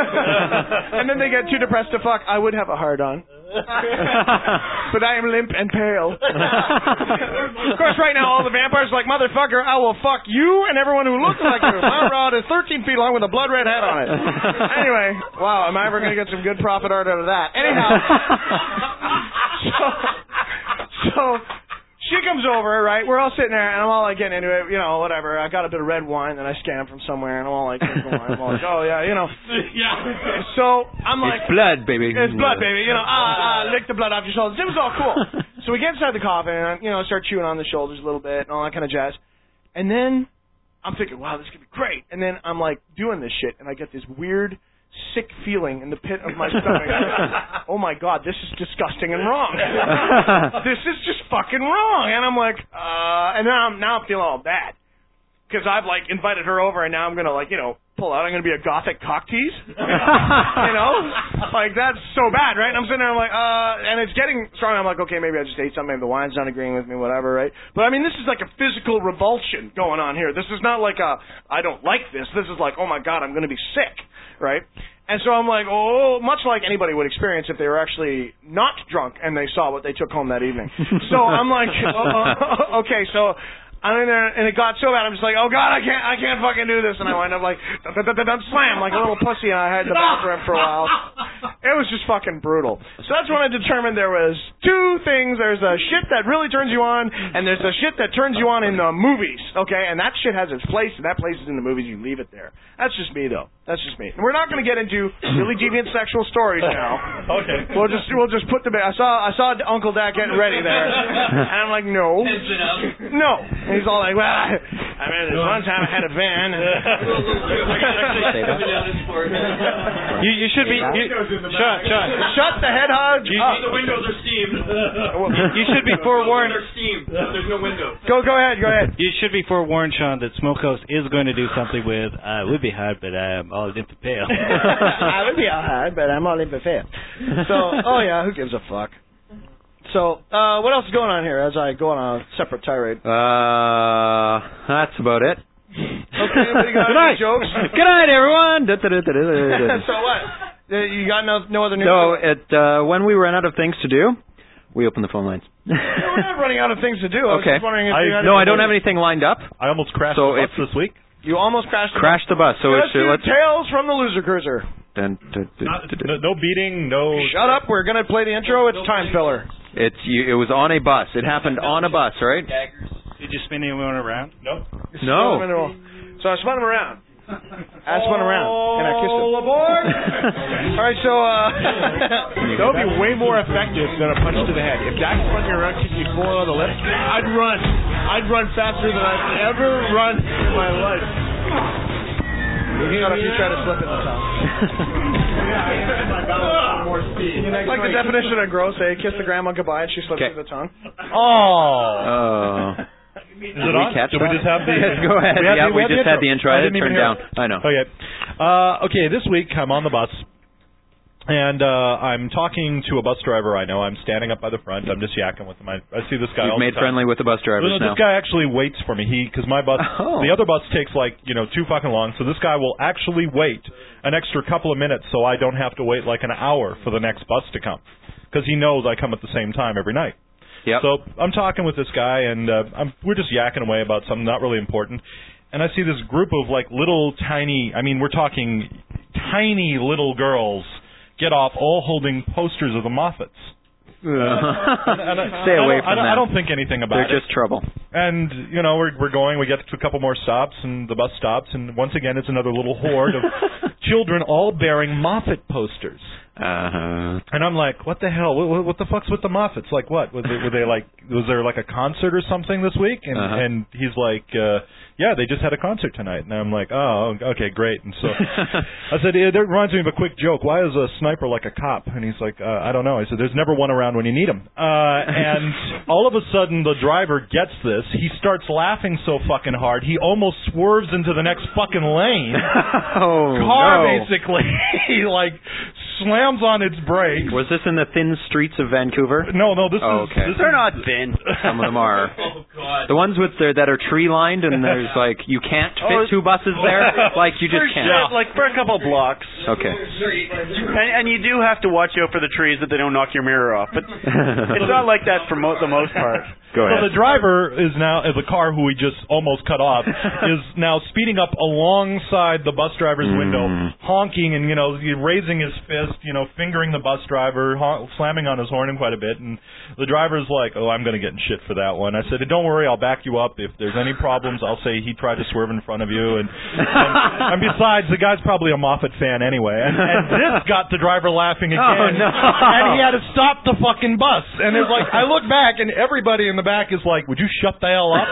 And then they get too depressed to fuck. I would have a hard-on. But I am limp and pale. Of course, right now, all the vampires are like, motherfucker, I will fuck you and everyone who looks like you. My rod is thirteen feet long with a blood red head on it. Anyway, wow, am I ever going to get some good profit art out of that? Anyhow. So... so she comes over, right? We're all sitting there, and I'm all like getting into it, you know, whatever. I got a bit of red wine that I scammed from somewhere, and I'm all like, drinking wine. I'm all like, oh yeah, you know. Yeah. So I'm like, It's blood, baby. it's blood, baby. You know, ah, ah, lick the blood off your shoulders. It was all cool. So we get inside the coffin, and you know, start chewing on the shoulders a little bit and all that kind of jazz. And then I'm thinking, wow, this could be great. And then I'm like doing this shit, and I get this weird, sick feeling in the pit of my stomach. Oh my God, this is disgusting and wrong. This is just fucking wrong. And I'm like, uh, and now I'm now I'm feeling all bad because I've like invited her over, and now I'm gonna like you know pull out. I'm gonna be a gothic cock tease. You know, like that's so bad, right? And I'm sitting there, I'm like, uh, and it's getting strong. I'm like, okay, maybe I just ate something. Maybe the wine's not agreeing with me, whatever, right? But I mean, this is like a physical revulsion going on here. This is not like a I don't like this. This is like, oh my God, I'm gonna be sick. Right? And so I'm like, oh, much like anybody would experience if they were actually not drunk and they saw what they took home that evening. So I'm like, oh, okay, so I'm in there, and it got so bad, I'm just like, oh God, I can't, I can't fucking do this. And I wind up like, dun, dun, dun, dun, slam, like a little pussy, and I had in the bathroom for a while. It was just fucking brutal. So that's when I determined there was two things. There's a shit that really turns you on, and there's a shit that turns you on in the movies, okay? And that shit has its place, and that place is in the movies. You leave it there. That's just me, though. That's just me. And we're not going to get into really deviant sexual stories now. Okay. We'll just we'll just put the. I saw I saw Uncle Dad getting ready there, and I'm like, no, no. And he's all like, well, I, I mean, this one time I had a van. And You, you should be. You, shut, shut. Shut the head hog. You, up. The windows are steamed. You should be forewarned. They're steamed. There's no windows. Go go ahead. Go ahead. You should be forewarned, Sean, that Smokehouse is going to do something with. Uh, it would be hard, but I'm all limp and pale. I would be all hard, but I'm all limp and pale. So, oh yeah, who gives a fuck? So, uh, what else is going on here as I go on a separate tirade? Uh, that's about it. Okay, anybody got Good any night. jokes? Good night, everyone. Da, da, da, da, da, da. So what? Uh, You got no, no other news? No, it, uh, when we ran out of things to do, we opened the phone lines. We're not running out of things to do. I was Okay. just wondering if I- you had no, I anything- don't have anything lined up. I almost crashed So the bus if- this week. You almost crashed the Crashed the bus. So Let's it's do uh, let's. Tales from the Loser Cruiser. Dun, dun, dun, Not, dun, dun. no, no beating, no. Shut up. We're going to play the intro. It's time filler. It's you, it was on a bus. It happened on a bus, right? Did you spin anyone around? Nope. No. So I spun him around. I spun him around. And I kissed him. All aboard! All right, so, uh... That would be way more effective than a punch to the head. If Dak spun me around, kicked me four on the lip, I'd run. I'd run faster than I've ever run in my life. Shut up, you try to slip in the tongue. Like the definition of gross, eh? Kiss the grandma goodbye and she slips Okay. through the tongue. Oh. Is Did it we on? catch Did we that? just have the? Yes, go ahead. We had Yeah, the- we had the just had the intro. I didn't even turned hear down. it. I know. Okay. Uh, okay, this week I'm on the bus, and uh, I'm talking to a bus driver I know. I'm standing up by the front. I'm just yakking with him. I, I see this guy You've all made the time. friendly with the bus drivers No, no, now. this guy actually waits for me. He because my bus, Oh. the other bus takes like you know too fucking long. So this guy will actually wait an extra couple of minutes so I don't have to wait like an hour for the next bus to come because he knows I come at the same time every night. Yep. So I'm talking with this guy, and uh, I'm, we're just yakking away about something not really important. And I see this group of like little tiny, I mean, we're talking tiny little girls get off all holding posters of the Moffats. Uh, and, and I, Stay away I from I don't, them. I don't think anything about They're it. just trouble. And, you know, we're we're going, we get to a couple more stops, and the bus stops, and once again it's another little horde of children all bearing Moffat posters. Uh-huh. And I'm like, what the hell? What, what the fuck's with the Moffats? Like what? Was they, were they like, was there like a concert or something this week? And Uh-huh. and he's like, uh, yeah, they just had a concert tonight. And I'm like, oh, okay, great. And so I said, yeah, that reminds me of a quick joke. Why is a sniper like a cop? And he's like, uh, I don't know. I said, there's never one around when you need him. Uh, and all of a sudden the driver gets this. He starts laughing so fucking hard, he almost swerves into the next fucking lane. Oh, Car no. basically, he like slams on its brakes. Was this in the thin streets of Vancouver? No, no, this oh, is... okay. This They're is, not thin. Some of them are. Oh, God. The ones with the, that are tree-lined and there's like, you can't fit Oh, two buses there? Like, you just for can't. shit, like for a couple blocks. Okay. And, and you do have to watch out for the trees that they don't knock your mirror off. But it's not like that for mo- the most part. Go ahead. So the driver is now, uh, the car who we just almost cut off, is now speeding up alongside the bus driver's Mm. window, honking and, you know, raising his fist, you know, fingering the bus driver, hon- slamming on his horn quite a bit. And the driver's like, oh, I'm going to get in shit for that one. I said, don't worry, I'll back you up. If there's any problems, I'll say he tried to swerve in front of you. And, and, and besides, the guy's probably a Moffat fan anyway. And, and this got the driver laughing again. Oh, no. And he had to stop the fucking bus. And it's like, I look back and everybody in the back is like, would you shut the hell up?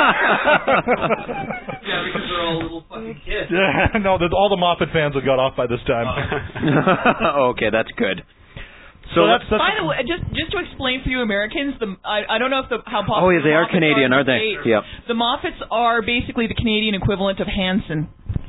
Yeah, because they're all little fucking kids. Yeah, no, the, all the Moffat fans have got off by this time. Okay, that's good. So that's, that's By the way, just just to explain for you Americans, the I, I don't know if the how popular. Oh, yeah, they the are Moffats Canadian, are aren't they? in the States. Yep. The Moffats are basically the Canadian equivalent of Hanson.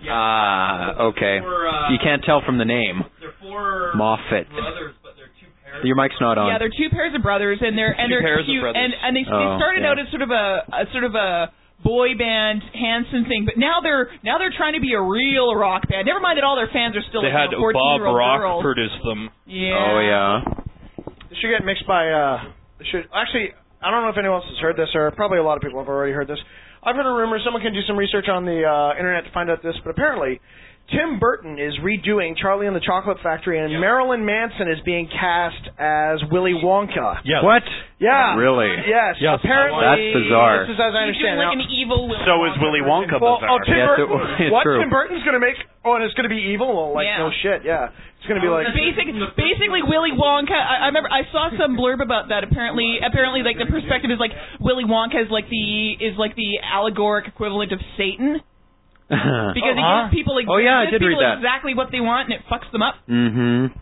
Ah, okay. You can't tell from the name. They're four Moffat. brothers, but they're two pairs. Your mic's not on. Yeah, they're two pairs of brothers, and they're and Two they're pairs of cute, brothers. and and they, Oh, they started yeah. out as sort of a, a sort of a boy band Hanson thing, but now they're now they're trying to be a real rock band. Never mind that all their fans are still They like, had you know, Bob fourteen-year-old Rock girls. produce them. Yeah. Oh, yeah. It should get mixed by. Uh, it should actually. I don't know if anyone else has heard this, or probably a lot of people have already heard this. I've heard a rumor. Someone can do some research on the uh, internet to find out this, but apparently, Tim Burton is redoing Charlie and the Chocolate Factory, and Marilyn Manson is being cast as Willy Wonka. Yes. What? Yeah. Really? Yes. Yes. Apparently, That's bizarre. This is as I He's doing understand. like Now- an evil Willy So is Willy Wonka well, bizarre. oh, Tim Yes, Burton. it- it's what? true. Tim Burton's going to make? Oh, and it's going to be evil? Well, like Yeah. no shit. Yeah. It's going to be like. Basic, basically, Willy Wonka. I, I remember I saw some blurb about that. Apparently, apparently, like the perspective is like Willy Wonka is like the is like the allegoric equivalent of Satan because he Uh-huh. gives people like Oh, yeah, I gives did read people that. exactly what they want and it fucks them up. Mm-hmm.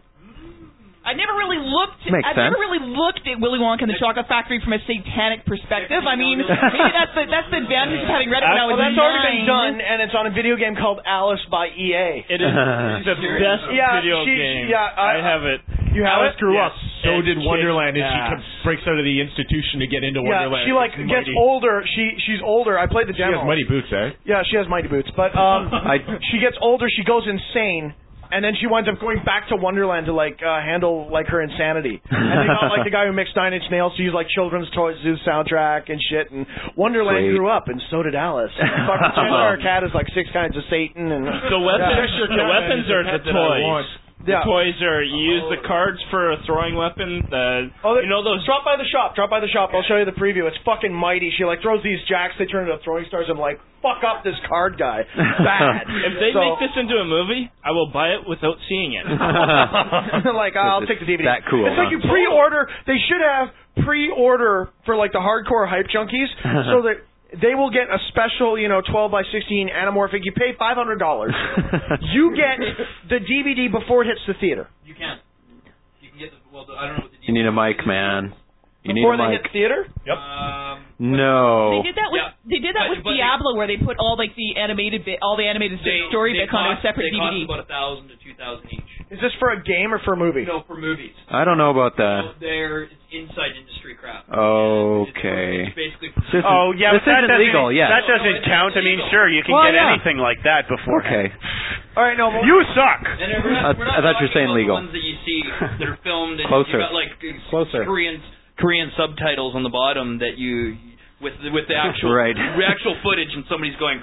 I never really looked. Makes I sense. never really looked at Willy Wonka and the Chocolate Factory from a satanic perspective. I mean, maybe that's the that's the advantage of having read it when I was well, that's nine. already been done, and it's on a video game called Alice by E A. It is the best Yeah, video she- game. yeah, I- I have it. You have Alice it? grew Yes. up. So And did kicked Wonderland, and she ass. comes, breaks out of the institution to get into Yeah, Wonderland. she like It's gets mighty. older. She she's older. I played the She demo. has mighty boots, eh? Yeah, she has mighty boots. But um, I- she gets older. She goes insane. And then she winds up going back to Wonderland to like uh, handle like her insanity. And they got like the guy who mixed Nine Inch Nails to use like Children's Toys Zoo soundtrack and shit. And Wonderland Sweet. grew up, and so did Alice. Fucking Cheshire Cat is like six kinds of Satan. And The weapons, Yeah. the weapons are the that I want. toys. The Yeah. toys are you use the cards for a throwing weapon. The Oh, they- you know those. Drop by the shop. Drop by the shop. I'll show you the preview. It's fucking mighty. She like throws these jacks. They turn into throwing stars. I'm like, fuck up this card guy. Bad. If they So- make this into a movie, I will buy it without seeing it. like, I'll take the D V D. That cool, It's like huh? you pre-order. They should have pre-order for like the hardcore hype junkies, so that they will get a special, you know, twelve by sixteen anamorphic. You pay five hundred dollars. You get the D V D before it hits the theater. You can. You can get the. Well, the, I don't know what the. You need a mic, man. You Before need a they mic. hit theater? Yep. Um, No. They did that with Yeah. they did that But- with but they- Diablo, where they put all like the animated bit, all the animated they, story they bits on a cost, separate they D V D. cost about a thousand to two thousand each. Is this for a game or for a movie? No, for movies. I don't know about So that. they're it's inside industry crap. Okay. It's basically for This is- Oh yeah, this but that isn't doesn't, legal, yeah. That doesn't count. I mean, sure, you can Well, get yeah. anything like that before. Okay. All right, no. Well, You suck. And we're not, I- we're not I thought you were talking saying about legal. the ones that you see that are filmed and Closer. you got like Closer. Koreans Korean subtitles on the bottom that you with with the actual Right. the actual footage, and somebody's going.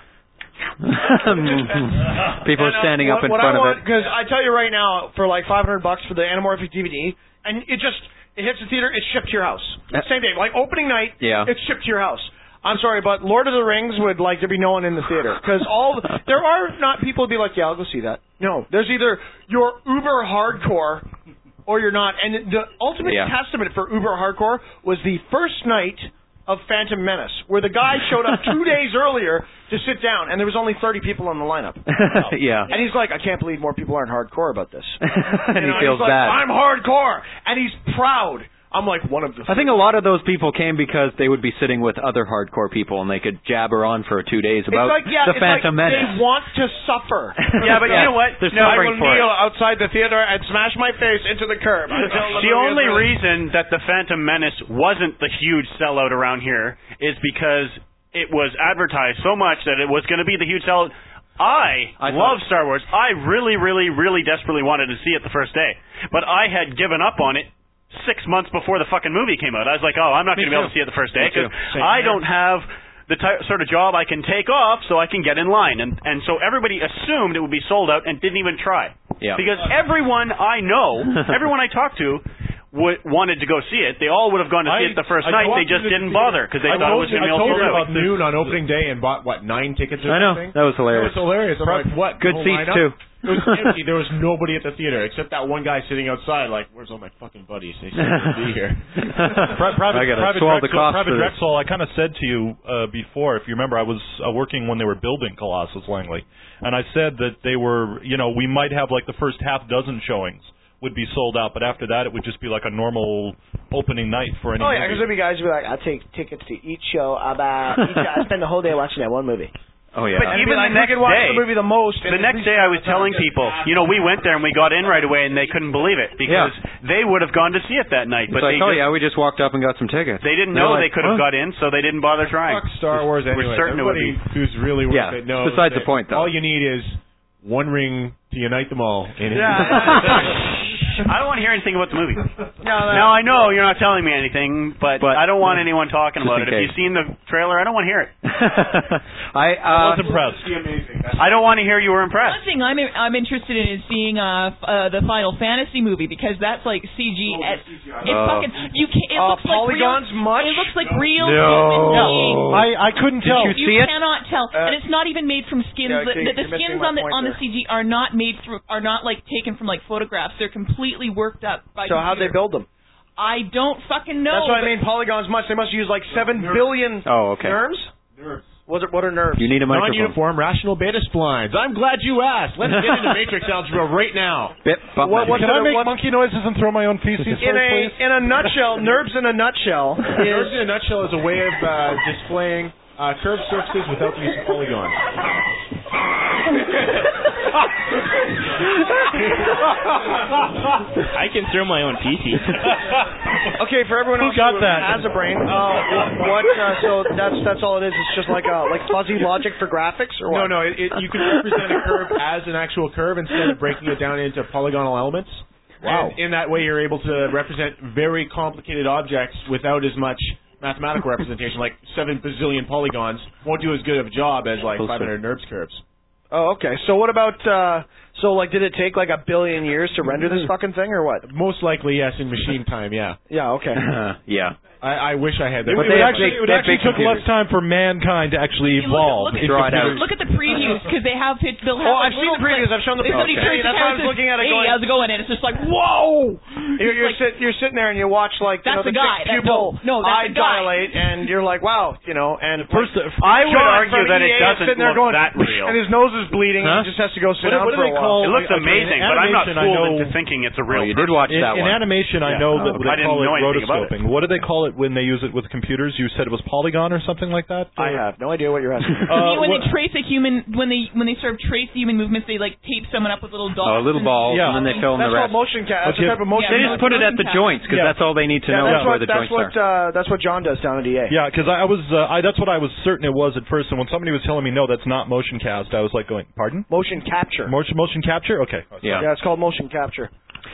People are standing uh, up in what front I of want, it. Because I tell you right now, for like five hundred bucks for the Anamorphic D V D, and it just it hits the theater, it's shipped to your house. Uh, Same day, like opening night, Yeah. it's shipped to your house. I'm sorry, but Lord of the Rings would like there be no one in the theater because all there are not people who be like, yeah, I'll go see that. No, there's either you're uber hardcore or you're not. And the ultimate Yeah. testament for uber hardcore was the first night of Phantom Menace, where the guy showed up two days earlier to sit down, and there was only thirty people in the lineup. Yeah. And he's like, I can't believe more people aren't hardcore about this. And You he know, feels he's like, bad. I'm hardcore, and he's proud. I'm like one of the. I think a lot of those people came because they would be sitting with other hardcore people and they could jabber on for two days about it's like, yeah, the it's Phantom like Menace. They want to suffer. Yeah, but you know what? They're No, I suffering I will for kneel it. outside the theater and smash my face into the curb. Until The movie only is released. reason that the Phantom Menace wasn't the huge sellout around here is because it was advertised so much that it was going to be the huge sellout. I, I love thought- Star Wars. I really, really, really desperately wanted to see it the first day, but I had given up on it six months before the fucking movie came out. I was like, oh, I'm not Me going to be able too. to see it the first day Me too. because Same I here. don't have the ty- sort of job I can take off so I can get in line. And and so everybody assumed it would be sold out and didn't even try. Yeah. Because everyone I know, everyone I talked to, w- wanted to go see it. They all would have gone to see I- it the first I night. walked They just into the didn't theater. bother because they I thought it told was you- going to be I all told sold you out. about noon on opening day and bought what nine tickets or I know. something. That was hilarious. That was hilarious. I'm like, what? Good The whole seats, lineup? too. It was empty. There was nobody at the theater except that one guy sitting outside. Like, where's all my fucking buddies? They said they'd be here. Pri- private, I gotta private swallow the Drexel, cost private for this. Drexel, I kind of said to you uh, before, if you remember, I was uh, working when they were building Colossus Langley, and I said that they were, you know, we might have like the first half dozen showings would be sold out, but after that it would just be like a normal opening night for any Oh yeah, movie. because there'd be guys who be like, I take tickets to each show. I buy. Each, I spend the whole day watching that one movie. Oh yeah. But And even be like, the next who could watch day, the movie the most. the next day I was telling people, you know, we went there and we got in right away and they couldn't believe it because they would have gone to see it that night. But But like, they oh just, yeah, we just walked up and got some tickets. they didn't They're know like, they could have huh? got in, so they didn't bother trying. Fuck Star Wars We're anyway. certain it would Everybody be. who's really worth Yeah, it knows besides the that point, though. all you need is one ring to unite them all. In it. I don't want to hear anything about the movie. No, Now I know you're not telling me anything, but, But- I don't want anyone talking Just about in it. If case. you've seen the trailer, I don't want to hear it. I uh, I was impressed. I don't want to hear you were impressed. One thing I'm I'm interested in is seeing uh, f- uh the Final Fantasy movie because that's like C G. It, it Oh. fucking you can't. It Uh, looks like polygons real, much? It looks like real No. human beings. I, I couldn't Did tell. you see it? cannot tell, Uh, and it's not even made from skins. yeah, the, okay, the, the you're missing skins my on the point on the there. C G are not made from are not like taken from like photographs. They're completely worked up by. So how'd they computer. build them? I don't fucking know. That's what I but- mean. Polygons much. They must use like seven billion Oh, okay. nerves. Nerves. What are, what are nerves? You need a microphone. Non-uniform rational beta splines. I'm glad you asked. Let's get into matrix algebra right now. Bit bump What- what- Can I make what- monkey noises and throw my own feces In first, a please? in a nutshell, nerves in a nutshell Nerves is in a nutshell is a way of uh, displaying uh, curved surfaces without the use of polygons. I can throw my own feces. okay for everyone Who else got who that? has a brain. Uh, what? Uh, so that's that's all it is. It's just like a like fuzzy logic for graphics, or No, what? no, it, it, you can represent a curve as an actual curve instead of breaking it down into polygonal elements. Wow. And in that way, you're able to represent very complicated objects without as much mathematical representation. Like seven bazillion polygons won't do as good of a job as like five hundred NURBS curves. Oh, okay. So what about? Uh, so like, did it take like a billion years to render this fucking thing, or what? Most likely, yes, in machine time, yeah. Yeah. Okay. yeah. I, I wish I had that. It, But it they have actually, big- it would they have actually big took less computers. time for mankind to actually You evolve. Look, in look, at, computers. look at the previews because they have it. They'll have Oh, like I've seen little the previews. clips. I've shown the If somebody previews. turns That's the why I camera was and looking at it says, going- Hey, how's it going? And it's just like, whoa! You're, you're, sit, you're sitting there and you watch like you That's know, the the guy. big That- pupil no, no, that's eye the guy. dilate, and you're like, wow, you know. And First, I would John argue from that it E A is doesn't sitting there look going, that real. and his nose is bleeding. Huh? And he just has to go sit What- down what do for they a call- while. It looks Okay, in amazing, but I'm not animation, I fooled know- into thinking it's a real. Oh, you did person. watch in, that in one. animation, I Yeah. know Oh, that okay. they I didn't call it know anything about it. rotoscoping. What do they call it when they use it with computers? You said it was polygon or something like that? I have no idea what you're asking. You Uh, mean when what- they trace a human, when they when they sort of trace the human movements, they like tape someone up with little dots. Oh, little and- balls, Yeah. and then they fill in That's the called rest. motion cap. That's Okay. a type of motion. They Yeah, just put it at the motion joints because Yeah. that's all they need to Yeah, know that's is where what the that's joints what are. uh, that's what John does down at E A. Yeah, because I was uh, I that's what I was certain it was at first, and when somebody was telling me no, that's not motion cast, I was like going, pardon? Motion capture. Motion motion capture? Okay. Yeah. Yeah, it's called motion capture.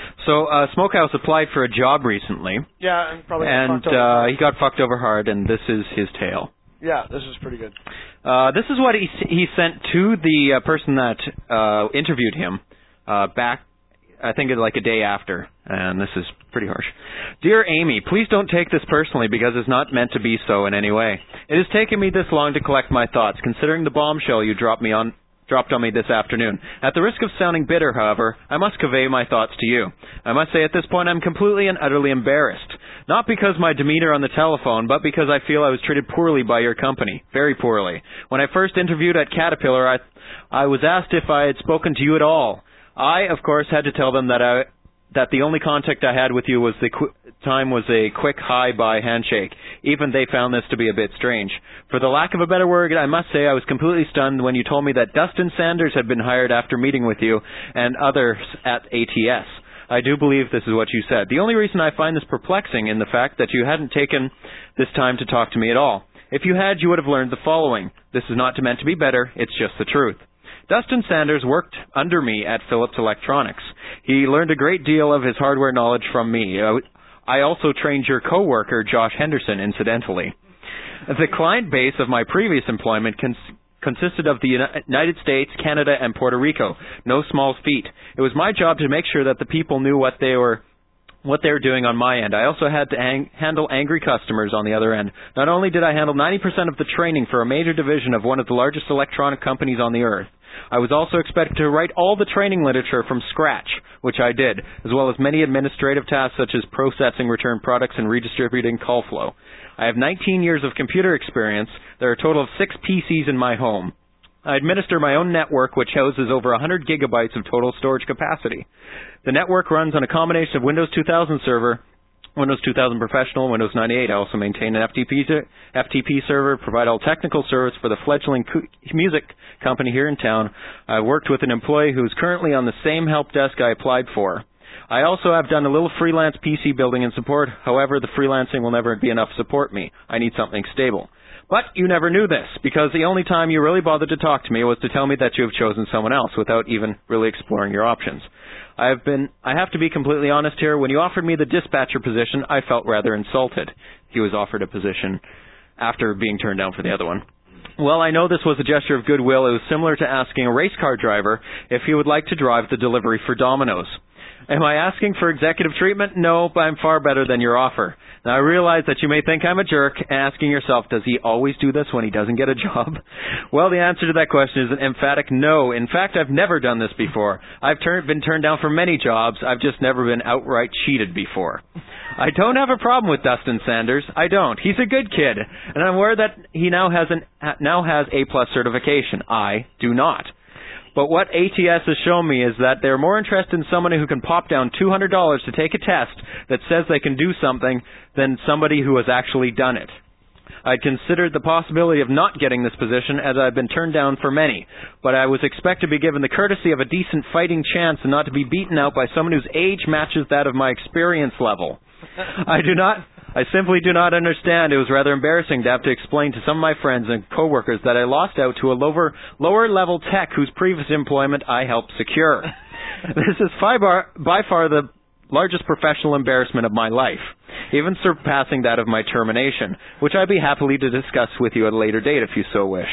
So uh, Smokehouse applied for a job recently, Yeah, and probably got and fucked over. uh, he got fucked over hard, and this is his tale. Yeah, this is pretty good. Uh, this is what he he sent to the uh, person that uh, interviewed him uh, back, I think, like a day after, and this is pretty harsh. Dear Amy, please don't take this personally because it's not meant to be so in any way. It has taken me this long to collect my thoughts, considering the bombshell you dropped me on. dropped on me this afternoon. At the risk of sounding bitter, however, I must convey my thoughts to you. I must say at this point I'm completely and utterly embarrassed. Not because my demeanor on the telephone, but because I feel I was treated poorly by your company. Very poorly. When I first interviewed at Caterpillar, I, I was asked if I had spoken to you at all. I, of course, had to tell them that I... that the only contact I had with you was the qu- time was a quick hi-bye handshake. Even they found this to be a bit strange. For the lack of a better word, I must say I was completely stunned when you told me that Dustin Sanders had been hired after meeting with you and others at A T S. I do believe this is what you said. The only reason I find this perplexing in the fact that you hadn't taken this time to talk to me at all. If you had, you would have learned the following. This is not meant to be better, it's just the truth. Dustin Sanders worked under me at Philips Electronics. He learned a great deal of his hardware knowledge from me. Uh, I also trained your coworker, Josh Henderson, incidentally. The client base of my previous employment cons- consisted of the United States, Canada, and Puerto Rico. No small feat. It was my job to make sure that the people knew what they were what they were doing on my end. I also had to ang- handle angry customers on the other end. Not only did I handle ninety percent of the training for a major division of one of the largest electronic companies on the earth, I was also expected to write all the training literature from scratch, which I did, as well as many administrative tasks such as processing returned products and redistributing call flow. I have nineteen years of computer experience. There are a total of six P Cs in my home. I administer my own network, which houses over one hundred gigabytes of total storage capacity. The network runs on a combination of Windows two thousand Server, Windows two thousand Professional, Windows ninety-eight. I also maintain an F T P, F T P server, provide all technical service for the fledgling music company here in town. I worked with an employee who is currently on the same help desk I applied for. I also have done a little freelance P C building and support. However, the freelancing will never be enough to support me. I need something stable. But you never knew this, because the only time you really bothered to talk to me was to tell me that you have chosen someone else without even really exploring your options. I have been, I have to be completely honest here. When you offered me the dispatcher position, I felt rather insulted. He was offered a position after being turned down for the other one. Well, I know this was a gesture of goodwill. It was similar to asking a race car driver if he would like to drive the delivery for Domino's. Am I asking for executive treatment? No, but I'm far better than your offer. Now, I realize that you may think I'm a jerk, asking yourself, does he always do this when he doesn't get a job? Well, the answer to that question is an emphatic no. In fact, I've never done this before. I've turn- been turned down for many jobs. I've just never been outright cheated before. I don't have a problem with Dustin Sanders. I don't. He's a good kid, and I'm aware that he now has an now has A plus certification. I do not. But what A T S has shown me is that they're more interested in somebody who can pop down two hundred dollars to take a test that says they can do something than somebody who has actually done it. I'd considered the possibility of not getting this position as I've been turned down for many, but I was expected to be given the courtesy of a decent fighting chance and not to be beaten out by someone whose age matches that of my experience level. I do not... I simply do not understand. It was rather embarrassing to have to explain to some of my friends and coworkers that I lost out to a lower, lower level tech whose previous employment I helped secure. This is by far, by far the largest professional embarrassment of my life, even surpassing that of my termination, which I'd be happily to discuss with you at a later date if you so wish.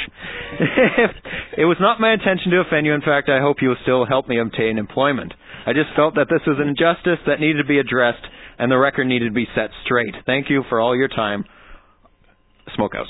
It was not my intention to offend you. In fact, I hope you will still help me obtain employment. I just felt that this was an injustice that needed to be addressed, and the record needed to be set straight. Thank you for all your time. Smokehouse.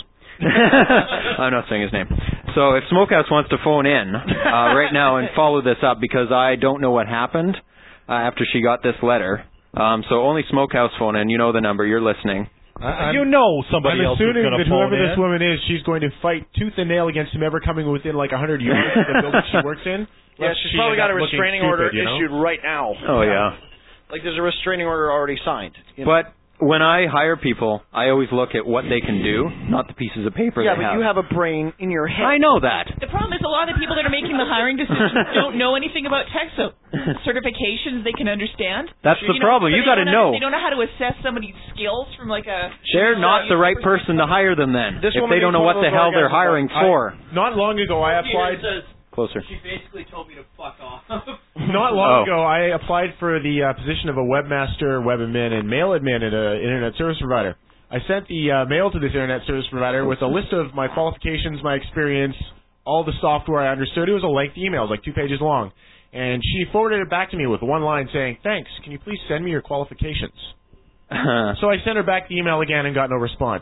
I'm not saying his name. So if Smokehouse wants to phone in uh, right now and follow this up, because I don't know what happened uh, after she got this letter. Um, so only Smokehouse phone in. You know the number. You're listening. I, you know somebody I'm else is assuming going to that phone whoever in. this woman is, she's going to fight tooth and nail against whoever coming within like one hundred yards of the building she works in. Yeah, lest she's she probably end got a up looking restraining stupid, order you know? issued right now. Oh, yeah. Like there's a restraining order already signed. You know? But when I hire people, I always look at what they can do, not the pieces of paper yeah, they but have. you have a brain in your head. I know that. The problem is a lot of the people that are making the hiring decisions don't know anything about tech so certifications they can understand. That's you the know, problem. so You they got to don't know. under- They don't know how to assess somebody's skills from like a... They're uh, not the right person to hire them then. This if woman they don't is know one what of the those hell they're guys hiring I- for. Not long ago, I applied. Says, Closer. She basically told me to fuck off. not long Oh. ago, I applied for the uh, position of a webmaster, web admin, and mail admin at an internet service provider. I sent the uh, mail to this internet service provider with a list of my qualifications, my experience, all the software I understood. It was a lengthy email, it was like two pages long. And she forwarded it back to me with one line saying, "Thanks, can you please send me your qualifications?" So I sent her back the email again and got no response.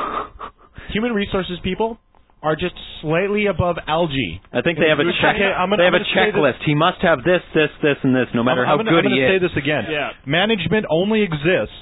Human resources people are just slightly above algae. I think they have a check. Okay, I'm gonna- they have I'm a gonna say checklist. He must have this, this, this, and this, no matter I'm, how I'm gonna, good I'm he gonna is. say this again. Management only exists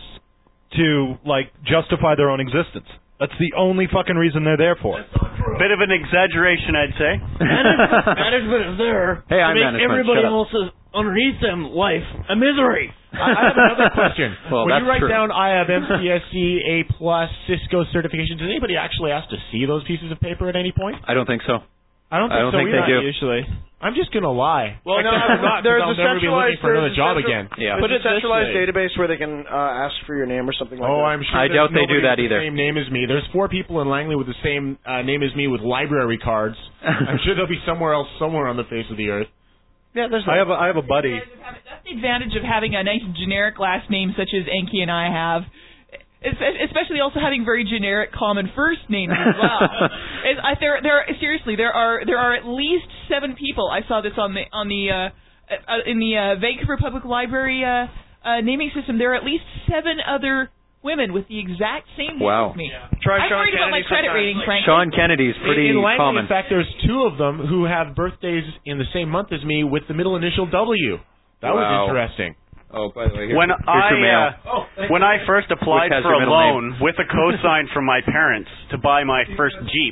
to like justify their own existence. That's the only fucking reason they're there for. Bit of an exaggeration, I'd say. Management, management is there Hey, to I'm make management. everybody Shut up. else's underneath them life a misery. I I have another question. Well, when that's you write true. down I have M C S C, A plus, Cisco certification, does anybody actually ask to see those pieces of paper at any point? I don't think so. I don't think I don't so think either. they do. Usually. I'm just gonna lie. Well, no, Except I'm not, 'cause there's I'll a never be looking centralized for another there's a job central- again. There's Put a it this centralized way. database where they can uh, ask for your name or something like Oh, that. I'm sure. I there's doubt they do nobody that with either. The same name as me. There's four people in Langley with the same uh, name as me with library cards. I'm sure they'll be somewhere else, somewhere on the face of the earth. Yeah, there's. I have a, I have a buddy. That's the advantage of having a nice generic last name such as Enki and I have. Es- Especially also having very generic common first names as well. It's, I, there, there, are, seriously, there are there are at least seven people. I saw this on the on the uh, uh, in the uh, Vancouver Public Library uh, uh, naming system. There are at least seven other women with the exact same name Wow. as me. Try I'm Sean worried about my Kennedy credit sometimes. rating, frankly. Sean Kennedy's pretty in Langley, common. in fact, there's two of them who have birthdays in the same month as me with the middle initial W. That was Wow. interesting. Oh, by the way, here's, When here's I your mail. uh, when I first applied Which has for your a middle loan with a cosign from my parents to buy my first Jeep,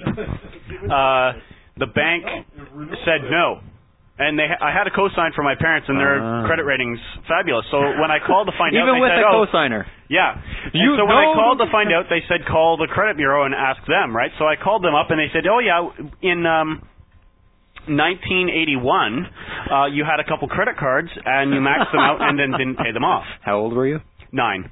uh, the bank said no. And they, I had a cosign from my parents, and their Ah. credit rating's fabulous. So when I called to find out, Even they with said, a oh, cosigner. yeah. You and so when I know- called to find out, they said call the credit bureau and ask them, right? So I called them up, and they said, oh yeah, in um, nineteen eighty-one, uh, you had a couple credit cards, and you maxed them out, and then didn't pay them off. How old were you? Nine.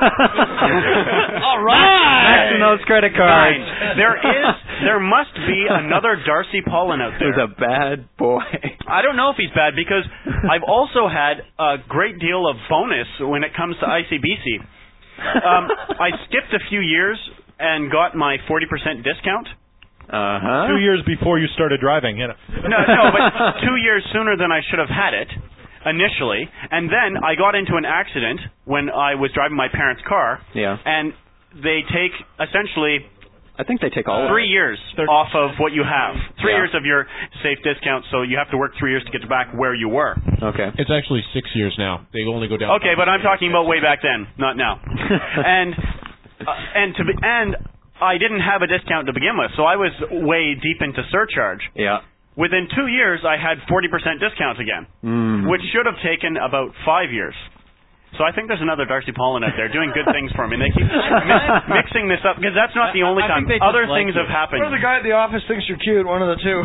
All right. Maxing those credit cards. Nine. There is, there must be another Darcy Paulin out there. Who's a bad boy. I don't know if he's bad because I've also had a great deal of bonus when it comes to I C B C. Um, I skipped a few years and got my forty percent discount. Uh-huh. Two years before you started driving, you know. No, no, but two years sooner than I should have had it initially, and then I got into an accident when I was driving my parents' car, Yeah. and they take essentially I think they take all of three it. years off of what you have. Three Yeah. years of your safe discount, so you have to work three years to get back where you were. Okay. It's actually six years now. They only go down. Okay, but I'm talking about way back then, not now. and uh, and to be, and I didn't have a discount to begin with, so I was way deep into surcharge. Yeah. Within two years, I had forty percent discount again, Mm. which should have taken about five years. So I think there's another Darcy Paulin out there doing good things for me. And they keep mi- mixing this up because that's not the only I time. think they just Other like things you. have happened. Or the guy at the office thinks you're cute. One of the two.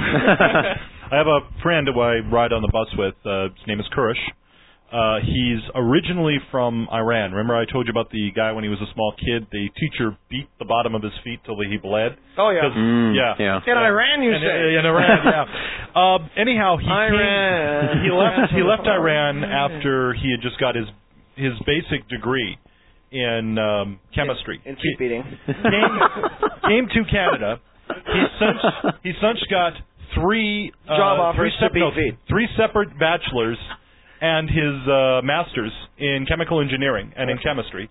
I have a friend who I ride on the bus with. Uh, his name is Kurish. Uh, he's originally from Iran. Remember I told you about the guy when he was a small kid? The teacher beat the bottom of his feet till he bled. Oh, yeah. 'Cause- Mm, yeah. yeah. In Iran, you in, say? in Iran, yeah. Uh, anyhow, he Iran. Came, he left. He left Iran after he had just got his his basic degree in um, chemistry. In feet beating. Came, came to Canada. He since he since got three uh, Job offers three, to sep- beat no, feet. three separate bachelors and his uh, master's in chemical engineering and in chemistry.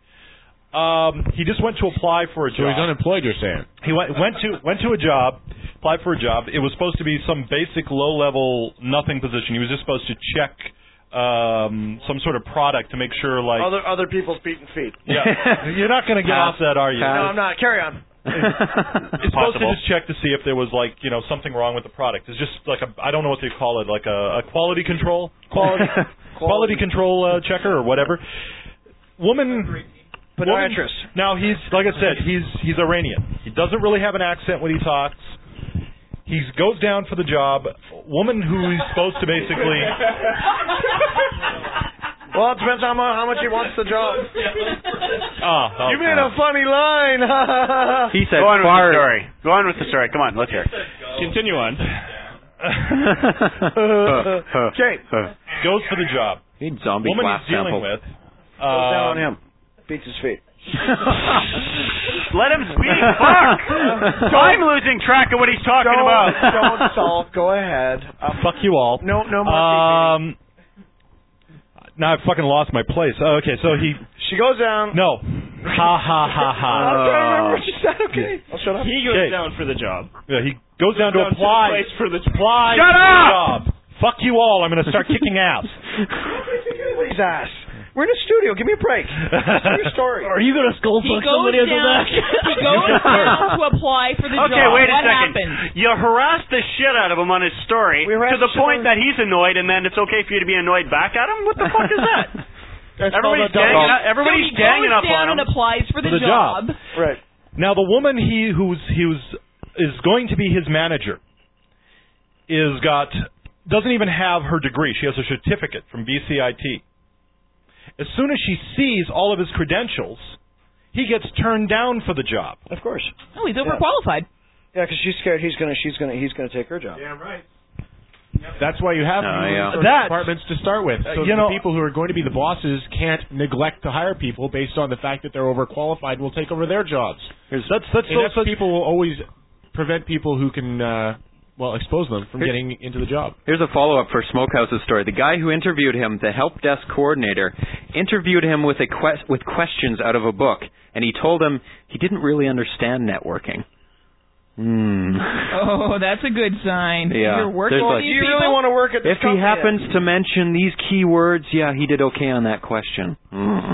Um, he just went to apply for a So job. he's unemployed, you're saying? He went went to went to a job, applied for a job. It was supposed to be some basic low level nothing position. He was just supposed to check um some sort of product to make sure like Other other people's beating feet. yeah. You're not going to get off that, are you? No, I'm not. Carry on. It's supposed to just check to see if there was like, you know, something wrong with the product. It's just like a I don't know what they call it, like a, a quality control quality quality control uh, checker or whatever. Woman Podiatrist. Woman, now he's like I said, he's he's Iranian. He doesn't really have an accent when he talks. He goes down for the job. Woman who he's supposed to basically. Well, it depends on how mu- how much he wants the job. Oh, You made a funny line. He said Go on with fart. the story. Go on with the story. Come on, let's hear it. Continue on. Okay. goes for the job. Need zombie Woman glass he's dealing sample. with. Goes down on um, him. Beats his feet. Let him speak. Fuck. I'm losing track of what he's talking don't, about. Don't sulk. Go ahead. Uh, fuck you all. No, no more. Um, now I've fucking lost my place. Oh, okay, so he. She goes down. No. Ha ha ha ha. I'm trying to remember what she said. Okay. I'll shut up. He goes Okay. down for the job. Yeah, he goes down to Down apply. To the place for the apply Shut for up! the job. Fuck you all. I'm going to start kicking ass. His ass. We're in a studio. Give me a break. Tell your story. Are you going to skull He fuck goes somebody after down. that? He goes down to apply for the Okay, job. wait a what second. happens? You harassed the shit out of him on his story We to harassed the the shit point out of- that he's annoyed, and then it's okay for you to be annoyed back at him? What the fuck is that? That's Everybody's called a ganging double- up, everybody's so he ganging goes up down on him. and applies for the, For the job. Right. Now the woman he who's he was is going to be his manager is got doesn't even have her degree. She has a certificate from B C I T. As soon as she sees all of his credentials, he gets turned down for the job. Of course. Oh, he's overqualified. Yeah, because she's scared he's gonna she's gonna he's gonna take her job. Damn right. That's why you have Oh, these yeah. sort of That- departments to start with. So Uh, you the know- people who are going to be the bosses can't neglect to hire people based on the fact that they're overqualified and will take over their jobs. That's that's And so, that's so people will always prevent people who can, uh, well, expose them from Here- getting into the job. Here's a follow-up for Smokehouse's story. The guy who interviewed him, the help desk coordinator, interviewed him with a que- with questions out of a book, and he told him he didn't really understand networking. Hmm. Oh, that's a good sign. Yeah. You're working There's with like- these Do you people? really want to work at this If he company? happens to mention these keywords, yeah, he did okay on that question. Mm.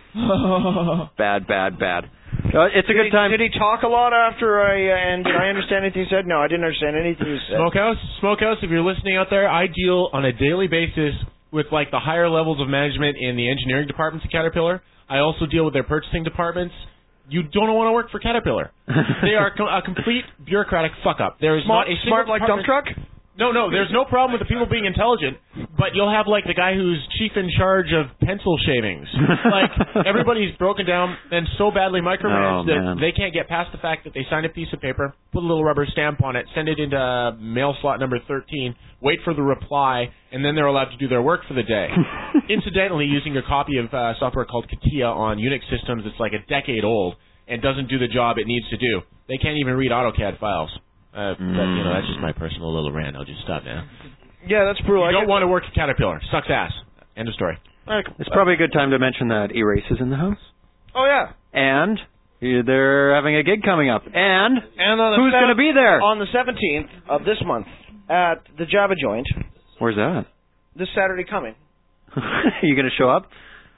Bad, bad, bad. Uh, it's a Did good he, time. Did he talk a lot after I uh, and did I understand anything he said? No, I didn't understand anything he said. Smokehouse, Smokehouse, if you're listening out there, I deal on a daily basis with like the higher levels of management in the engineering departments at Caterpillar. I also deal with their purchasing departments. You don't want to work for Caterpillar. They are co- a complete bureaucratic fuck up. There is Smart, not a smart single like dump department- truck. No, no, there's no problem with the people being intelligent, but you'll have like the guy who's chief in charge of pencil shavings. Like everybody's broken down and so badly micromanaged Oh, that man. they can't get past the fact that they signed a piece of paper, put a little rubber stamp on it, send it into mail slot number thirteen, wait for the reply, and then they're allowed to do their work for the day. Incidentally, using a copy of uh, software called CATIA on Unix systems that's like a decade old and doesn't do the job it needs to do. They can't even read AutoCAD files. Uh, but, you know, that's just my personal little rant. I'll just stop now. Yeah, that's brutal. You I don't get- want to work at Caterpillar. Sucks ass. End of story. It's probably a good time to mention that Erase is in the house. Oh yeah. And they're having a gig coming up. And, And on the who's going to be there? On the seventeenth of this month at the Java Joint. Where's that? This Saturday coming. You going to show up?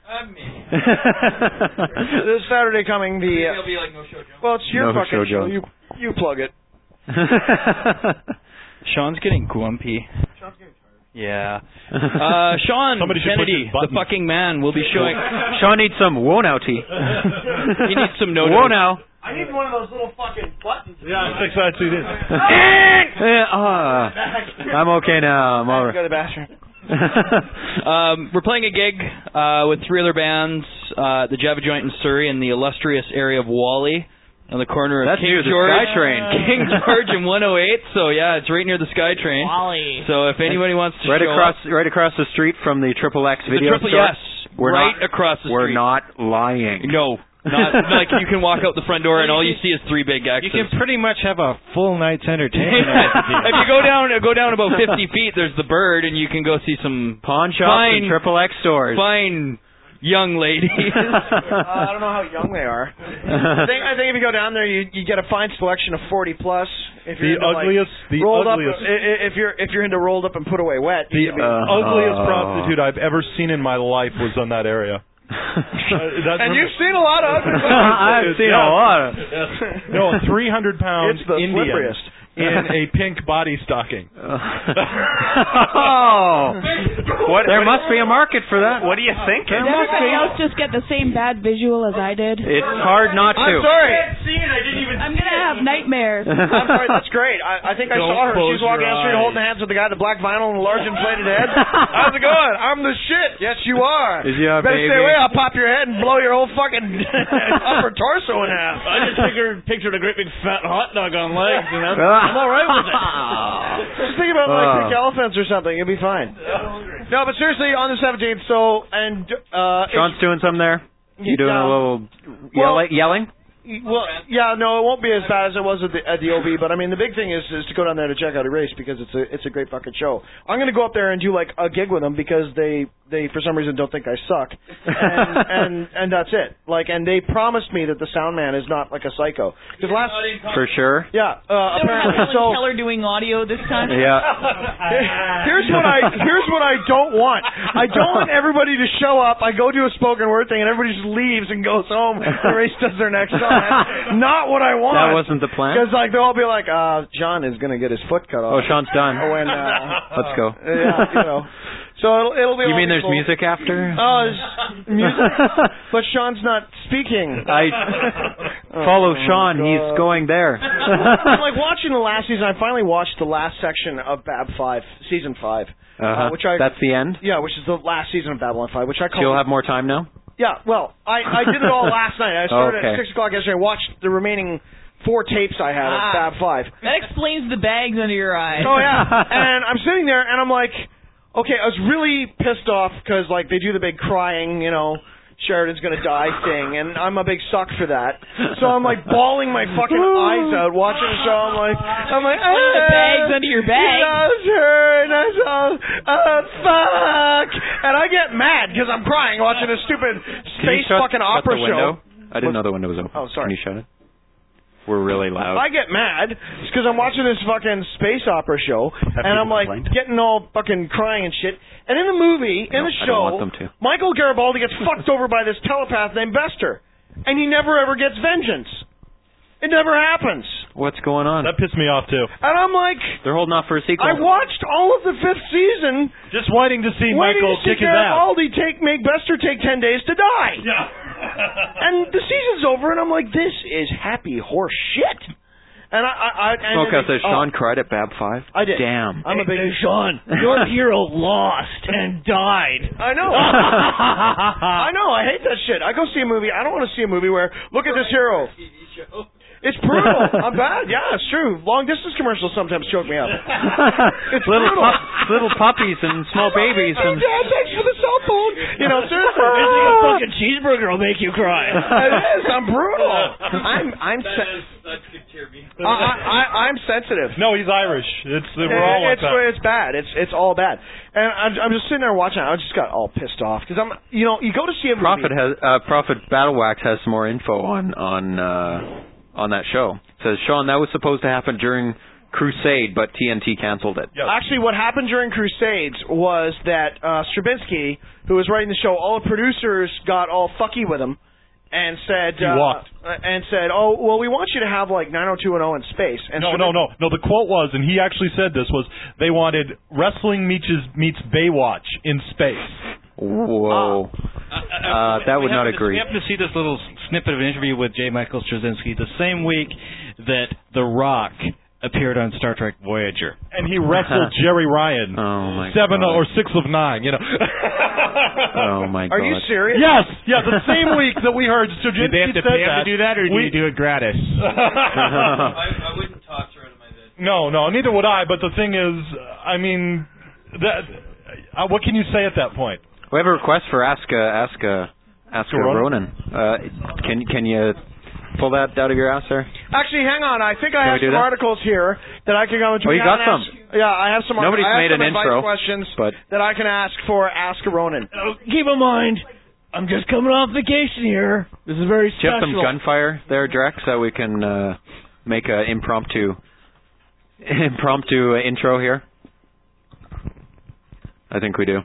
This Saturday coming. The uh, It'll be like no show, Joe. well, it's your No fucking Show show. Jones. You you plug it. Sean's getting grumpy. Yeah. Uh, Sean Somebody should push Kennedy, his the button. fucking man, will be showing. Sean needs some whoa now tea. He needs some no. Whoa now. I need one of those little fucking buttons. Yeah, six side two this. Yeah, ah. I'm okay now. I'm all Go right. to the bathroom. Um, we're playing a gig uh, with three other bands, uh, the Java Joint in Surrey and the illustrious area of Wally, on the corner of That's King you, the George, SkyTrain. King George and one oh eight. So yeah, it's right near the SkyTrain. Wally. So if anybody wants to Right show across, up, right across the street from the Triple X the video triple store. yes, We're right not, across the We're street. not lying. No, not like you can walk out the front door and all you see is three big X's. You can pretty much have a full night's entertainment. If you go down, go down about fifty feet, there's the Bird, and you can go see some Pawn shops fine, and Triple X stores. fine young ladies. Uh, I don't know how young they are. I think I think if you go down there, you you get a fine selection of forty plus. If you're The into, ugliest, like, the rolled ugliest, up. i- i- If you're if you're into rolled up and put away wet, the you can be, uh, ugliest Uh, prostitute I've ever seen in my life was on that area. Uh, that- and you've seen a lot of ugly women. I've seen a lot. No, a three hundred pound It's the Indian slipperiest. in a pink body stocking. Oh, what? There must be a market for that. What do you think? Did everybody else just get the same bad visual as I did? It's hard not to. I'm sorry. I'm gonna have nightmares. I'm sorry. That's great. I, I think I Don't saw her. She close was walking your down the street eyes. holding hands with the guy with the black vinyl and the large inflated head. How's it going? I'm the shit. Yes, you are. Is he a Better baby? stay away. I'll pop your head and blow your whole fucking upper torso in half. I just figured, pictured a great big fat hot dog on legs, you know? Well, I'm all right with it. Just think about like Uh. pink elephants or something. It'll be fine. No, but seriously, on the seventeenth. So and uh, Sean's doing something there. You doing Yeah. a little Well- yell- yelling? Well, yeah, no, it won't be as bad as it was at the, at the O V. But I mean, the big thing is is to go down there to check out a race because it's a it's a great fucking show. I'm gonna go up there and do like a gig with them because they they for some reason don't think I suck, and and and that's it. Like, and they promised me that the sound man is not like a psycho. Because last For sure. yeah, uh, apparently Helen so. Keller doing audio this time. Yeah. Here's what I here's what I don't want. I don't want everybody to show up. I go do a spoken word thing and everybody just leaves and goes home. The race does their next song. That's not what I want. That wasn't the plan? Because like they'll all be like, uh, John is gonna get his foot cut off. Oh, Sean's done. When uh, Let's go. yeah, you know. So it'll, it'll be. You all mean there's people- music after? Oh, there's music. But Sean's not speaking. I follow Sean. He's going there. I'm like watching the last season. I finally watched the last section of Bab Five, season five, Uh-huh. which I That's the end? yeah, which is the last season of Babylon Five, which I So call. you'll have more time now? Yeah, well, I, I did it all last night. I started Okay. at six o'clock yesterday. and watched the remaining four tapes I had Ah. of Bab Five. That explains the bags under your eyes. Oh yeah, and I'm sitting there and I'm like, okay, I was really pissed off because like they do the big crying, you know, Sheridan's gonna die thing, and I'm a big suck for that. So I'm like bawling my fucking eyes out watching the show. I'm like, I'm like, One of the "Ah, bags under your bag." He loves her, and I saw, oh fuck, and I get mad because I'm crying watching a stupid Can you space shut, fucking shut opera the window? show. I didn't know the window was open. Oh, sorry. Can you shut it? We're really loud. I get mad because I'm watching this fucking space opera show, and I'm like getting all fucking crying and shit. And in the movie, in No, the I don't show, want them to. Michael Garibaldi gets fucked over by this telepath named Bester, and he never ever gets vengeance. It never happens. What's going on? That pissed me off too. And I'm like, They're holding off for a sequel. I watched all of the fifth season, Just waiting to see waiting Michael to see kick his ass. Garibaldi take make Bester take ten days to die. Yeah. And the season's over, and I'm like, this is happy horse shit. And I, I, I and Smokehouse then- says Sean cried at Bab Five. I did. Damn. I'm a big Hey, Sean, your hero lost and died. I know. I know. I hate that shit. I go see a movie. I don't want to see a movie where look at this hero. It's brutal. I'm bad. Yeah, it's true. Long distance commercials sometimes choke me up. It's little brutal. pup, little puppies and small babies Oh, and Dad, thanks for the cell phone. You know, seriously. I think a fucking cheeseburger will make you cry. It is. I'm brutal. I'm. I'm. Se- I, I, I, I'm sensitive. No, he's Irish. It's we're all like it's, that. it's bad. It's it's all bad. And I'm, I'm just sitting there watching it. I just got all pissed off because I'm. You know, you go to see a movie. Prophet has uh, Prophet Battle Wax has some more info on on uh, on that show. It says Sean, that was supposed to happen during Crusade, but T N T canceled it. Actually, what happened during Crusades was that uh, Stravinsky, who was writing the show, all the producers got all fucky with him and said, He uh, walked. and said, "Oh, well, we want you to have like nine oh two one oh in space." And No, Stravin- no, no, no. The quote was, and he actually said this was, they wanted wrestling meets meets Baywatch in space. Whoa. Uh, that would we not happened to- agree. We happened to see this little snippet of an interview with J. Michael Straczynski the same week that The Rock appeared on Star Trek Voyager. And he wrestled Jerry Ryan. Oh my seven God. or six of nine, you know. Oh my Are God. you serious? Yes, yeah, the same week that we heard Straczynski Did they have to said pay him that, to do that, or do we- you do it gratis? I, I wouldn't toss her out of my bed. No, no, neither would I. But the thing is, I mean, that. Uh, what can you say at that point? We have a request for Ask uh, Ask uh, Ask uh, Ronan? Ronan. Uh, can can you pull that out of your ass there? Actually, hang on. I think I Can have we do some that? articles here that I can go into. Oh, you I got can some. ask- yeah, I have some. Nobody's I have made some an advice intro, questions but that I can ask for Ask a Ronan. Keep in mind, I'm just coming off vacation here. This is very do you have special. some gunfire there, Drex, so we can uh, make an impromptu impromptu uh, intro here? I think we do.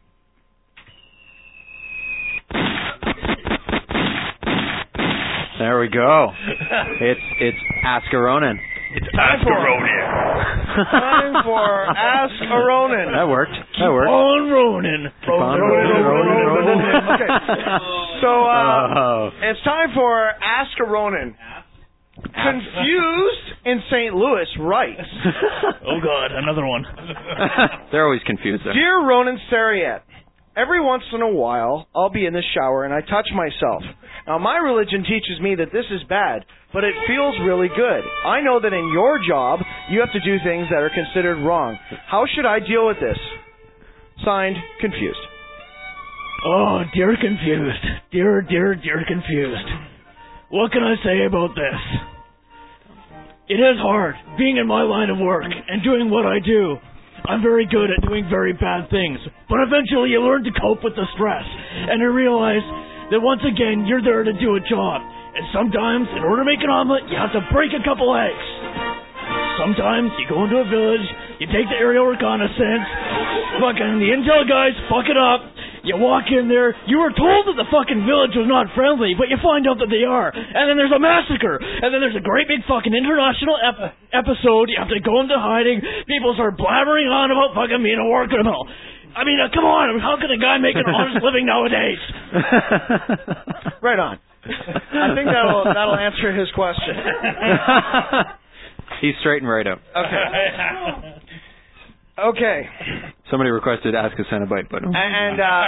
There we go. It's it's Ask a Ronan. It's time for time for Ask a Ronan. That worked. That worked. On Ronan. on Ronan, Ronan, Ronan, Ronan. Okay. So uh, Oh. it's time for Ask a Ronan. Confused in Saint Louis writes, Oh God, another one. They're always confused there. Dear Ronan Sariat, every once in a while I'll be in the shower and I touch myself, Now, my religion teaches me that this is bad, but it feels really good. I know that in your job, you have to do things that are considered wrong. How should I deal with this? Signed, Confused. Oh, dear confused. Dear, dear, dear confused. What can I say about this? It is hard, being in my line of work and doing what I do. I'm very good at doing very bad things, but eventually you learn to cope with the stress, and you realize that once again, you're there to do a job. And sometimes, in order to make an omelet, you have to break a couple eggs. Sometimes, you go into a village, you take the aerial reconnaissance, fucking the intel guys fuck it up, you walk in there, you were told that the fucking village was not friendly, but you find out that they are. And then there's a massacre. And then there's a great big fucking international ep- episode. You have to go into hiding. People start blabbering on about fucking being a war criminal. I mean, uh, come on. How can a guy make an honest living nowadays? Right on. I think that'll, that'll answer his question. He's straight and right up. Okay. Okay. Somebody requested Ask a Cenobite, but... And, uh...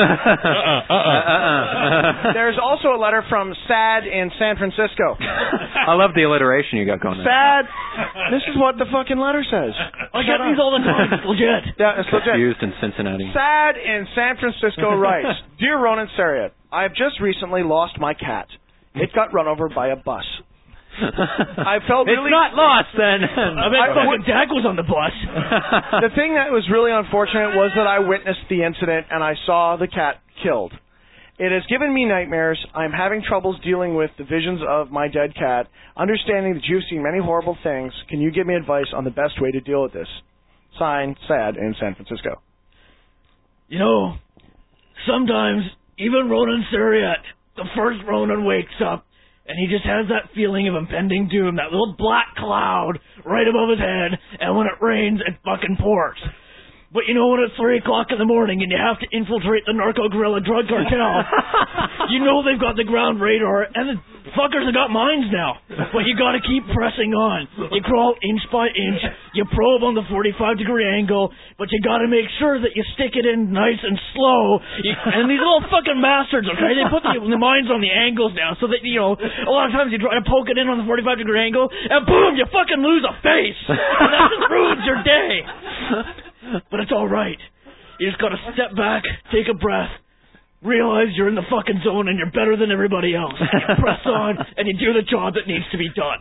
there's also a letter from Sad in San Francisco. I love the alliteration you got going there. Sad. This is what the fucking letter says. I get these all the time. It's legit. Yeah, it's legit. Confused in Cincinnati. Sad in San Francisco writes, Dear Ronan Sariat, I have just recently lost my cat. It got run over by a bus. I felt really... It's not lost, then. I bet fucking Dak was on the bus. The thing that was really unfortunate was that I witnessed the incident and I saw the cat killed. It has given me nightmares. I'm having troubles dealing with the visions of my dead cat. Understanding that you've seen many horrible things, can you give me advice on the best way to deal with this? Signed, Sad in San Francisco. You know, sometimes even Ronan Sariat, the first Ronan, wakes up and he just has that feeling of impending doom, that little black cloud right above his head, and when it rains, it fucking pours. But you know when it's three o'clock in the morning and you have to infiltrate the narco-guerrilla drug cartel, you know they've got the ground radar, and the fuckers have got mines now. But you gotta keep pressing on. You crawl inch by inch, you probe on the forty-five degree angle, but you gotta make sure that you stick it in nice and slow. You, and these little fucking bastards, okay, they put the, the mines on the angles now, so that, you know, a lot of times you try to poke it in on the forty-five degree angle, and boom, you fucking lose a face. And that just ruins your day. But it's alright. You just gotta step back, take a breath, realize you're in the fucking zone and you're better than everybody else. You press on, and you do the job that needs to be done.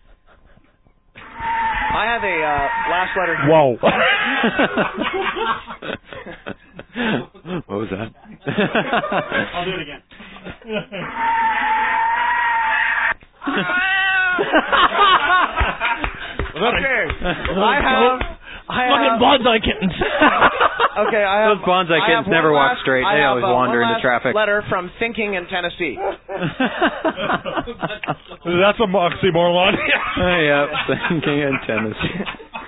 I have a uh, last letter here. Whoa. What was that? I'll do it again. Okay. I have... I Fucking have, bonsai kittens. Okay, I have... Those bonsai I kittens have never one walk last- straight. I They have, always uh, wander one into last traffic. letter from Thinking in Tennessee. That's a oxymoron. Yeah, Thinking in Tennessee.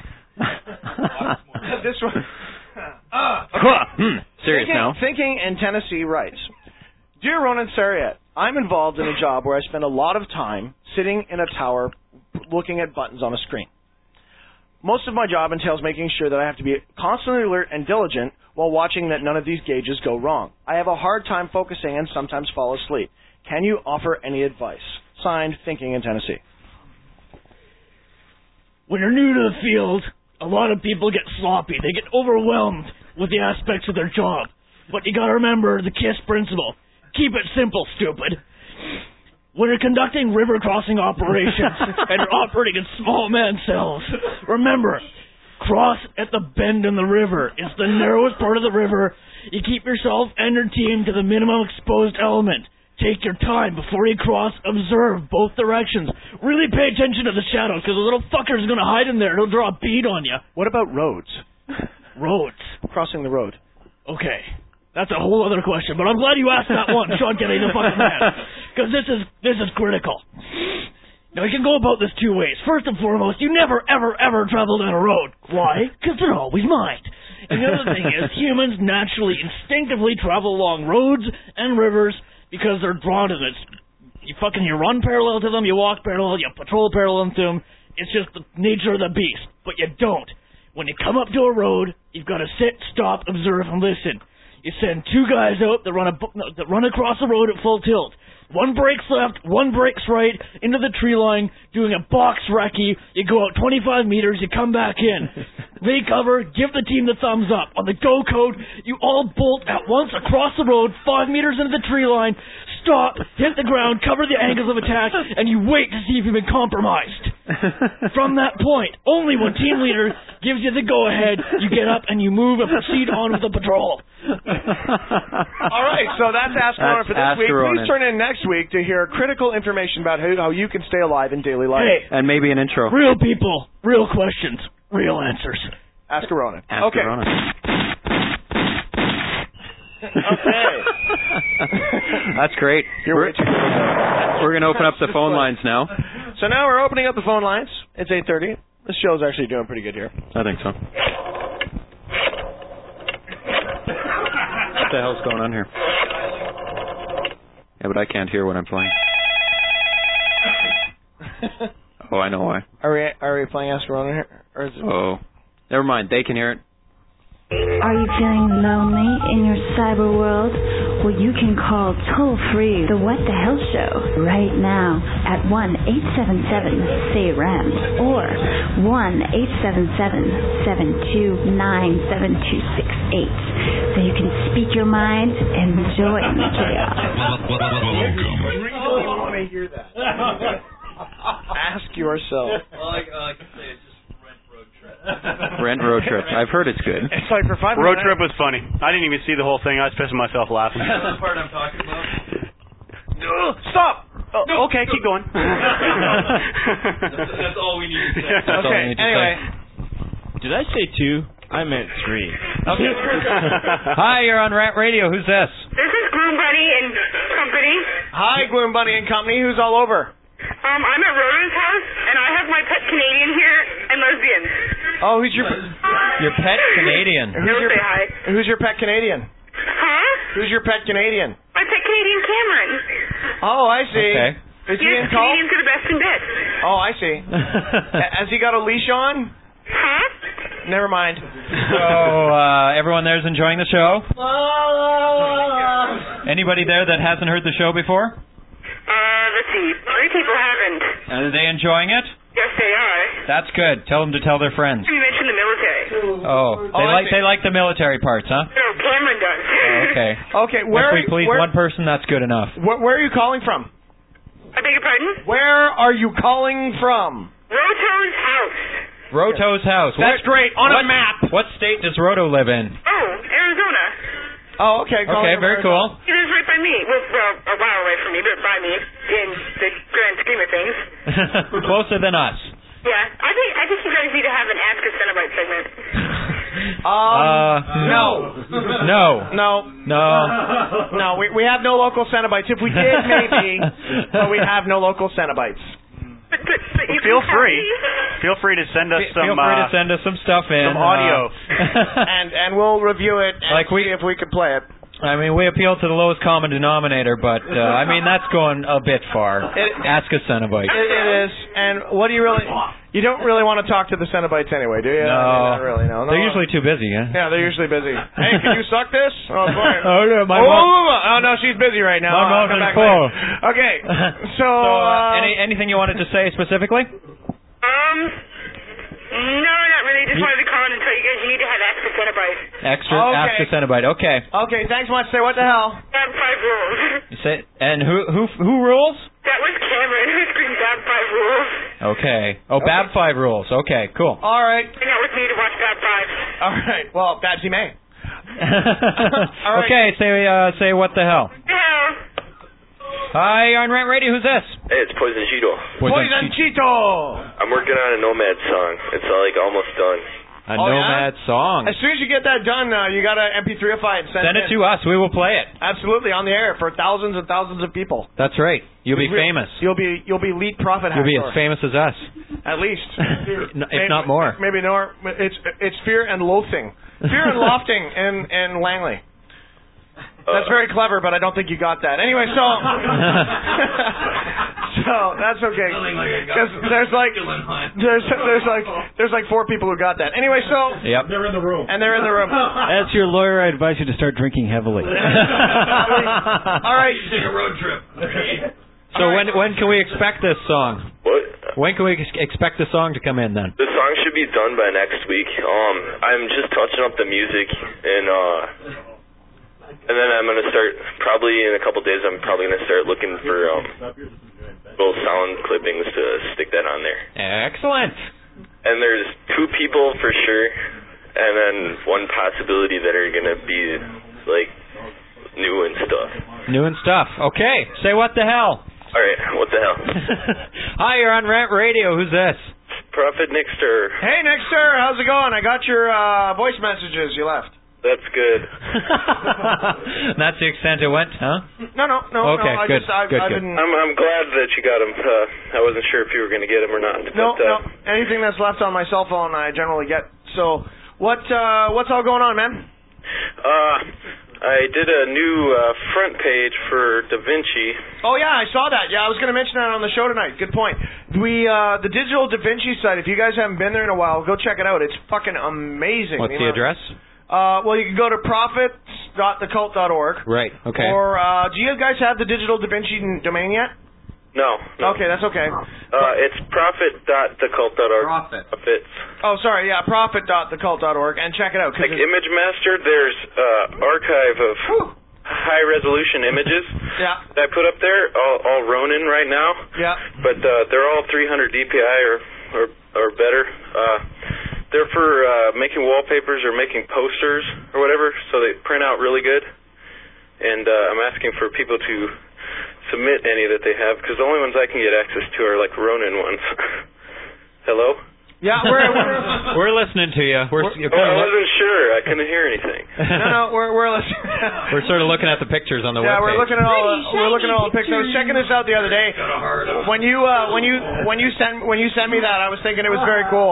This one... hmm. Serious Thinking, now. Thinking in Tennessee writes, Dear Ronan Sariat, I'm involved in a job where I spend a lot of time sitting in a tower looking at buttons on a screen. Most of my job entails making sure that I have to be constantly alert and diligent while watching that none of these gauges go wrong. I have a hard time focusing and sometimes fall asleep. Can you offer any advice? Signed, Thinking in Tennessee. When you're new to the field, a lot of people get sloppy. They get overwhelmed with the aspects of their job. But you gotta remember the KISS principle. Keep it simple, stupid. When you're conducting river crossing operations and you're operating in small man cells, remember, cross at the bend in the river. It's the narrowest part of the river. You keep yourself and your team to the minimum exposed element. Take your time before you cross. Observe both directions. Really pay attention to the shadows, because the little fucker's going to hide in there. It'll draw a bead on you. What about roads? Roads? Crossing the road. Okay. That's a whole other question, but I'm glad you asked that one, Sean Kelly, the fucking man. Because this is, this is critical. Now, you can go about this two ways. First and foremost, you never, ever, ever travel down a road. Why? Because they're always mined. And the other thing is, humans naturally, instinctively travel along roads and rivers because they're drawn to this. You fucking, you run parallel to them, you walk parallel, you patrol parallel to them. It's just the nature of the beast. But you don't. When you come up to a road, you've got to sit, stop, observe, and listen. You send two guys out that run a, that run across the road at full tilt. One brake's left, one brake's right, into the tree line, doing a box recce. You go out twenty-five meters, you come back in. They cover, give the team the thumbs up. On the go code, you all bolt at once across the road, five meters into the tree line, stop, hit the ground, cover the angles of attack, and you wait to see if you've been compromised. From that point, only when team leader gives you the go-ahead, you get up and you move and proceed on with the patrol. All right, so that's Ask Ronan for this Ask week. Ronan. Please turn in next week to hear critical information about how, how you can stay alive in daily life. Hey, And maybe an intro. real people, real questions, real answers. Ask Ronan. Ask okay. Ronan. Okay. That's great. You're we're way too good. we're going to open up the phone lines now. So now we're opening up the phone lines. It's eight thirty. This show's actually doing pretty good here. I think so. What the hell's going on here? Yeah, but I can't hear what I'm playing. Oh, I know why. Are we are we playing Ask Ronan here? Or is it... Oh, never mind. They can hear it. Are you feeling lonely in your cyber world? Well, you can call toll-free the What the Hell Show right now at one eight seven seven S A Y R A M or one eight seven seven, seven two nine, seven two six eight so you can speak your mind and join the chaos. I want to hear that. Ask yourself. Well, I, uh, I can say it's just Rent Road Trip. Rent Road Trip. I've heard it's good. It's like for five Road minutes. Trip was funny. I didn't even see the whole thing. I was pissing myself laughing. That's the part I'm talking about. Stop! Oh, okay, keep going. that's, that's all we need to say. That's okay, anyway. Did I say two? I meant three. Okay. Hi, you're on Rant Radio. Who's this? This is Gloom Bunny and Company. Hi, Gloom Bunny and Company. Who's all over? Um, I'm at Rona's house, and I have my pet Canadian here and lesbian. Oh, who's your your pet Canadian? Who's He'll your say hi. Who's your pet Canadian? Huh? Who's your pet Canadian? My pet Canadian Cameron. Oh, I see. Okay. Is he Yes, in call? Canadians are the best in bed. Oh, I see. Has he got a leash on? Huh? Never mind. So, uh, everyone there's enjoying the show? Anybody there that hasn't heard the show before? Uh, let's see. Three people haven't. Are they enjoying it? Yes, they are. That's good. Tell them to tell their friends. You mentioned the military. Oh, they Oh, I like see. they like the military parts, huh? No, Cameron does. Okay. Okay, where If are we you, please where, one person, that's good enough. where, where are you calling from? I beg your pardon? Where are you calling from? Roto's house. Roto's house. That's What- great. On what, a map. What state does Roto live in? Oh, Arizona. Oh, okay. calling Okay, from very Arizona. cool. He lives right by me. Well, well, a while away from me, but by me in the grand scheme of things. Closer than us. Yeah, I think I think you guys need to have an Ask a Cenobite segment. Um, Uh, no. No. No. No. No, we we have no local Cenobites. If we did, maybe, but we have no local Cenobites. But, but, but you Feel can free. copy. Feel free to send us some Feel free to uh, send us some stuff in. some audio. Uh, and and we'll review it and Like we- see if we could play it. I mean, we appeal to the lowest common denominator, but uh, I mean that's going a bit far. It- Ask a Cenobite. It, it is. And what do you really? You don't really want to talk to the Cenobites anyway, do you? No. I mean, not really. No. no. They're usually too busy, yeah. Yeah, they're usually busy. Hey, can you suck this? Oh, boy. Oh, yeah, my oh, mouth- oh, no, she's busy right now. My I'll mouth come is back full. later. Okay, so, So, uh, uh, any anything you wanted to say specifically? Um, no, not really. Just wanted to call in and tell you guys you need to have Ask a Cenobite. Extra Okay. Ask a Cenobite. Okay. okay, thanks much. Say what the hell? Bad five rules. You say and who who who rules? That was Cameron who screamed Bad five rules. Okay. Oh, Bab five rules. Okay, cool. All right. Hang out with me to watch Bad five. All right. Well, Babsy May. All right. Okay, say uh say what the hell. Yeah. Hi, you're on Rant Radio. Who's this? Hey, it's Poison Cheeto. Poison Cheeto. I'm working on a Nomad song. It's uh, like almost done. A Oh, Nomad song. As soon as you get that done, uh, you got to M P three-ify it and send, Send it in. to us. We will play it. Absolutely, on the air for thousands and thousands of people. That's right. You'll be Re- famous. You'll be you'll be elite profit You'll be hacker. as famous as us. At least. If not more. Maybe more. It's it's fear and loathing. Fear and lofting in, in Langley. That's very clever, but I don't think you got that. Anyway, so So that's okay. Because there's like there's there's like there's like four people who got that. Anyway, so Yep. They're in the room. and they're in the room. As your lawyer, I advise you to start drinking heavily. All right. Take a road trip. So when when can we expect this song? What? When can we ex- expect the song to come in then? The song should be done by next week. Um, I'm just touching up the music, and uh, and then I'm gonna start. Probably in a couple days, I'm probably gonna start looking for um, little sound clippings to stick that on there. Excellent. And there's two people for sure, and then one possibility that are gonna be like new and stuff. New and stuff. Okay. Say what the hell. All right, what the hell? Hi, you're on Rant Radio. Who's this? Prophet Nixter. Hey, Nixter, how's it going? I got your uh, voice messages you left. That's good. That's the extent it went, huh? No, no, no. Okay, no, I good, Just, I've, good, I've good. Been... I'm I'm glad that you got them. Uh, I wasn't sure if you were going to get them or not. No, but, uh, no. Anything that's left on my cell phone, I generally get. So, what uh, what's all going on, man? Uh, I did a new uh, front page for Da Vinci. Oh yeah, I saw that. Yeah, I was going to mention that on the show tonight. Good point. We uh, the digital Da Vinci site. If you guys haven't been there in a while, go check it out. It's fucking amazing. What's the address? Uh, well, you can go to profits dot the cult dot org. Right. Okay. Or uh, do you guys have the digital Da Vinci domain yet? No. no. Okay, that's okay. Uh, it's profit dot the cult dot org. Profit. Profits. Oh, sorry. Yeah, profit dot the cult dot org, and check it out. Like Image Master, there's uh, archive of high resolution images yeah. that I put up there, all, all Ronin right now. Yeah. But uh, they're all three hundred D P I or or, or better. Uh, they're for uh, making wallpapers or making posters or whatever, so they print out really good. And uh, I'm asking for people to submit any that they have, because the only ones I can get access to are like Ronin ones. Hello? Yeah, we're we're, we're listening to you. We're, you're oh, kind I of wasn't sure. I couldn't hear anything. no, no, we're we're listening. We're sort of looking at the pictures on the yeah, webpage. we're looking at all the, we're looking at all the pictures. I was checking this out the other day. When you uh, when you when you send when you sent me that, I was thinking it was very cool.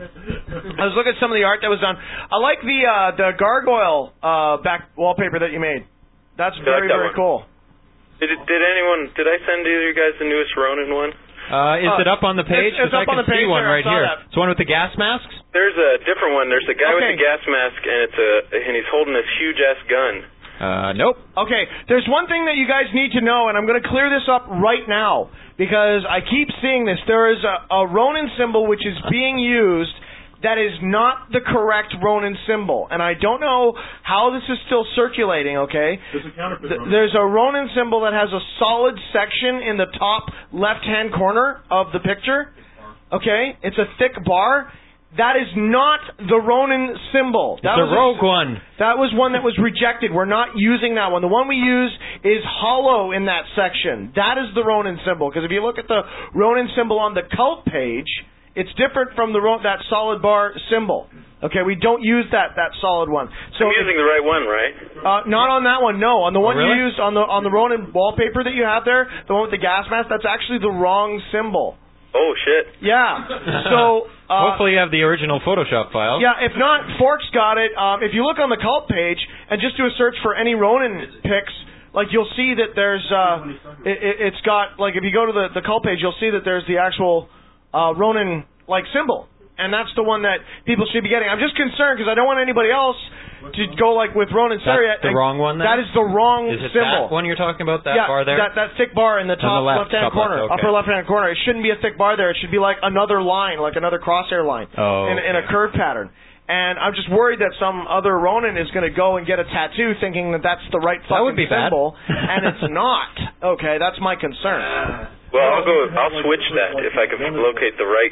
I was looking at some of the art that was done. I like the uh, the gargoyle uh, back wallpaper that you made. That's very like that very one. cool. Did it, did anyone? Did I send either of you guys the newest Ronin one? Uh, is Uh, it up on the page? it's- it's 'Cause up I on can the page see one there, I right saw here. that. It's one with the gas masks. There's a different one. There's a guy Okay. with a gas mask, and it's a and he's holding this huge ass gun. Uh, nope. Okay, there's one thing that you guys need to know, and I'm going to clear this up right now because I keep seeing this. There is a, a Ronin symbol which is being used that is not the correct Ronin symbol, and I don't know how this is still circulating, okay? There's a counterfeit Th- Ronin. There's a Ronin symbol that has a solid section in the top left-hand corner of the picture, okay? It's a thick bar. That is not the Ronin symbol. That It's a was rogue one. That was one that was rejected. We're not using that one. The one we use is hollow in that section. That is the Ronin symbol. Because if you look at the Ronin symbol on the cult page, it's different from the Ro- that solid bar symbol. Okay, we don't use that that solid one. So I'm using the right one, right? uh, not on that one. No, on the one really? you used on the on the Ronin wallpaper that you have there, the one with the gas mask. That's actually the wrong symbol. Oh shit. Yeah. So. Uh, Hopefully you have the original Photoshop file. Yeah, if not, Fork's got it. Um, if you look on the cult page and just do a search for any Ronin pics, like you'll see that there's, uh, it, it, it's got, like if you go to the, the cult page, you'll see that there's the actual uh, Ronin, like, symbol. And that's the one that people should be getting. I'm just concerned because I don't want anybody else to go, like, with Ronin Saria. That's the wrong one then? That is the wrong Is it symbol. that one you're talking about, that yeah, bar there? that, that thick bar in the On top the left, left-hand top left, corner, okay. upper left-hand corner. It shouldn't be a thick bar there. It should be like another line, like another crosshair line Oh, in, in a curved pattern. And I'm just worried that some other Ronin is going to go and get a tattoo thinking that that's the right fucking That would be bad. symbol, and it's not. Okay, that's my concern. Well, I'll go. I'll switch that if I can locate the right.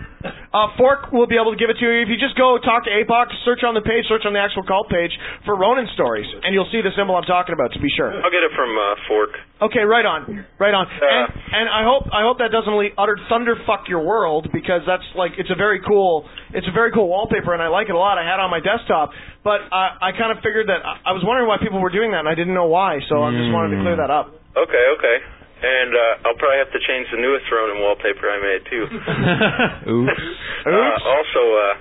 Uh, Fork will be able to give it to you. If you just go talk to A P O C, search on the page, search on the actual cult page for Ronin stories, and you'll see the symbol I'm talking about, to be sure. I'll get it from uh, Fork. Okay, right on, right on. and and I hope I hope that doesn't le- utter thunderfuck your world, because that's like it's a very cool it's a very cool wallpaper, and I like it a lot. I had it on my desktop, but I, I kind of figured that I, I was wondering why people were doing that, and I didn't know why, so I just wanted to clear that up. Okay, okay. And uh, I'll probably have to change the newest Ronin wallpaper I made too. Oops. Uh, also, uh,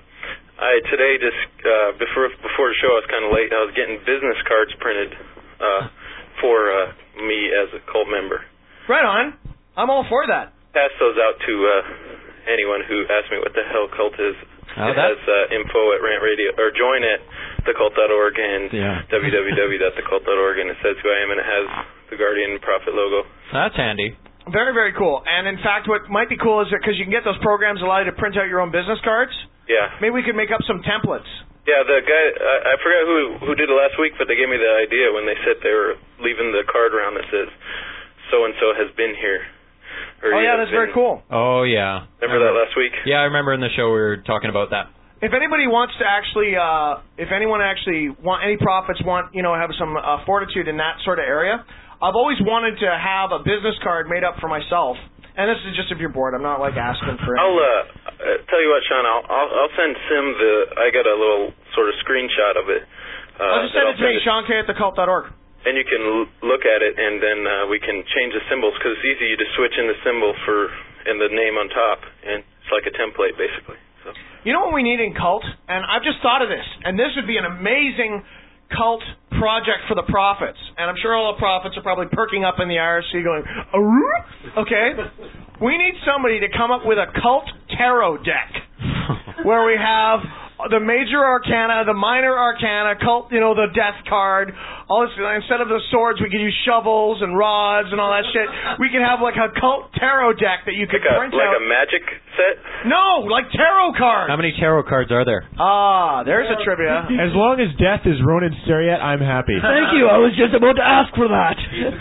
I today just uh, before before the show, I was kind of late. I was getting business cards printed uh, for uh, me as a cult member. Right on. I'm all for that. Pass those out to uh, anyone who asks me what the hell cult is. Oh, it has uh, info at Rant Radio, or join at the cult dot org and Yeah. w w w dot the cult dot org, and it says who I am, and it has the Guardian Prophet logo. That's handy. Very, very cool. And in fact, what might be cool is that because you can get those programs allow you to print out your own business cards. Yeah. Maybe we could make up some templates. Yeah, the guy, I, I forgot who who did it last week, but they gave me the idea when they said they were leaving the card around that says, so-and-so has been here. Or Oh, he yeah, has that's very been- cool. Oh, yeah. Remember that last week? Yeah, I remember in the show we were talking about that. If anybody wants to actually, uh, if anyone actually want, any prophets want, you know, have some uh, fortitude in that sort of area, I've always wanted to have a business card made up for myself. And this is just if you're bored. I'm not like asking for I'll anything. uh, uh, tell you what, Sean. I'll, I'll I'll send Sim the. I got a little sort of screenshot of it. Uh, I'll just that send it to me, Sean K at the cult dot org. And you can l- look at it, and then uh, we can change the symbols because it's easy. You just switch in the symbol for and the name on top, and it's like a template basically. So. You know what we need in cult? And I've just thought of this, and this would be an amazing cult project for the prophets. And I'm sure all the prophets are probably perking up in the I R C going, "Aroo?" Okay? We need somebody to come up with a cult tarot deck where we have the major arcana, the minor arcana, cult, you know, the death card, all this. Instead of the swords, we could use shovels and rods and all that shit. We could have like a cult tarot deck that you could Like a, print like out. a magic set? No, like tarot cards. How many tarot cards are there? Ah, there's a trivia. As long as death is Ronan Stariat, I'm happy. Thank you. I was just about to ask for that.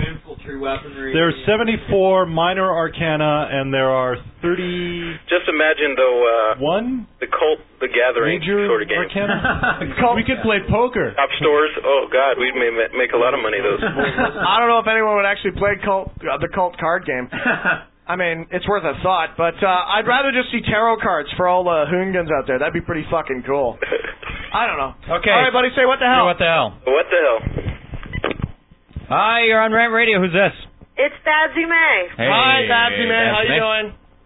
There's seventy-four minor arcana, and there are thirty. Just imagine though. Uh, One. The cult, the gathering sort of game. We could play poker. Top stores. Oh God, we'd may ma- make a lot of money those. I don't know if anyone would actually play cult, uh, the cult card game. I mean, it's worth a thought, but uh, I'd rather just see tarot cards for all the hoongans out there. That'd be pretty fucking cool. I don't know. Okay. All right, buddy, say what the hell. Say what the hell? What the hell? Hi, you're on Rant Radio. Who's this? It's Babsy May. Hey, Hi, Babsy Man. How you Babsy. doing?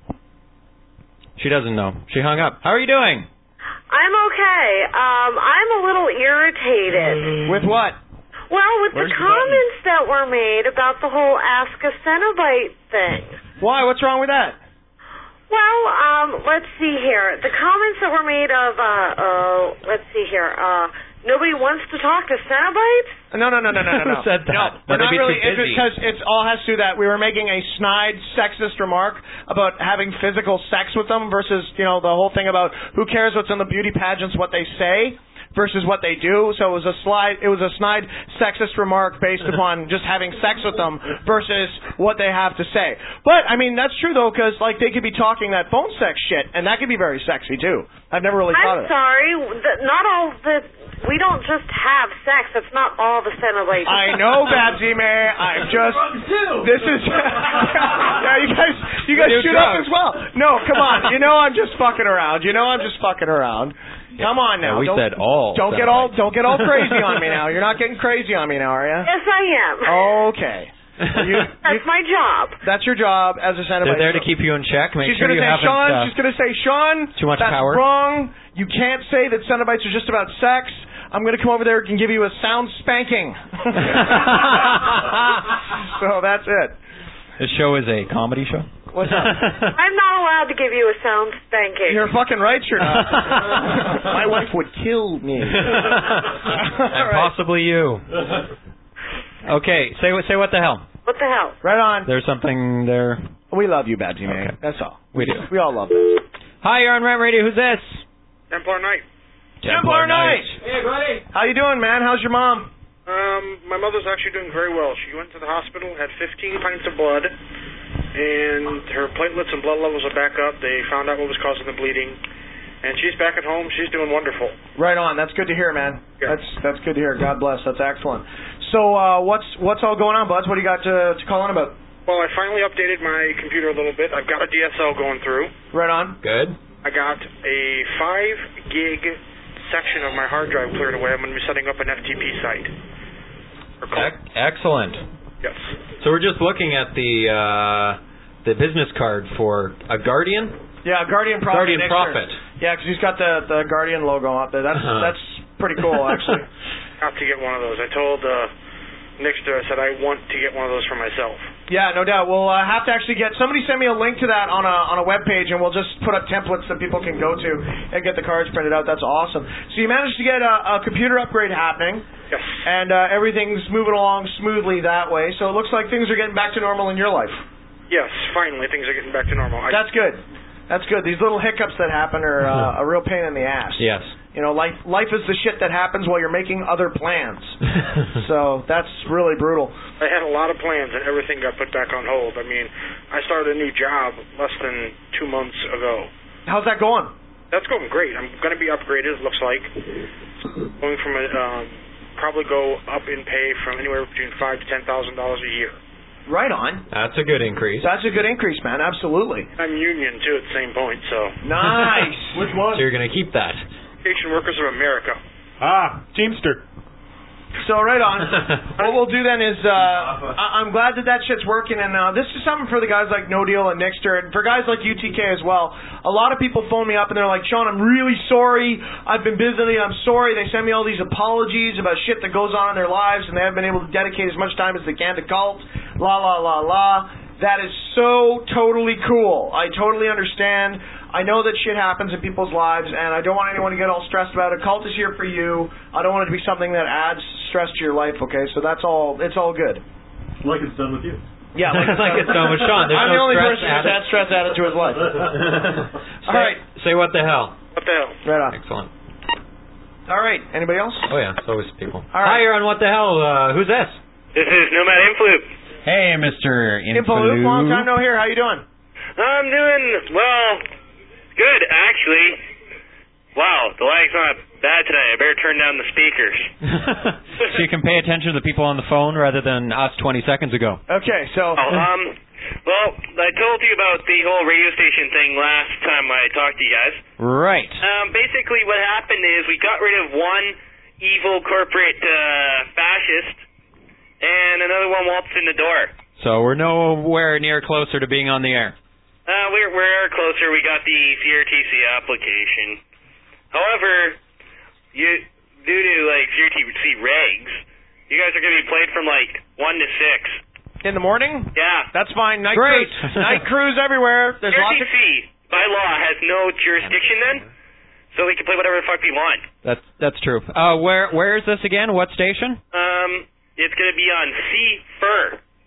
She doesn't know. She hung up. How are you doing? I'm okay. Um, I'm a little irritated. With what? Well, with Where's the the comments that were made about the whole Ask a Cenobite thing. Why? What's wrong with that? Well, um, let's see here. The comments that were made of, uh, uh, let's see here, uh, nobody wants to talk to Cenobites? No, no, no, no, no, no. Who no. said that? No, we're That'd not be really. too It's busy. because it all has to do that we were making a snide, sexist remark about having physical sex with them versus, you know, the whole thing about who cares what's in the beauty pageants, what they say versus what they do. So it was a slide. It was a snide, sexist remark based upon just having sex with them versus what they have to say. But I mean, that's true though, because like they could be talking that phone sex shit, and that could be very sexy too. I've never really thought I'm of that. sorry. The, not all the... We don't just have sex. That's not all the Cenobites. I know, Babsy May. I'm just. This is. Yeah, you guys, you guys New shoot drugs. up as well. No, come on. You know I'm just fucking around. You know I'm just fucking around. Come on now. Yeah, we don't, said all. Don't get all. Don't get all crazy on me now. You're not getting crazy on me now, are you? Yes, I am. Okay. You, That's my job. that's your job as a They're Cenobite. there to keep you in check. Make She's sure gonna you say, haven't. Sean. uh, she's gonna say, Sean. too much that's power. wrong. You can't say that Cenobites are just about sex. I'm gonna come over there and give you a sound spanking. So that's it. This show is a comedy show. What's up? I'm not allowed to give you a sound spanking. You're fucking right, you're not. My wife would kill me. And possibly you. Okay, say what. Say what the hell. What the hell? Right on. There's something there. We love you, Babsy Man. That's all. We do. We all love that. Hi, you're on Rant Radio. Who's this? Templar Knight. Templar Knight. Hey, buddy. How you doing, man? How's your mom? Um, my mother's actually doing very well. She went to the hospital, had fifteen pints of blood, and her platelets and blood levels are back up. They found out what was causing the bleeding, and she's back at home. She's doing wonderful. Right on. That's good to hear, man. Yeah. That's that's good to hear. God bless. That's excellent. So, uh, what's what's all going on, Buds? What do you got to, to call in about? Well, I finally updated my computer a little bit. I've got a D S L going through. Right on. Good. I got a five gig section of my hard drive cleared away. I'm going to be setting up an F T P site. Ec- excellent. Yes. So we're just looking at the uh, the business card for a Guardian. Yeah, Guardian Prophet. Guardian Nixer. Prophet. Yeah, because he's got the the Guardian logo up there. That's Uh-huh. that's pretty cool, actually. Got to get one of those. I told uh, Nixter, I said I want to get one of those for myself. Yeah, no doubt. We'll uh, have to actually get somebody send me a link to that on a on a web page, and we'll just put up templates that people can go to and get the cards printed out. That's awesome. So you managed to get a, a computer upgrade happening, Yes. and uh, everything's moving along smoothly that way. So it looks like things are getting back to normal in your life. Yes, finally things are getting back to normal. I, That's good. That's good. These little hiccups that happen are uh, a real pain in the ass. Yes. You know, life life is the shit that happens while you're making other plans. So that's really brutal. I had a lot of plans and everything got put back on hold. I mean, I started a new job less than two months ago. How's that going? That's going great. I'm going to be upgraded, it looks like. Going from a, um, probably go up in pay from anywhere between five to ten thousand dollars a year. Right on. That's a good increase. That's a good increase, man. Absolutely. I'm union too at the same point, so. Nice. Which one? So you're going to keep that. Education Workers of America. Ah, Teamster. So right on. What we'll do then is, uh, I- I'm glad that that shit's working, and uh, this is something for the guys like No Deal and Nixter, and for guys like U T K as well. A lot of people phone me up and they're like, Sean, I'm really sorry. I've been busy. I'm sorry. They send me all these apologies about shit that goes on in their lives, and they haven't been able to dedicate as much time as they can to cult. La la la la. That is so totally cool. I totally understand. I know that shit happens in people's lives, and I don't want anyone to get all stressed about it. Cult is here for you. I don't want it to be something that adds stress to your life, okay? So that's all. It's all good. Like it's done with you. Yeah, like, like it's done with Sean. There's I'm no the only stress person who's added. had stress added to his life. All right. Say what the hell. What the hell? Right on. Excellent. All right. Anybody else? Oh, yeah. It's always people. All right. Hi, you're on What the Hell. Uh, who's this? This is Nomad Infloop. Hey, Mister Infaloop, long time no hear. How you doing? I'm doing, well, good, actually. Wow, the lag's not bad today. I better turn down the speakers. So you can pay attention to the people on the phone rather than us twenty seconds ago. Okay, so... Oh, um, well, I told you about the whole radio station thing last time I talked to you guys. Right. Um, basically what happened is we got rid of one evil corporate uh, fascist, and another one waltzed in the door. So we're nowhere near closer to being on the air. Uh, we're, we're closer. We got the C R T C application. However, you due to, like, C R T C regs, you guys are going to be played from, like, one to six. In the morning? Yeah. That's fine. Night Great. Cruise, night cruise everywhere. There's C R lots T of... C, by law, has no jurisdiction then, so we can play whatever the fuck we want. That's that's true. Uh, where where is this again? What station? Um, it's going to be on C F U R.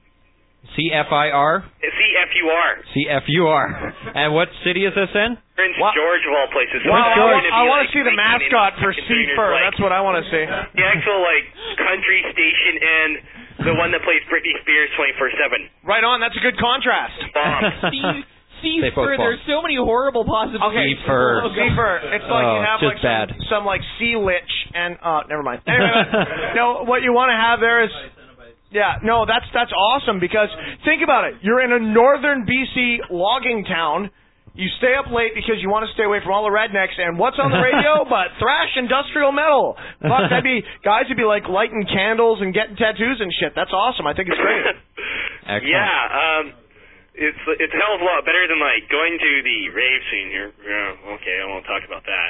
C F I R? C F U R. C F U R. And what city is this in? Prince George of all places. So Well, it's I, going want, to I be want like to see the nineteen mascot for fucking C F U R. like That's what I want to see. the actual, like, country station and the one that plays Britney Spears twenty-four seven. Right on. That's a good contrast. Bomb. See, They both for there's so many horrible possibilities. Okay, Seafur. Seafur. It's like Oh, you have just like some, bad. some like sea lich and uh never mind. Anyway, no, what you want to have there is yeah, no, that's that's awesome because think about it. You're in a northern B C logging town. You stay up late because you want to stay away from all the rednecks, and what's on the radio but thrash industrial metal? Fuck, that'd be guys would be like lighting candles and getting tattoos and shit. That's awesome. I think it's great. Excellent. Yeah, um, it's it's a hell of a lot better than, like, going to the rave scene here. Yeah, okay, I won't talk about that.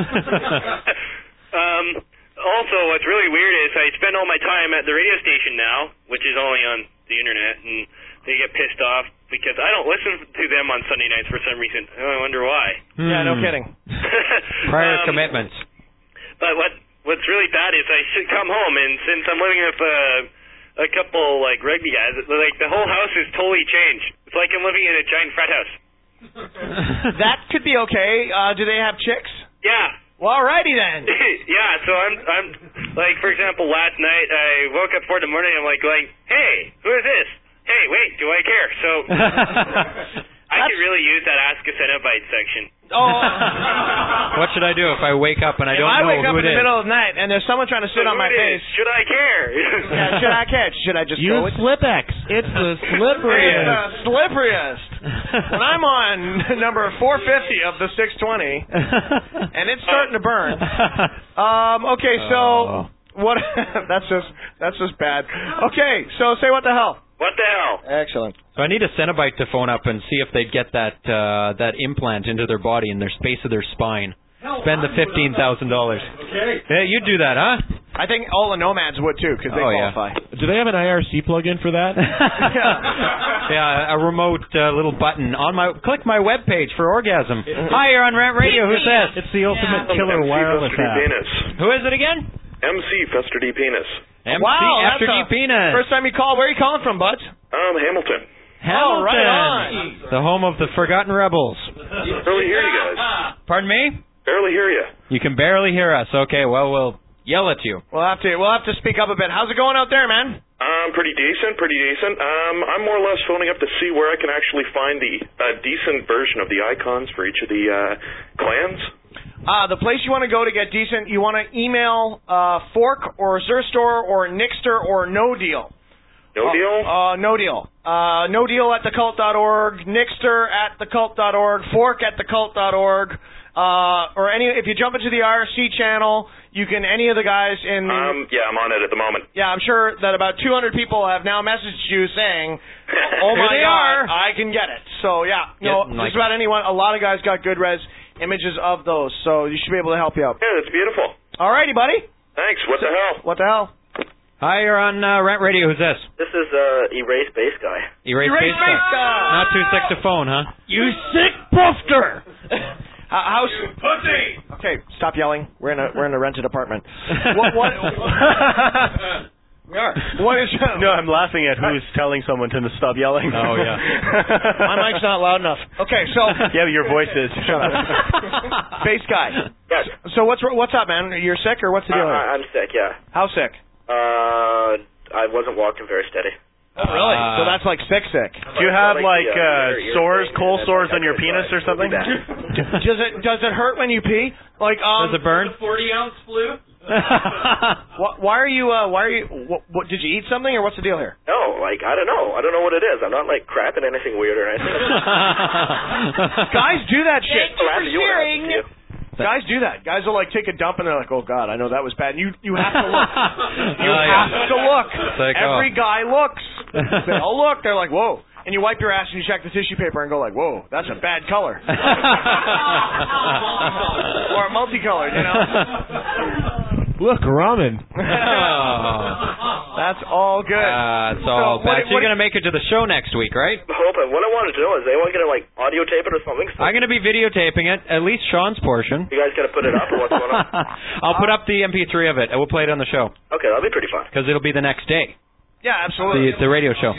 um, also, what's really weird is I spend all my time at the radio station now, which is only on the internet, and they get pissed off because I don't listen to them on Sunday nights for some reason. I wonder why. Yeah, no Hmm. kidding. Prior Um, commitments. But what what's really bad is I should come home, and since I'm living with uh, a couple, like, rugby guys, like, the whole house is totally changed. It's like I'm living in a giant frat house. That could be okay. Uh, do they have chicks? Yeah. Well, alrighty then. Yeah, so I'm, I'm, like, for example, last night I woke up four in the morning, I'm like going, hey, who is this? Hey, wait, do I care? So I could really use that Ask a Cenobite section. Oh. What should I do if I wake up and I If don't I know wake up who in it the is? middle of the night and there's someone trying to sit So on who my it face, is? Should I care? yeah, should I catch? Should I just go Use with Slip-X. It's the It's slipperiest. the slipperiest. When I'm on number four fifty of the six twenty, and it's starting to burn. Um, okay, so Oh. what? that's just that's just bad. Okay, so say what the hell. What the hell? Excellent. So I need a Cenobite to phone up and see if they'd get that uh, that implant into their body in their space of their spine. Spend the fifteen thousand dollars. Okay. Hey, you do that, huh? I think all the nomads would too, because they Oh, yeah. qualify. Do they have an I R C plug-in for that? Yeah, a remote uh, little button on my. Click my webpage for orgasm. Hi, you're on Rant Radio. Who's this? It's the ultimate Um, killer M C wireless Fester D. app. Penis. Who is it again? M C Fester D. Penis. M C Wow, After that's D. a- Penis. First time you called. Where are you calling from, Bud? Um, Hamilton. Hamilton. Oh, right on. The home of the Forgotten Rebels. Barely hear you guys. Pardon me? Barely hear you. You can barely hear us. Okay, well, we'll yell at you. We'll have to. We'll have to speak up a bit. How's it going out there, man? Um, pretty decent, pretty decent. Um, I'm more or less phoning up to see where I can actually find the uh, decent version of the icons for each of the uh, clans. Uh, the place you want to go to get decent, you want to email uh, Fork or Zerstore or Nixter or No Deal. No uh, deal? Uh, no Deal. Uh, no Deal at the cult dot org, Nixter at the cult dot org, Fork at the cult dot org. Uh, or any, if you jump into the I R C channel, you can, any of the guys in the, Um, yeah, I'm on it at the moment. yeah, I'm sure that about two hundred people have now messaged you saying, oh Here my they God, are. I can get it. So yeah, no, Yeah, like- just about anyone, a lot of guys got good res images of those, so you should be able to help you out. Yeah, that's beautiful. Alrighty, buddy. Thanks. What the hell? What the hell? Hi, you're on uh, Rant Radio. Who's this? This is uh, Erase Base Guy. Erase, Erase Space Space Guy. Guy. Not too sick to phone, huh? You sick pufter! How, how's pussy? Okay, stop yelling. We're in a we're in a rented apartment. What what? We are. What is? No, I'm laughing at who's telling someone to stop yelling. Oh, yeah. My mic's not loud enough. Okay, so Yeah, but your voice is. shut up. Bass guy. Yes. So what's what's up, man? You're sick or what's the deal? Uh, here? I'm sick, yeah. How sick? Uh, I wasn't walking very steady. Oh, really? Uh, so that's like sick sick. Do you have like uh, uh, ear- ear sores, thing, cold and then sores I on your could, penis uh, or something? do that. Does it does it hurt when you pee? Like um. Does it burn? forty ounce flu? Why, why are you? Uh, why are you? What, what did you eat something or what's the deal here? No, like, I don't know. I don't know what it is. I'm not, like, crapping anything weird or anything. Guys do that shit. I'll have to you what happened to you. Guys do that. Guys will like take a dump and they're like, "Oh God, I know that was bad." And you you have to look. You Oh, have yeah. to look. It's like, Every oh. guy looks. They all look. They're like, "Whoa!" And you wipe your ass and you check the tissue paper and go like, "Whoa, that's a bad color." Or multicolored, you know. Look, ramen. That's all good. Uh, it's all So, what- bad. So you're what- going to make it to the show next week, right? I'm hoping. What I wanted to know is they want to get, like, audio tape it or something. So I'm going to be videotaping it, at least Sean's portion. you guys got to put it up or what's going on? I'll put up the M P three of it, and we'll play it on the show. Okay, that'll be pretty fun. Because it'll be the next day, Yeah, absolutely. the the radio show.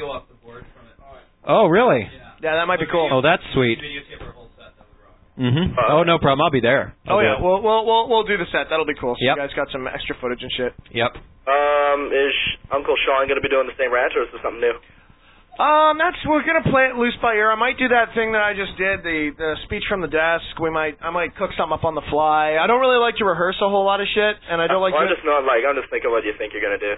Oh, really? Yeah, that might be cool. Oh, that's sweet. Mm-hmm. Oh, no problem. I'll be there. Oh I'll yeah, do it. we'll we'll we'll we'll do the set. That'll be cool. So Yep. you guys got some extra footage and shit. Yep. Um, is Uncle Sean going to be doing the same rant or is this something new? Um, that's we're gonna play it loose by ear. I might do that thing that I just did, the the speech from the desk. We might I might cook something up on the fly. I don't really like to rehearse a whole lot of shit, and I don't like well, I'm to. just not, like, I'm just thinking what you think you're going to do.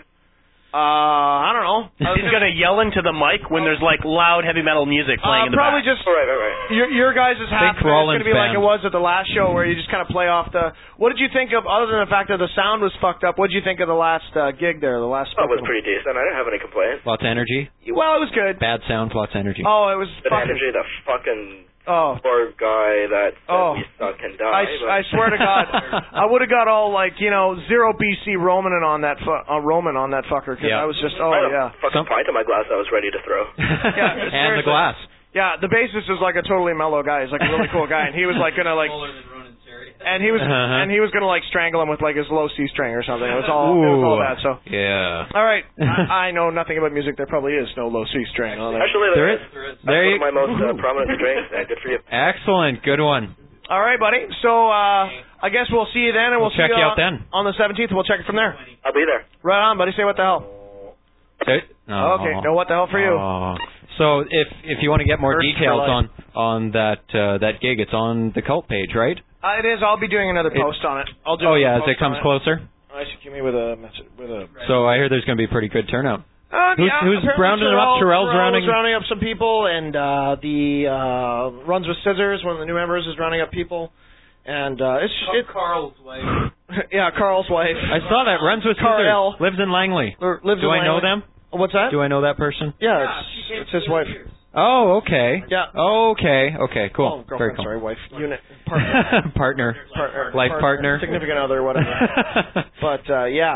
Uh, I don't know. He's gonna yell into the mic when there's like loud heavy metal music playing Uh, in the probably back. just Right, right, right. your your guys' half. It's Rollins gonna be like band. it was at the last show, where you just kind of play off the. What did you think of, other than the fact that the sound was fucked up? What did you think of the last uh, gig there? The last. That was spoken- pretty decent. I didn't have any complaints. Lots of energy. Well, it was good. Bad sounds, lots of energy. Oh, it was The fucking. energy, the fucking Oh. poor guy that said Oh. we suck and die. I, but- I swear to God, I would have got all like you know zero B C Roman on that fu- uh, Roman on that fucker because Yeah. I was just I oh had a yeah fucking pint in my glass I was ready to throw. yeah and seriously. the glass. Yeah, the bassist is like a totally mellow guy. He's like a really cool guy, and he was like gonna like, and he was Uh-huh. and he was gonna like strangle him with like his low C string or something. It was all it was all Ooh. that. So Yeah. all right, I, I know nothing about music. There probably is no low C string. on there. Actually, There there is. is. That's There one you- of my most uh, prominent strengths. Yeah, good for you. Excellent. Good one. All right, buddy. So uh, I guess we'll see you then, and we'll, We'll check see you you out then. on the seventeenth. We'll check it from there. I'll be there. Right on, buddy. Say what the hell. Okay. Okay. No, what the hell for you? Oh. So if if you want to get more First for details life. on on that uh, that gig, it's on the cult page, right? Uh, it is. I'll be doing another It- post on it. I'll do Oh another yeah, as post it comes on closer. I should give me with a message with a. So I hear there's going to be a pretty good turnout. Uh, Who's- yeah, who's apparently rounding them up? Terrell- Terrell's Terrell rounding- was rounding up some people, and uh, the uh, Runs with Scissors, one of the new members, is rounding up people, and uh, it's it, Carl's wife. yeah, Carl's wife. I saw that runs with Carl Scissors. Lives in Langley. Or lives Do in I know Langley. them? What's that? Do I know that person? Yeah, it's, it's his wife. Oh, okay. Yeah. Okay. Okay. Cool. Oh, girlfriend, Very cool. sorry, wife, unit, partner, partner. partner, Life partner. significant other, whatever. But uh, yeah.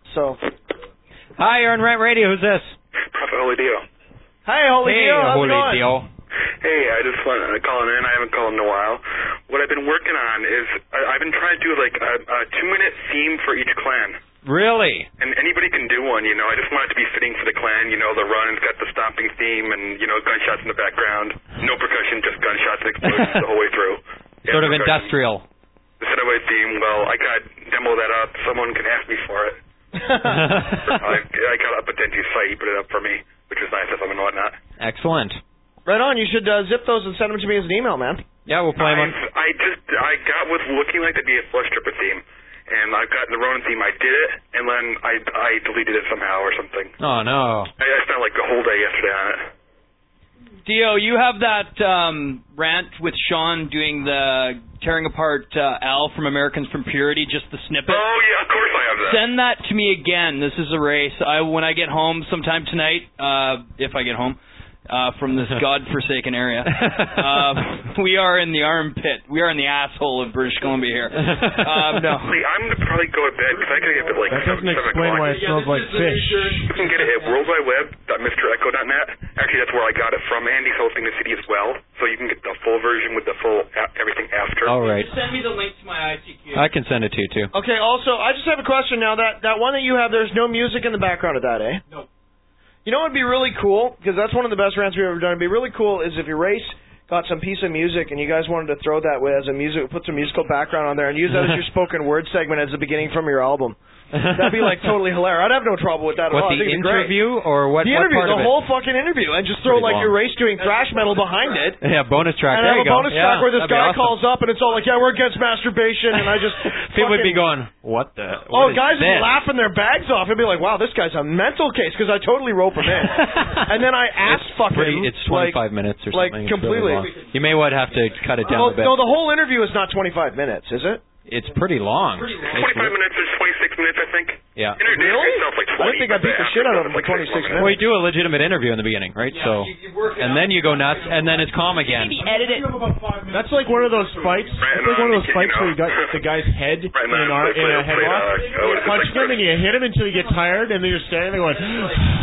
So. Hi, you're on Rant Radio. Who's this? Prophet Holy Dio. Hey, Holy hey, Dio. How's Holy it going? Dio. Hey, I just want to call in. I haven't called in a while. What I've been working on is I, I've been trying to do like a, a two-minute theme for each clan. Really? And anybody can do one, you know. I just want it to be fitting for the clan. You know, the run's got the stomping theme and, you know, gunshots in the background. No percussion, just gunshots and explosions the whole way through. Sort of percussion. industrial. The Setaway theme, well, I got demo that up. Someone can ask me for it. I, I got up a Denty's site. He put it up for me, which was nice of him and whatnot. Excellent. Right on. You should uh, zip those and send them to me as an email, man. Yeah, we'll play them on. I just, I got what's looking like to be a Flush Tripper theme. And I've got the Ronin theme. I did it, and then I I deleted it somehow or something. Oh, no. I, I spent like the whole day yesterday on it. Dio, you have that um, rant with Sean doing the tearing apart uh, Al from Americans from Purity, just the snippet. Oh, yeah, of course I have that. Send that to me again. This is a race. I When I get home sometime tonight, uh, if I get home, uh, from this godforsaken area, uh, we are in the armpit. We are in the asshole of British Columbia here. Um, no. See, I'm going to probably go to bed because I got to get up at like That seven, doesn't seven explain o'clock. why it smells like fish. You can get it at world wide web dot mister echo dot net. Actually, that's where I got it from. Andy's hosting the city as well, so you can get the full version with the full a- everything after. All right. Send me the link to my I C Q. I can send it to you, too. Okay, also, I just have a question now. That, that one that you have, there's no music in the background of that, eh? No. You know what would be really cool? Because that's one of the best rants we've ever done. It'd be really cool is if your race got some piece of music and you guys wanted to throw that with as a music, put some musical background on there and use that as your spoken word segment as the beginning from your album. That'd be like totally hilarious. I'd have no trouble with that at What, all. I the think it'd be great. interview or what, The what interview, part the of it? whole fucking interview, and just throw Pretty like long. your race doing thrash metal behind it. Yeah, bonus track. And there have you a go. bonus yeah, track where this that'd be guy awesome. calls up and it's all like, yeah, we're against masturbation, and I just People would be fucking- going, what the? Oh, what is guys would this? be laughing their bags off. It'd be like, wow, this guy's a mental case because I totally rope him in. And then I ask fucking Pretty, it's twenty-five like, minutes or like something. It's really completely. long. You may well have to cut it down No, a bit. no, the whole interview is not twenty-five minutes, is it? It's pretty long. twenty-five minutes or twenty-six minutes, I think. Yeah. Inter- Really? Itself like I twenty. think I beat the shit out of him for twenty-six minutes. Well, you do a legitimate interview in the beginning, right? so, and then you go nuts, and then it's calm again. Maybe edit it. That's like one of those fights. It's like one of those fights where you got the guy's head in an ar- in a headlock. You punch him and you hit him until you get tired, and then you're standing there going.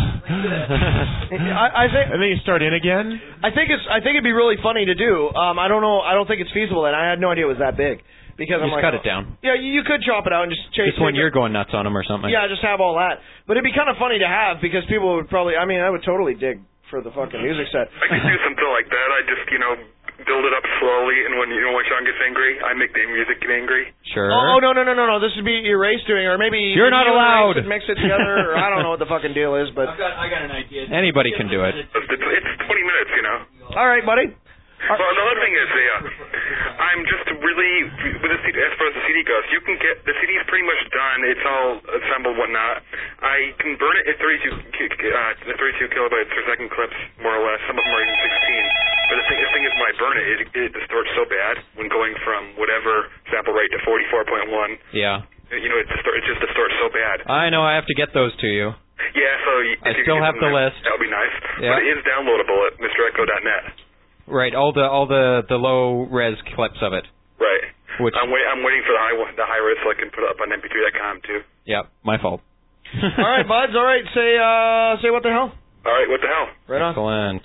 I, I think, and then you start in again. I think it's. I think it'd be really funny to do. Um, I don't know. I don't think it's feasible, and I had no idea it was that big. Because I'm Just like, cut it down. Yeah, you, you could chop it out and just chase. Just when it. you're going nuts on them or something. Yeah, just have all that. But it'd be kind of funny to have because people would probably. I mean, I would totally dig for the fucking music set. I could do something like that. I just, you know, build it up slowly, and when you know when Sean gets angry, I make the music get angry. Sure. Oh, oh no no no no no! This would be Erase doing, or maybe You're not you and allowed. Erase would mix it together, or I don't know what the fucking deal is, but I've got, I got an idea. Anybody can do it. It's, it's twenty minutes, you know. all right, buddy. Well, another thing is, yeah, I'm just really with the C D, as far as the C D goes, you can get the C D's pretty much done. It's all assembled, whatnot. I can burn it at thirty-two, uh, the thirty-two kilobytes per second clips, more or less. Some of them are even sixteen. But the thing, the thing is, when I burn it, it, it distorts so bad when going from whatever sample rate to forty-four point one. Yeah. You know, it, distort, it just distorts so bad. I know. I have to get those to you. Yeah, so you, I if you still get have them the there, list. that would be nice. Yeah. But it is downloadable at mister echo dot net. Right. All the all the the low res clips of it. Right. Which I'm wait, I'm waiting for the high one- the high res so I can put it up on M P three dot com too. Yeah. My fault. all right, buds. All right, say uh, say what the hell. All right, what the hell? Right on. Excellent.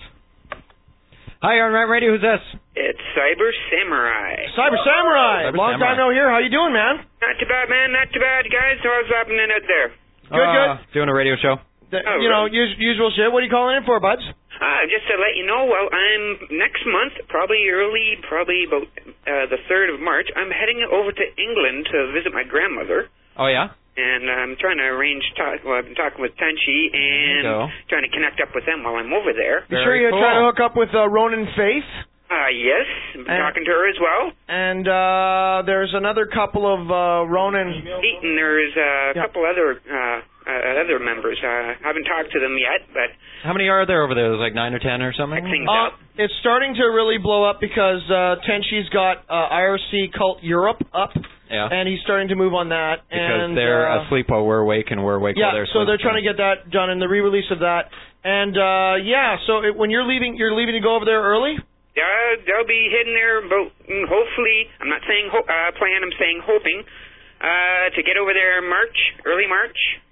Hi, you're on Rant Radio. Who's this? It's Cyber Samurai. Cyber Samurai. Cyber Long Samurai. time no hear. How you doing, man? Not too bad, man. Not too bad, guys. How's happening out there? Good, good. Uh, doing a radio show. The, Oh, you know, really? us, usual shit. What are you calling in for, buds? Ah, just to let you know, well, I'm next month, probably early, probably about uh, the third of March, I'm heading over to England to visit my grandmother. Oh yeah. And I'm trying to arrange talk. Well, I've been talking with Tenchi and Go. trying to connect up with them while I'm over there. You sure you're cool. trying to hook up with uh, Ronan Faith? Uh, yes, I'm And- talking to her as well. And uh, there's another couple of uh, Ronan. And there's uh, a Yeah. couple other uh, uh, other members. Uh, I haven't talked to them yet, but How many are there over there? There's like nine or ten or something. things Uh, up. it's starting to really blow up because uh, Tenchi's got uh, I R C Cult Europe up, Yeah. and he's starting to move on that. Because and, they're uh, asleep while we're awake, and we're awake Yeah, while they're so asleep. they're trying to get that done, and the re-release of that. And uh, yeah, so it, when you're leaving, you're leaving to go over there early. Yeah, they'll be heading there about, mm, hopefully, I'm not saying ho- uh, plan, I'm saying hoping, uh, to get over there March, early March.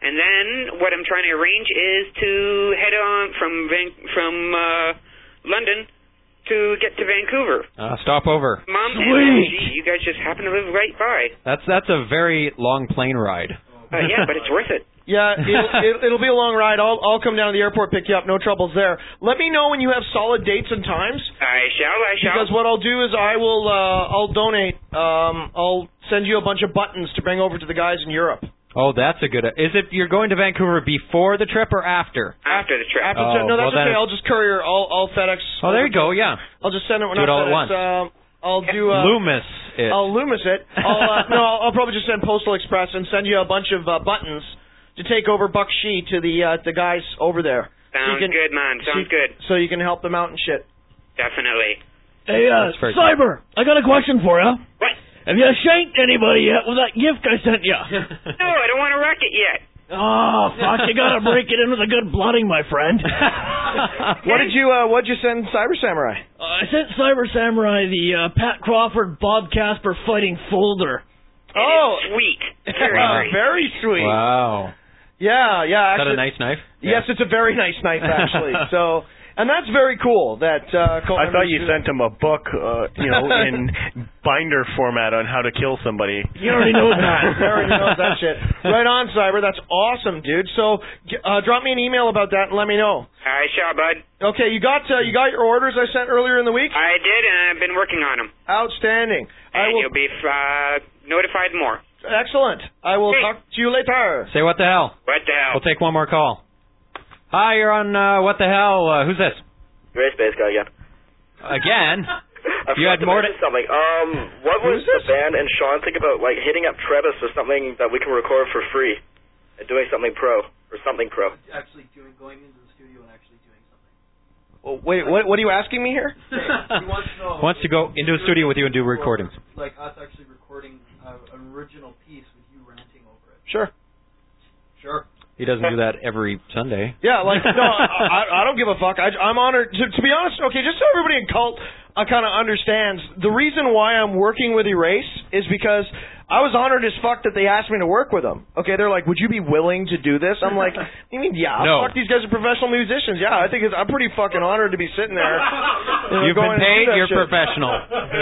And then what I'm trying to arrange is to head on from Van- from uh, London to get to Vancouver. Uh, stop over. Mom and Sweet. Gee, you guys just happen to live right by. That's that's a very long plane ride. Uh, yeah, but it's worth it. Yeah, it'll, it'll, it'll be a long ride. I'll I'll come down to the airport, pick you up. No troubles there. Let me know when you have solid dates and times. I shall. I shall. Because what I'll do is I will uh, I'll donate. Um, I'll send you a bunch of buttons to bring over to the guys in Europe. Oh, that's a good. Is it you're going to Vancouver before the trip or after? After the trip. After the trip. No, that's well okay. then- I'll just courier. I'll I'll FedEx. Oh, there you go. Yeah. I'll just send it. Do it all at once. Uh, I'll do. Uh, Loomis it. I'll Loomis it. I'll, uh, no, I'll, I'll probably just send Postal Express and send you a bunch of uh, buttons to take over Buck Shee to the uh, the guys over there. Sounds so you can, good, man. Sounds so, good. So you can help them out and shit. Definitely. Hey, uh, Cyber, I got a question for you. What? Have you shanked anybody yet with that gift I sent you? No, I don't want to wreck it yet. Oh, fuck, you gotta break it in with a good blooding, my friend. What did you uh, What'd you send Cyber Samurai? Uh, I sent Cyber Samurai the uh, Pat Crawford, Bob Casper fighting folder. Oh, sweet. Very, wow. very sweet. Wow. Yeah, yeah. Is that Actually, a nice knife? Yes, it's a very nice knife, actually. So, and that's very cool. That uh, Cole I thought Evans you did- sent him a book, uh, you know, in binder format on how to kill somebody. You already know that. You already know that shit. Right on, Cyber. That's awesome, dude. So, uh, drop me an email about that and let me know. I shall, bud. Okay, you got uh, you got your orders I sent earlier in the week? I did, and I've been working on them. Outstanding. I And will. you'll be uh, notified more. Excellent. I will Hey. talk to you later. Say what the hell. What the hell? We'll take one more call. Hi, you're on uh, what the hell? Uh, who's this? Race Space guy again. Again? I You had forgot to more to- mention something. Um, what was the band and Sean think about like hitting up Trevis for something that we can record for free, and doing something pro or something pro? Actually doing going into the studio and actually doing something. Oh, wait, what, what are you asking me here? He wants to know. Wants to go into a studio with you and do recordings. Like us actually recording uh, an original piece with you ranting over it. Sure. Sure. He doesn't do that every Sunday. Yeah, like no, I, I don't give a fuck. I, I'm honored. To, to be honest, okay, just so everybody in Cult uh, kind of understands, the reason why I'm working with Erase is because I was honored as fuck that they asked me to work with them. Okay, they're like, "Would you be willing to do this?" I'm like, "You mean yeah? No. Fuck, these guys are professional musicians. Yeah, I think it's, I'm pretty fucking honored to be sitting there. You know, You've going been and do paid, that you're shit. professional.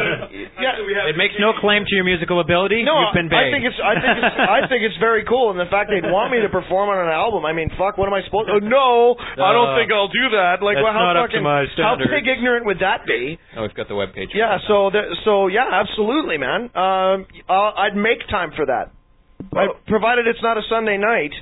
Yeah, It makes no claim to your musical ability. No, You've been I paid. think it's I think it's I think it's very cool, and the fact they'd want me to perform on an album. I mean, fuck, what am I supposed? Oh no, I don't Uh, think I'll do that. Like, that's well, how not up to fucking my how standards. pig ignorant would that be? Oh, we've got the webpage. Yeah, so th- so yeah, absolutely, man. Um, I'll, I'd make time for that. I, provided it's not a Sunday night.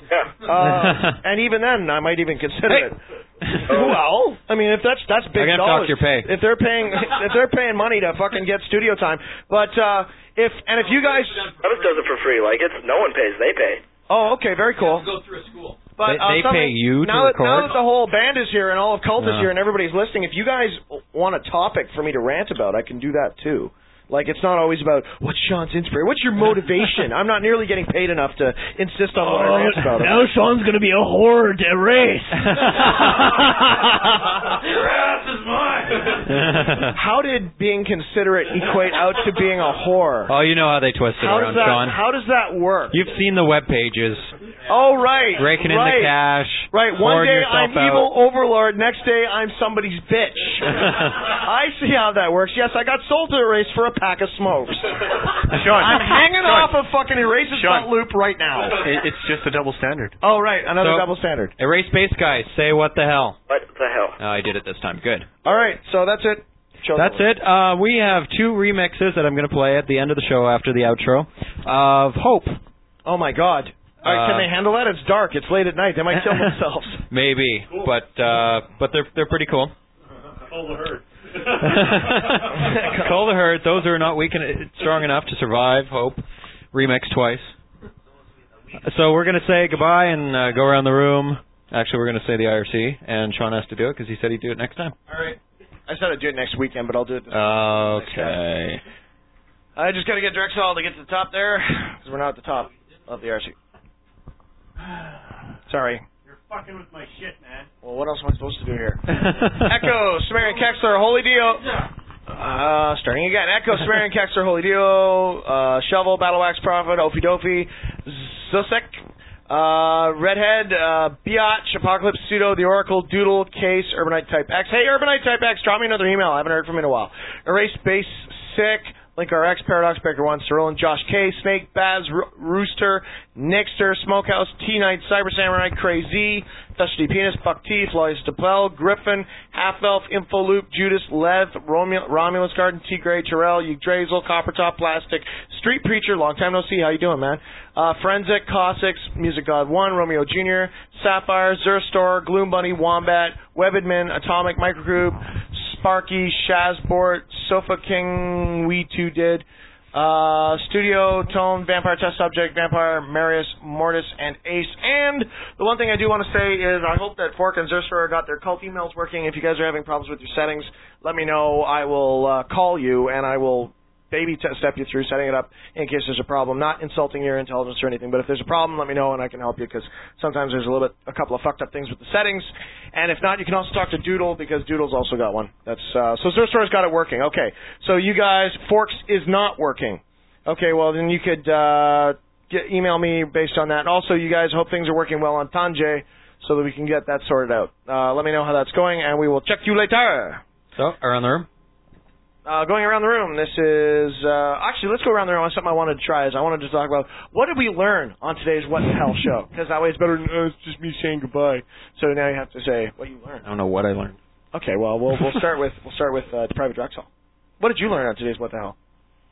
Uh, and even then, I might even consider Hey. it. Well, I mean, if that's that's big I'm gonna dollars. talk your pay. If they're paying, if they're paying money to fucking get studio time, but uh, if and if you guys, Travis does it for free. Like it's no one pays, they pay. oh, okay, very cool. Go through a school. But They- uh, they something- pay you to now that, Now record? that the whole band is here and all of Cult is No. here and everybody's listening, if you guys want a topic for me to rant about, I can do that too. Like, it's not always about, what's Sean's inspiration? What's your motivation? I'm not nearly getting paid enough to insist on what I rant about. Now Sean's gonna be a whore to Erase. Your ass is mine. How did being considerate equate out to being a whore? Oh, you know how they twist it How around, does that, Sean. how does that work? You've seen the web pages. Oh, right. Raking in right. the cash. Right. One pouring day yourself I'm out. evil overlord. Next day I'm somebody's bitch. I see how that works. Yes, I got sold to Erase for a pack of smokes. Sean, I'm hanging Sean, off of fucking Erase's Sean. front loop right now. It, it's just a double standard. Oh, right. Another So- double standard. Erase Space Guys, say what the hell. What the hell? Oh, I did it this time. Good. All right. So that's it. Show's That's over. it. Uh, we have two remixes that I'm going to play at the end of the show after the outro of Hope. Oh, my God. All right, Uh, can they handle that? It's dark. It's late at night. They might kill themselves. Maybe, but uh, but they're they're pretty cool. All the herd. Call the herd. Those are not weak and strong enough to survive. Hope remix twice. So we're gonna say goodbye and uh, go around the room. Actually, we're gonna say the I R C, and Sean has to do it because he said he'd do it next time. All right. I said I'd do it next weekend, but I'll do it this Okay. I just got to get Drexel to get to the top there, because we're not at the top of the R C. Sorry. You're fucking with my shit, man. Well, what else am I supposed to do here? Echo, Sumerian Kexler, Holy Dio. Uh, starting again. Echo, Sumerian Kexler, Holy Dio. Uh, Shovel, Battle Wax Prophet, Ophi Dofi, Zusek. Uh, Redhead, uh, Biatch, Apocalypse, Pseudo, The Oracle, Doodle, Case, Urbanite Type X. Hey, Urbanite Type X, drop me another email. I haven't heard from you in a while. Erase Base, Sick, Link R X, Paradox, Baker one, Cyrillian, Josh K, Snake, Baz, Ro- Rooster, Nixter, Smokehouse, T-Knight, Cyber Samurai, Crazy, Thusty Penis, Buck T, Floyd Stapel, Griffin, Half-Elf, Infoloop, Judas, Lev, Romul- Romulus Garden, T. Gray, Terrell, Yggdrasil, Coppertop, Plastic, Street Preacher, long time no see, how you doing, man? Uh, Forensic, Cossacks, Music God one, Romeo Junior, Sapphire, Zurstor, Gloom Bunny, Wombat, Webadmin, Atomic, Microgroup, Sparky, Shazbort, Sofa King, We Two Did, uh, Studio, Tone, Vampire Test Subject, Vampire, Marius, Mortis, and Ace. And the one thing I do want to say is I hope that Fork and Zerster got their cult emails working. If you guys are having problems with your settings, let me know. I will uh, call you, and I will baby t- step you through setting it up in case there's a problem. Not insulting your intelligence or anything, but if there's a problem, let me know and I can help you, because sometimes there's a little bit, a couple of fucked up things with the settings. And if not, you can also talk to Doodle, because Doodle's also got one. That's uh, so Zerstore's got it working. Okay, so you guys, Forks is not working. Okay, well then you could uh, get, email me based on that. And also, you guys, hope things are working well on Tanjay so that we can get that sorted out. Uh, let me know how that's going, and we will check you later. So, around the room. Uh, going around the room, this is, uh, actually, let's go around the room. Something I wanted to try is I wanted to talk about, what did we learn on today's What the Hell show? Because that way it's better than, oh, it's just me saying goodbye. So now you have to say what you learned. I don't know what I learned. Okay, well, we'll, we'll start with, we'll start with, uh, Private Drexel. What did you learn on today's What the Hell?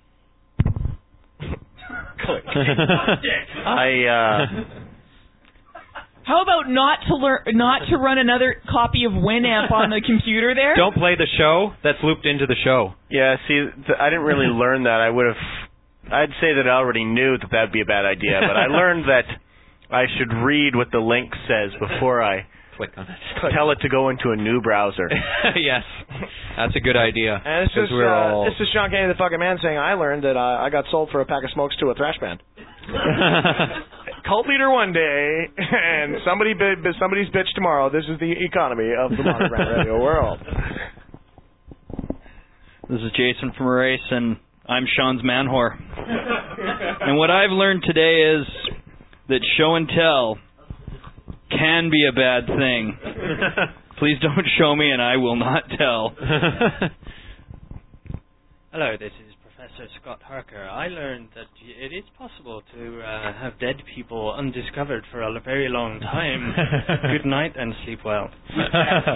Click. I, uh... How about not to learn, not to run another copy of Winamp on the computer there? Don't play the show that's looped into the show. Yeah, see, th- I didn't really learn that. I would have... I'd say that I already knew that that would be a bad idea, but I learned that I should read what the link says before I... Click on it. Tell it to go into a new browser. Yes. That's a good idea. And this is, we're uh, all... this is Sean Kennedy, the fucking man, saying I learned that uh, I got sold for a pack of smokes to a thrash band. Cult leader one day, and somebody bid, somebody's bitch tomorrow. This is the economy of the modern rant radio world. This is Jason from Erase, and I'm Sean's man whore. And what I've learned today is that show and tell can be a bad thing. Please don't show me, and I will not tell. Hello, this is Professor Scott Harker. I learned that it is possible to uh, have dead people undiscovered for a very long time. Good night and sleep well. uh-huh.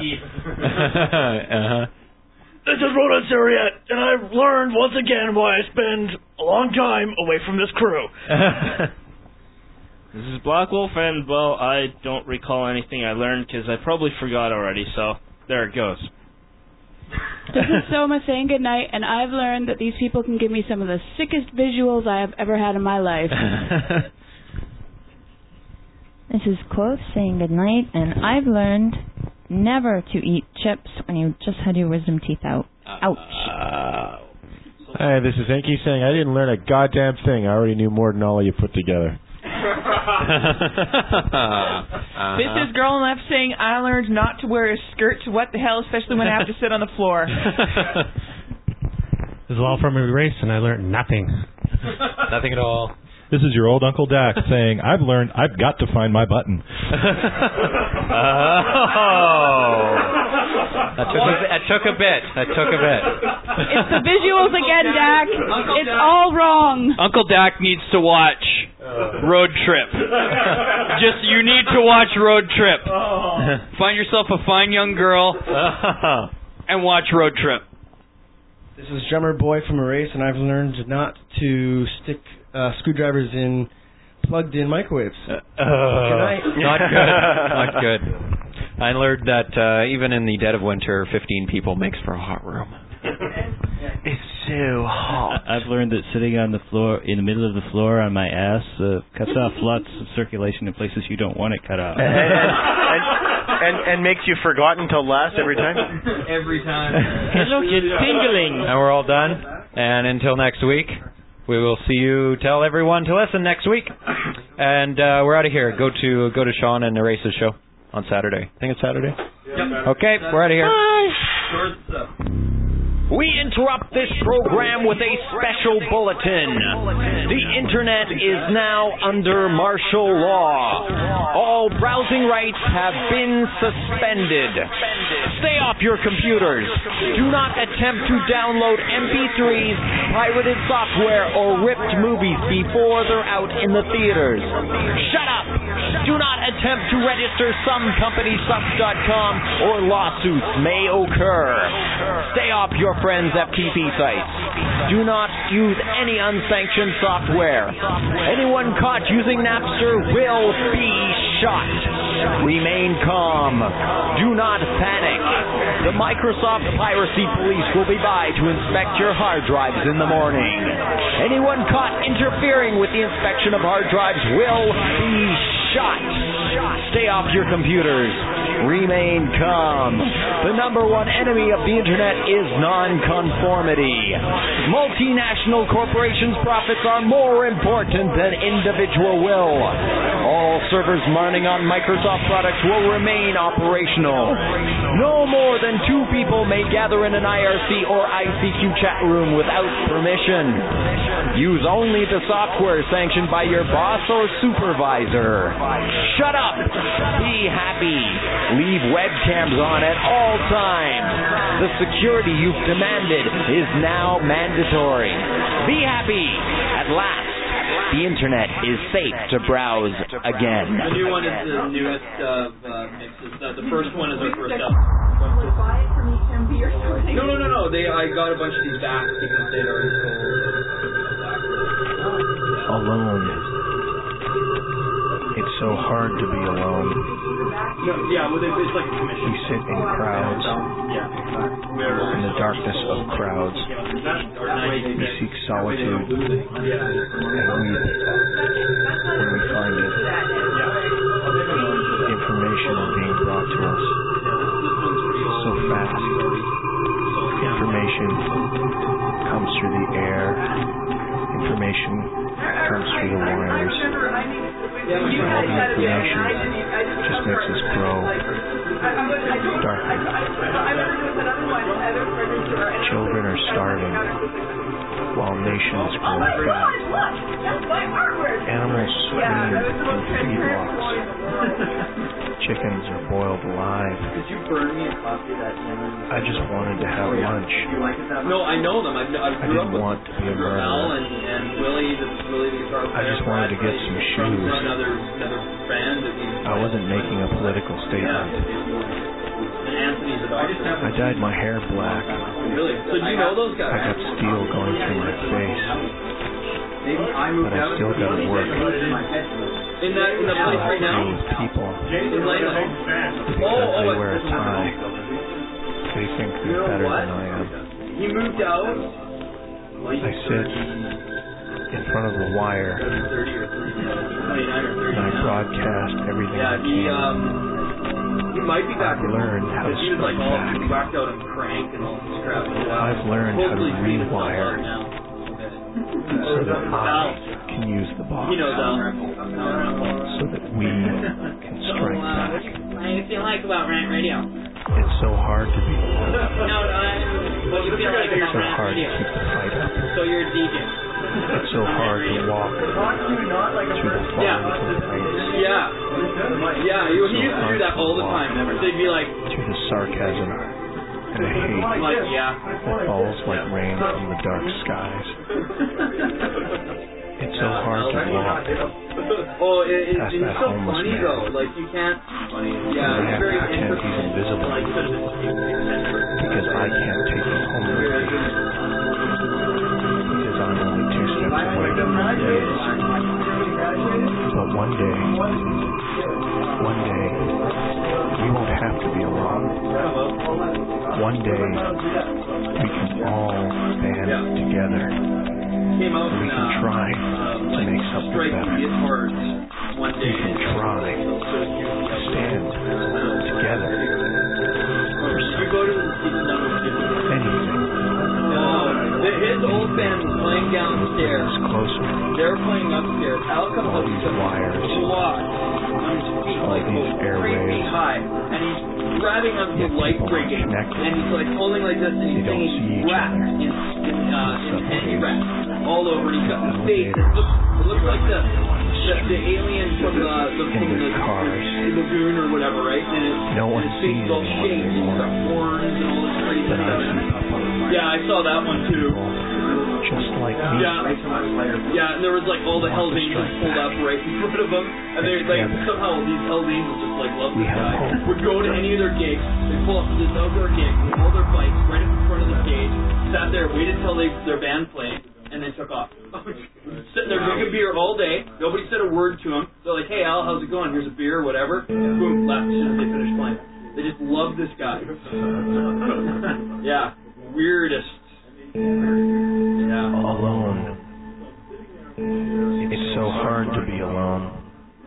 This is Ronan Sariat, and I've learned once again why I spend a long time away from this crew. This is Black Wolf, and, well, I don't recall anything I learned because I probably forgot already, so there it goes. This is Soma saying goodnight, and I've learned that these people can give me some of the sickest visuals I have ever had in my life. This is Quoth saying goodnight, and I've learned never to eat chips when you just had your wisdom teeth out. Ouch. Uh, Hi, this is Enki saying I didn't learn a goddamn thing. I already knew more than all of you put together. uh-huh. This is Girl on Left saying I learned not to wear a skirt to What the Hell, especially when I have to sit on the floor. This is all from Erase, and I learned nothing. Nothing at all. This is your old Uncle Dak saying, I've learned I've got to find my button. Oh. That took, a, that took a bit. That took a bit. It's the visuals again, Dak. It's all wrong. Uncle Dak needs to watch Road Trip. Just, you need to watch Road Trip. Find yourself a fine young girl and watch Road Trip. This is Drummer Boy from Erase, and I've learned not to stick uh, screwdrivers in plugged-in microwaves. Uh, good night. Not good. Not good. I learned that uh, even in the dead of winter, fifteen people makes for a hot room. It's so hot. I've learned that sitting on the floor, in the middle of the floor on my ass, uh, cuts off lots of circulation in places you don't want it cut off. And, and, and, and makes you forgotten till last every time? Every time. Hey, look, it's tingling. And we're all done. And until next week, we will see you. Tell everyone to listen next week. And uh, we're out of here. Go to go to Sean and Erase's show on Saturday. I think it's Saturday. Yep. Okay, we're out of here. Bye. We interrupt this program with a special bulletin. The Internet is now under martial law. All browsing rights have been suspended. Stay off your computers. Do not attempt to download M P threes, pirated software, or ripped movies before they're out in the theaters. Shut up! Do not attempt to register some company sucks dot com or lawsuits may occur. Stay off your friends' F T P sites. Do not use any unsanctioned software. Anyone caught using Napster will be shot. Remain calm. Do not panic. The Microsoft Piracy Police will be by to inspect your hard drives in the morning. Anyone caught interfering with the inspection of hard drives will be shot. Stay off your computers. Remain calm. The number one enemy of the Internet is nonconformity. Multinational corporations' profits are more important than individual will. All servers running on Microsoft products will remain operational. No more than two people may gather in an I R C or I C Q chat room without permission. Use only the software sanctioned by your boss or supervisor. Shut up. Be happy. Leave webcams on at all times. The security you've demanded is now mandatory. Be happy. At last, the Internet is safe to browse again. The new one is the newest of uh, mixes. Uh, the first one is our first album. No, no, no, no. They, I got a bunch of these back because they'd already sold. Alone. It's so hard to be alone. No, yeah, well, it's like a commission. We sit in crowds, in the darkness of crowds. We seek solitude, and weep when we find it. Information is being brought to us so fast. Information comes through the air. Information comes through the wires. And all the information just makes us grow darker. Children are starving while nations grow fat. Animals swim in feedlots. Chickens are boiled alive. Did you burn me a copy of that? I just wanted to have lunch. No, I know them. I, I, I didn't want to be a murderer. Al and, and Willie, the, Willie the guitar player. I just wanted to get some shoes. Another, another band that we, I wasn't making a political statement. And Anthony's a doctor. I dyed my hair black. Really? So do you know those guys? I got steel going through my face. But I still got to work. In that, in the place right now? With people. In Leyland. Because Oh, oh, they wear a tie. They think they're better than I am. He moved out. I sit in front of the wire and I broadcast everything I Yeah, he, can. um, he might be back. I've learned how to He was like strike all back. whacked out and crank and all this crap. I've learned how to rewire so that I can use the box. He knows Al. So that we can strike back. What do you feel like about Rant Radio? It's so hard to be alone. No, uh, what do you feel like It's about so Rant hard to Radio? keep the fight up. So you're a D J. It's so hard to walk through the fog Yeah. of the night. Yeah. Yeah, he, he used to do that all the time. They'd be like, Through the sarcasm and the hate like, yeah. that falls like rain from the dark skies. It's so hard to walk Oh, it, it, past it's that so homeless funny man. though. Like you can't. And Yeah, I it's have very to pretend he's invisible because I can't take him home with me. Because I'm only two steps away from where he is. But one day, one day, we won't have to be alone. One day, we can all band together. came out And we and can uh, try uh, to like make something strike better. guitars one day. We can try to stand together for You go to the anything. No, his old band was playing downstairs. Closer. They're playing upstairs. Al comes All up these to wires. block on his feet, All like these oh, three airwaves. feet high, and he's grabbing onto the light rigging, and he's like holding like this, and he's saying he's wrapped in, in, uh, in penny wraps all over, and he's got the face. It looks, it looks like the, the the alien from the the, from the, the lagoon or whatever, right? And, it, No and one his face is all shaped, and he's got horns and all this crazy stuff. Yeah, I saw that one too. Just like me. Yeah, yeah, and there was like all the Hell's Angels pulled up right in front of them, and they like somehow these Hell's Angels just like love this guy. Would go to any of their gigs, they pull up to this outdoor gig with all their bikes right up in front of the stage, sat there, waited till they their band played, and then took off. Sitting there drinking beer all day, nobody said a word to him. They're like, "Hey Al, how's it going? Here's a beer, or whatever." Boom, left as soon as they finished playing. They just love this guy. Yeah, weirdest. Yeah. Alone. It's so hard to be alone.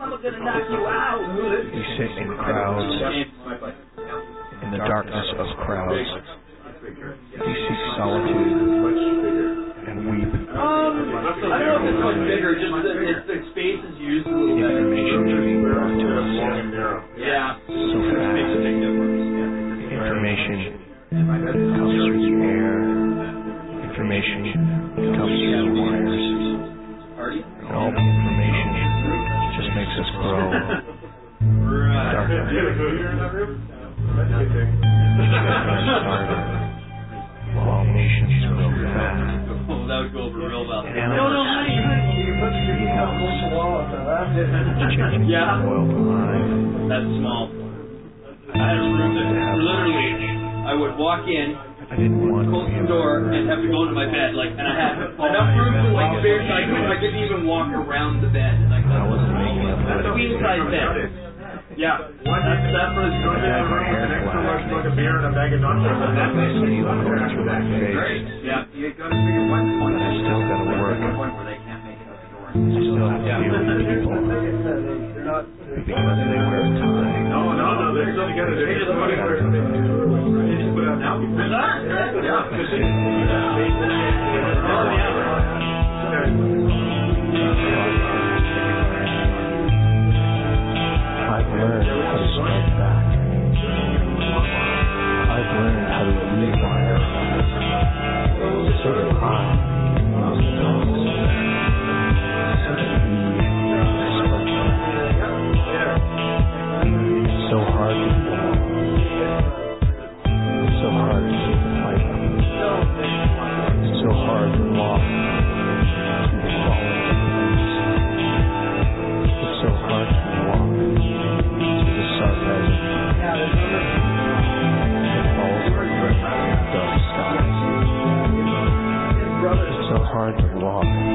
You sit in crowds, in the darkness of crowds. You seek solitude and weep. Um, I don't know if it's much bigger, just the, it's, the space is used a little bit. Information being brought to us. Yeah. So fast. Information comes through the air. Information comes through the wires. And all the information just makes us grow darker. While all nations grow fat. Oh, that would go over real well. No, no, honey, honey. Yeah. Boiled alive. That's small. I had a room that literally, I would walk in, close the door, and have to go into my bed. Like, and I had enough room for like the bear, so I couldn't, I couldn't even walk around the bed. Like, that was a queen size bed. Yeah, that's that for the an extra large book of beer and a bag of nachos. Great. Yeah. You got to figure one point. I still got to work. I still have to deal with people because they wear a tie. No, no, no. They're still together. They just put it They just put it out now. Yeah. I've learned how to strike back. I've learned how to rewire. So do I. It's so hard to walk. It's so hard to keep the fight up. It's so hard to walk through the falling trees. It's so hard to walk through the sarcasm that falls from dark skies. It's so hard to walk